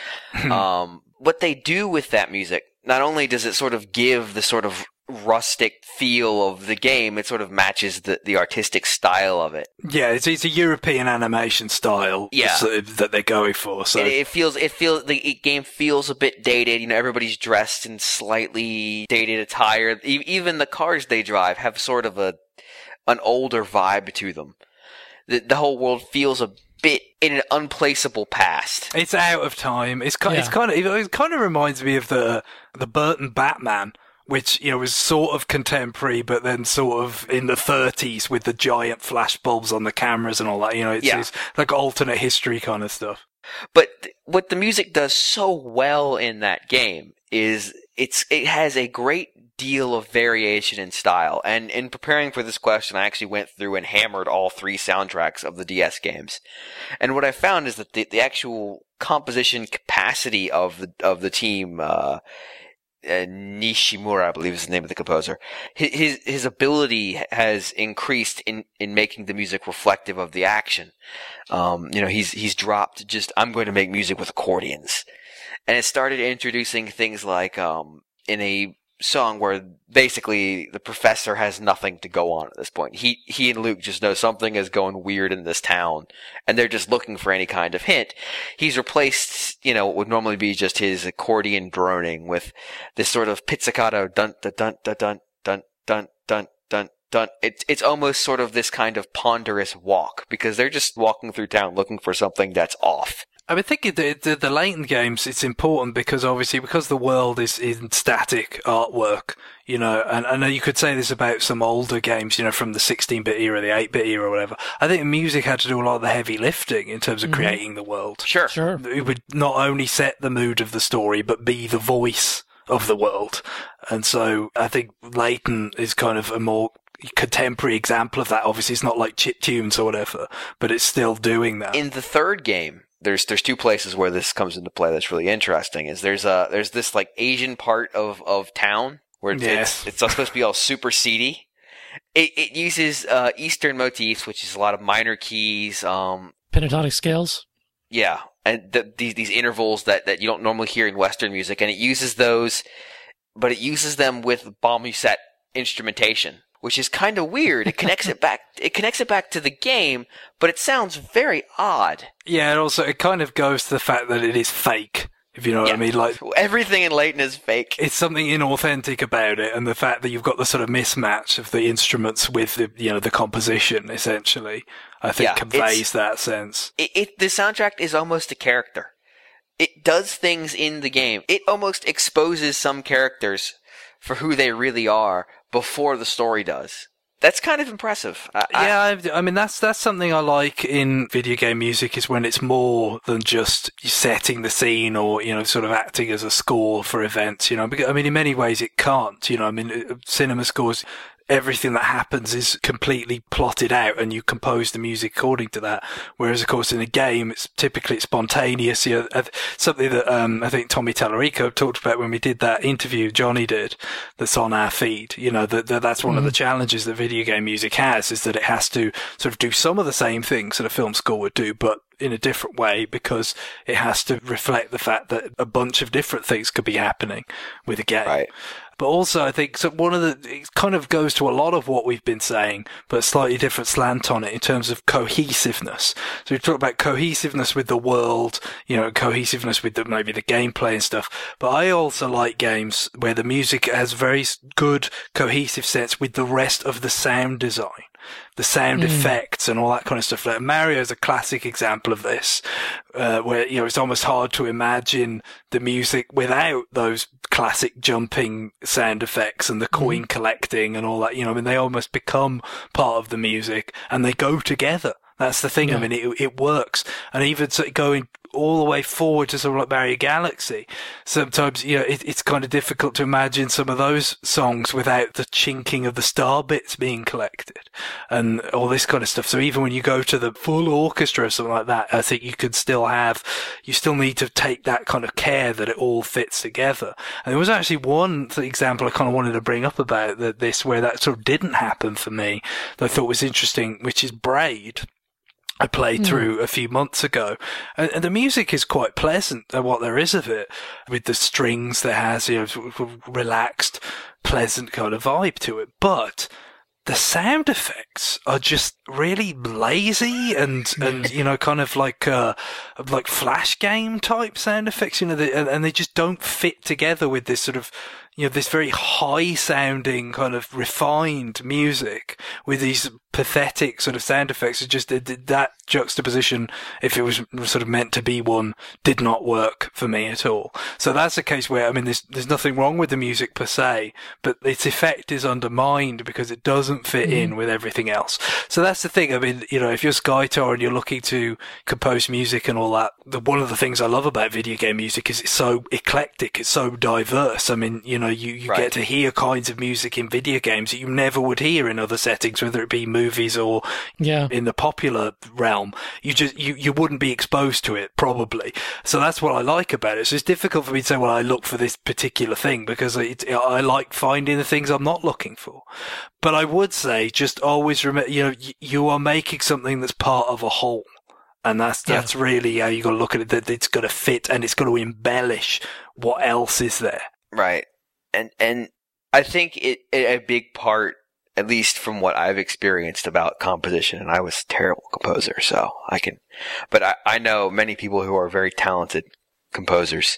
um, what they do with that music, not only does it sort of give the sort of rustic feel of the game, it sort of matches the, the artistic style of it. Yeah, it's, it's a European animation style yeah. so, that they're going for. So it, it feels, it feels, the game feels a bit dated. You know, everybody's dressed in slightly dated attire. E- even the cars they drive have sort of a an older vibe to them. The, the whole world feels a bit in an unplaceable past. It's out of time. It's kind, yeah. it's kind of, it kind of reminds me of the the Burton Batman, which, you know, was sort of contemporary, but then sort of in the thirties with the giant flash bulbs on the cameras and all that. You know, it's, yeah. it's like alternate history kind of stuff. But th- what the music does so well in that game is it's it has a great deal of variation in style. And in preparing for this question, I actually went through and hammered all three soundtracks of the D S games. And what I found is that the, the actual composition capacity of the of the team, uh, Uh, Nishimura, I believe is the name of the composer. His, his his ability has increased in, in making the music reflective of the action. Um, you know, he's he's dropped just, I'm going to make music with accordions, and it started introducing things like um, in a song where basically the professor has nothing to go on at this point. He he and Luke just know something is going weird in this town, and they're just looking for any kind of hint. He's replaced, you know, what would normally be just his accordion droning with this sort of pizzicato dun dun dun dun dun dun dun dun dun dun. It's it's almost sort of this kind of ponderous walk because they're just walking through town looking for something that's off. I mean, thinking the, the, the Layton games, it's important because obviously because the world is in static artwork, you know, and I know you could say this about some older games, you know, from the sixteen-bit era, the eight-bit era, or whatever. I think music had to do a lot of the heavy lifting in terms of mm-hmm. creating the world. Sure. Sure. It would not only set the mood of the story, but be the voice of the world. And so I think Layton is kind of a more contemporary example of that. Obviously, it's not like chiptunes or whatever, but it's still doing that. In the third game, There's there's two places where this comes into play that's really interesting. Is there's a there's this like Asian part of, of town where it's, yes. it's it's supposed to be all super seedy. It it uses uh, Eastern motifs, which is a lot of minor keys, um, pentatonic scales. Yeah, and the, these these intervals that, that you don't normally hear in Western music, and it uses those, but it uses them with bal musette instrumentation, which is kind of weird. It connects it back. It connects it back to the game, but it sounds very odd. Yeah, and also it kind of goes to the fact that it is fake. If you know Yeah. what I mean, like Everything in Layton is fake. it's something inauthentic about it, and the fact that you've got the sort of mismatch of the instruments with the you know the composition, essentially, I think Yeah, conveys it's- that sense. It, it the soundtrack is almost a character. It does things in the game. It almost exposes some characters for who they really are before the story does. That's kind of impressive. I, I- Yeah, I've- I mean that's that's something I like in video game music is when it's more than just setting the scene or you know sort of acting as a score for events. You know, because, I mean in many ways it can't. You know, I mean uh, cinema scores. Everything that happens is completely plotted out and you compose the music according to that. Whereas, of course, in a game, it's typically spontaneous. You know, something that um, I think Tommy Tallarico talked about when we did that interview Johnny did that's on our feed. You know, that, that that's one mm-hmm. of the challenges that video game music has is that it has to sort of do some of the same things that a film score would do, but in a different way because it has to reflect the fact that a bunch of different things could be happening with a game. Right. But also, I think so one of the, it kind of goes to a lot of what we've been saying, but a slightly different slant on it in terms of cohesiveness. So we talk about cohesiveness with the world, you know, cohesiveness with the, maybe the gameplay and stuff. But I also like games where the music has very good cohesive sense with the rest of the sound design. The sound mm. effects and all that kind of stuff. Like Mario is a classic example of this, uh, where, you know, it's almost hard to imagine the music without those classic jumping sound effects and the coin mm. collecting and all that. You know, I mean, they almost become part of the music and they go together. That's the thing. Yeah. I mean, it, it works. And even sort of going all the way forward to something like Mario Galaxy, sometimes, you know, it, it's kind of difficult to imagine some of those songs without the chinking of the star bits being collected and all this kind of stuff. So even when you go to the full orchestra or something like that, I think you could still have, you still need to take that kind of care that it all fits together. And there was actually one example I kind of wanted to bring up about that, this, where that sort of didn't happen for me that I thought was interesting, which is Braid. I played through mm. a few months ago, and, and the music is quite pleasant, and what there is of it, with the strings that has, you know, relaxed, pleasant kind of vibe to it. But the sound effects are just really lazy and, and you know, kind of like uh, like flash game type sound effects, you know, they, and, and they just don't fit together with this sort of, you know, this very high sounding kind of refined music with these pathetic sort of sound effects. It just, it, that juxtaposition, if it was sort of meant to be one, did not work for me at all. So that's a case where, I mean, there's, there's nothing wrong with the music per se, but its effect is undermined because it doesn't fit mm. in with everything else. So that's the thing. I mean, you know, if you're Skytar and you're looking to compose music and all that, the, one of the things I love about video game music is it's so eclectic. It's so diverse. I mean, you know, you, you right. get to hear kinds of music in video games that you never would hear in other settings, whether it be movies or yeah. in the popular realm. You just, you, you wouldn't be exposed to it, probably. So that's what I like about it. So it's difficult for me to say, well, I look for this particular thing because it, I like finding the things I'm not looking for. But I would say just always remember, you know, you are making something that's part of a whole. And that's, that's yeah. really how you got to look at it, that it's got to fit and it's got to embellish what else is there. Right. And, and I think it, a big part, at least from what I've experienced about composition, and I was a terrible composer, so I can, but I, I know many people who are very talented composers.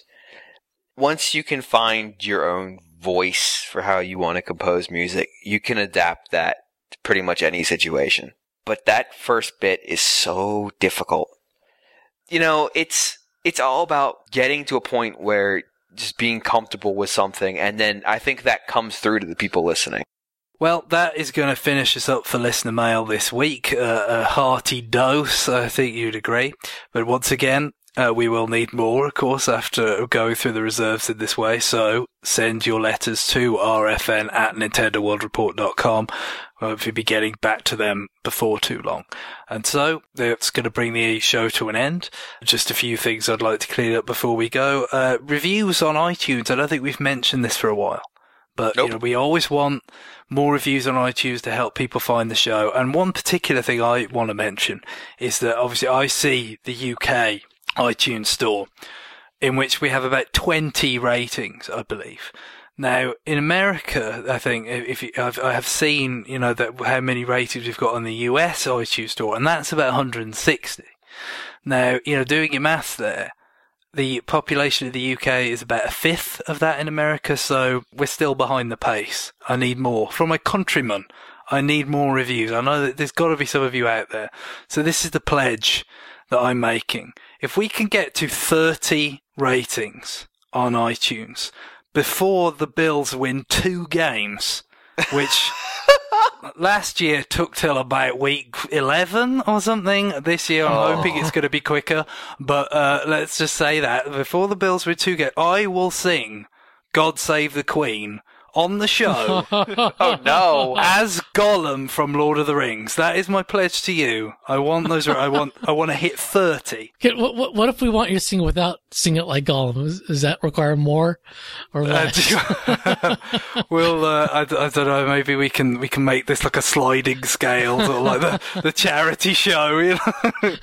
Once you can find your own voice for how you want to compose music, you can adapt that to pretty much any situation. But that first bit is so difficult. You know, it's, it's all about getting to a point where just being comfortable with something, and then I think that comes through to the people listening. Well, that is going to finish us up for listener mail this week. Uh, a hearty dose, I think you'd agree. But once again, uh, we will need more, of course, after going through the reserves in this way. So send your letters to r f n at nintendo world report dot com. We'll hopefully be getting back to them before too long. And so that's going to bring the show to an end. Just a few things I'd like to clean up before we go. Uh, reviews on iTunes. I don't think we've mentioned this for a while. But, nope. you know, we always want more reviews on iTunes to help people find the show. And one particular thing I want to mention is that obviously I see the U K iTunes store in which we have about twenty ratings, I believe. Now, in America, I think if you, I've, I have seen, you know, that how many ratings we've got on the U S iTunes store, and that's about one hundred sixty. Now, you know, doing your maths there, the population of the U K is about a fifth of that in America, so we're still behind the pace. I need more. From my countrymen, I need more reviews. I know that there's got to be some of you out there. So this is the pledge that I'm making. If we can get to thirty ratings on iTunes before the Bills win two games, which last year took till about week eleven or something. This year I'm Oh. hoping it's going to be quicker. But uh, let's just say that before the Bills win two games, I will sing God Save the Queen on the show Oh no! as Gollum from Lord of the Rings. That is my pledge to you. I want those. I want. I want to hit thirty. Okay, what, what, what if we want you to sing without sing it like Gollum? Does, does that require more or less? Uh, we'll. Uh, I, I don't know. Maybe we can. We can make this like a sliding scale, sort of like the the charity show. You know.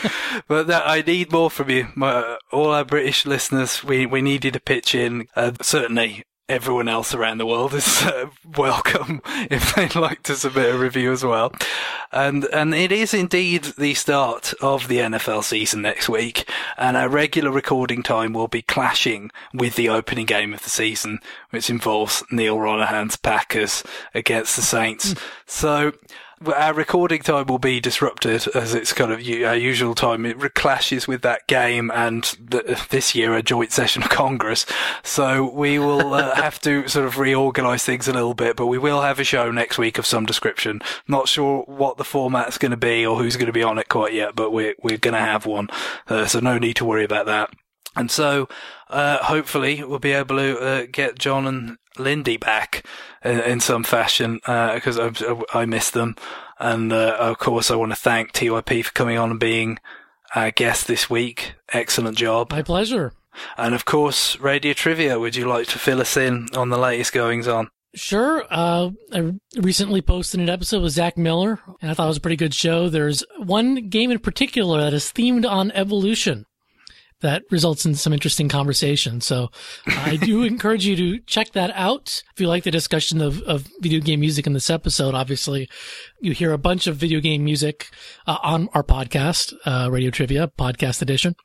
But that, I need more from you, my, all our British listeners. We we need you to pitch in. Uh, certainly. Everyone else around the world is uh, welcome if they'd like to submit a review as well. And and it is indeed the start of the N F L season next week, and our regular recording time will be clashing with the opening game of the season, which involves Neil Ronahan's Packers against the Saints. So our recording time will be disrupted as it's kind of our usual time. It clashes with that game and the, this year a joint session of Congress. So we will uh, have to sort of reorganise things a little bit, but we will have a show next week of some description. Not sure what the format's going to be or who's going to be on it quite yet, but we're, we're going to have one. Uh, so no need to worry about that. And so, uh, hopefully we'll be able to uh, get John and Lindy back in, in some fashion, uh, because I, I miss them. And, uh, of course I want to thank T Y P for coming on and being our guest this week. Excellent job. My pleasure. And of course, Radio Trivia, would you like to fill us in on the latest goings on? Sure. Uh, I recently posted an episode with Zach Miller, and I thought it was a pretty good show. There's one game in particular that is themed on evolution that results in some interesting conversation. So I do encourage you to check that out. If you like the discussion of, of video game music in this episode, obviously you hear a bunch of video game music uh, on our podcast, uh, Radio Trivia, Podcast Edition,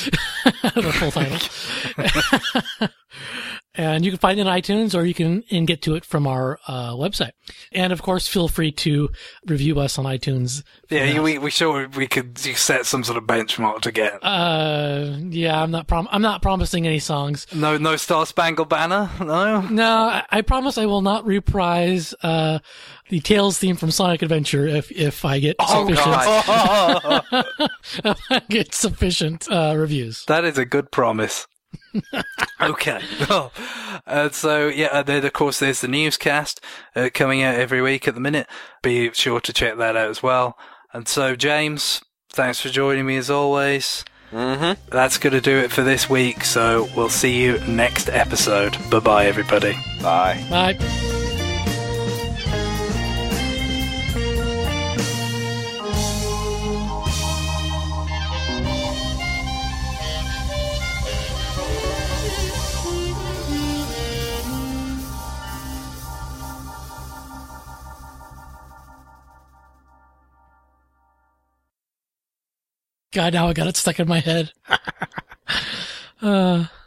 the full title. And you can find it on iTunes, or you can and get to it from our uh, website. And of course, feel free to review us on iTunes. Yeah, we we sure we could set some sort of benchmark to get. Uh, yeah, I'm not prom- I'm not promising any songs. No, no Star Spangled Banner. No. No, I, I promise I will not reprise uh, the Tails theme from Sonic Adventure if if I get Oh, sufficient God. if I get sufficient uh, reviews. That is a good promise. Okay. Oh. Uh, so, yeah, and then, of course, there's the newscast uh, coming out every week at the minute. Be sure to check that out as well. And so, James, thanks for joining me as always. Mm-hmm. That's going to do it for this week, so we'll see you next episode. Bye-bye, everybody. Bye. Bye. God, now I got it stuck in my head. uh...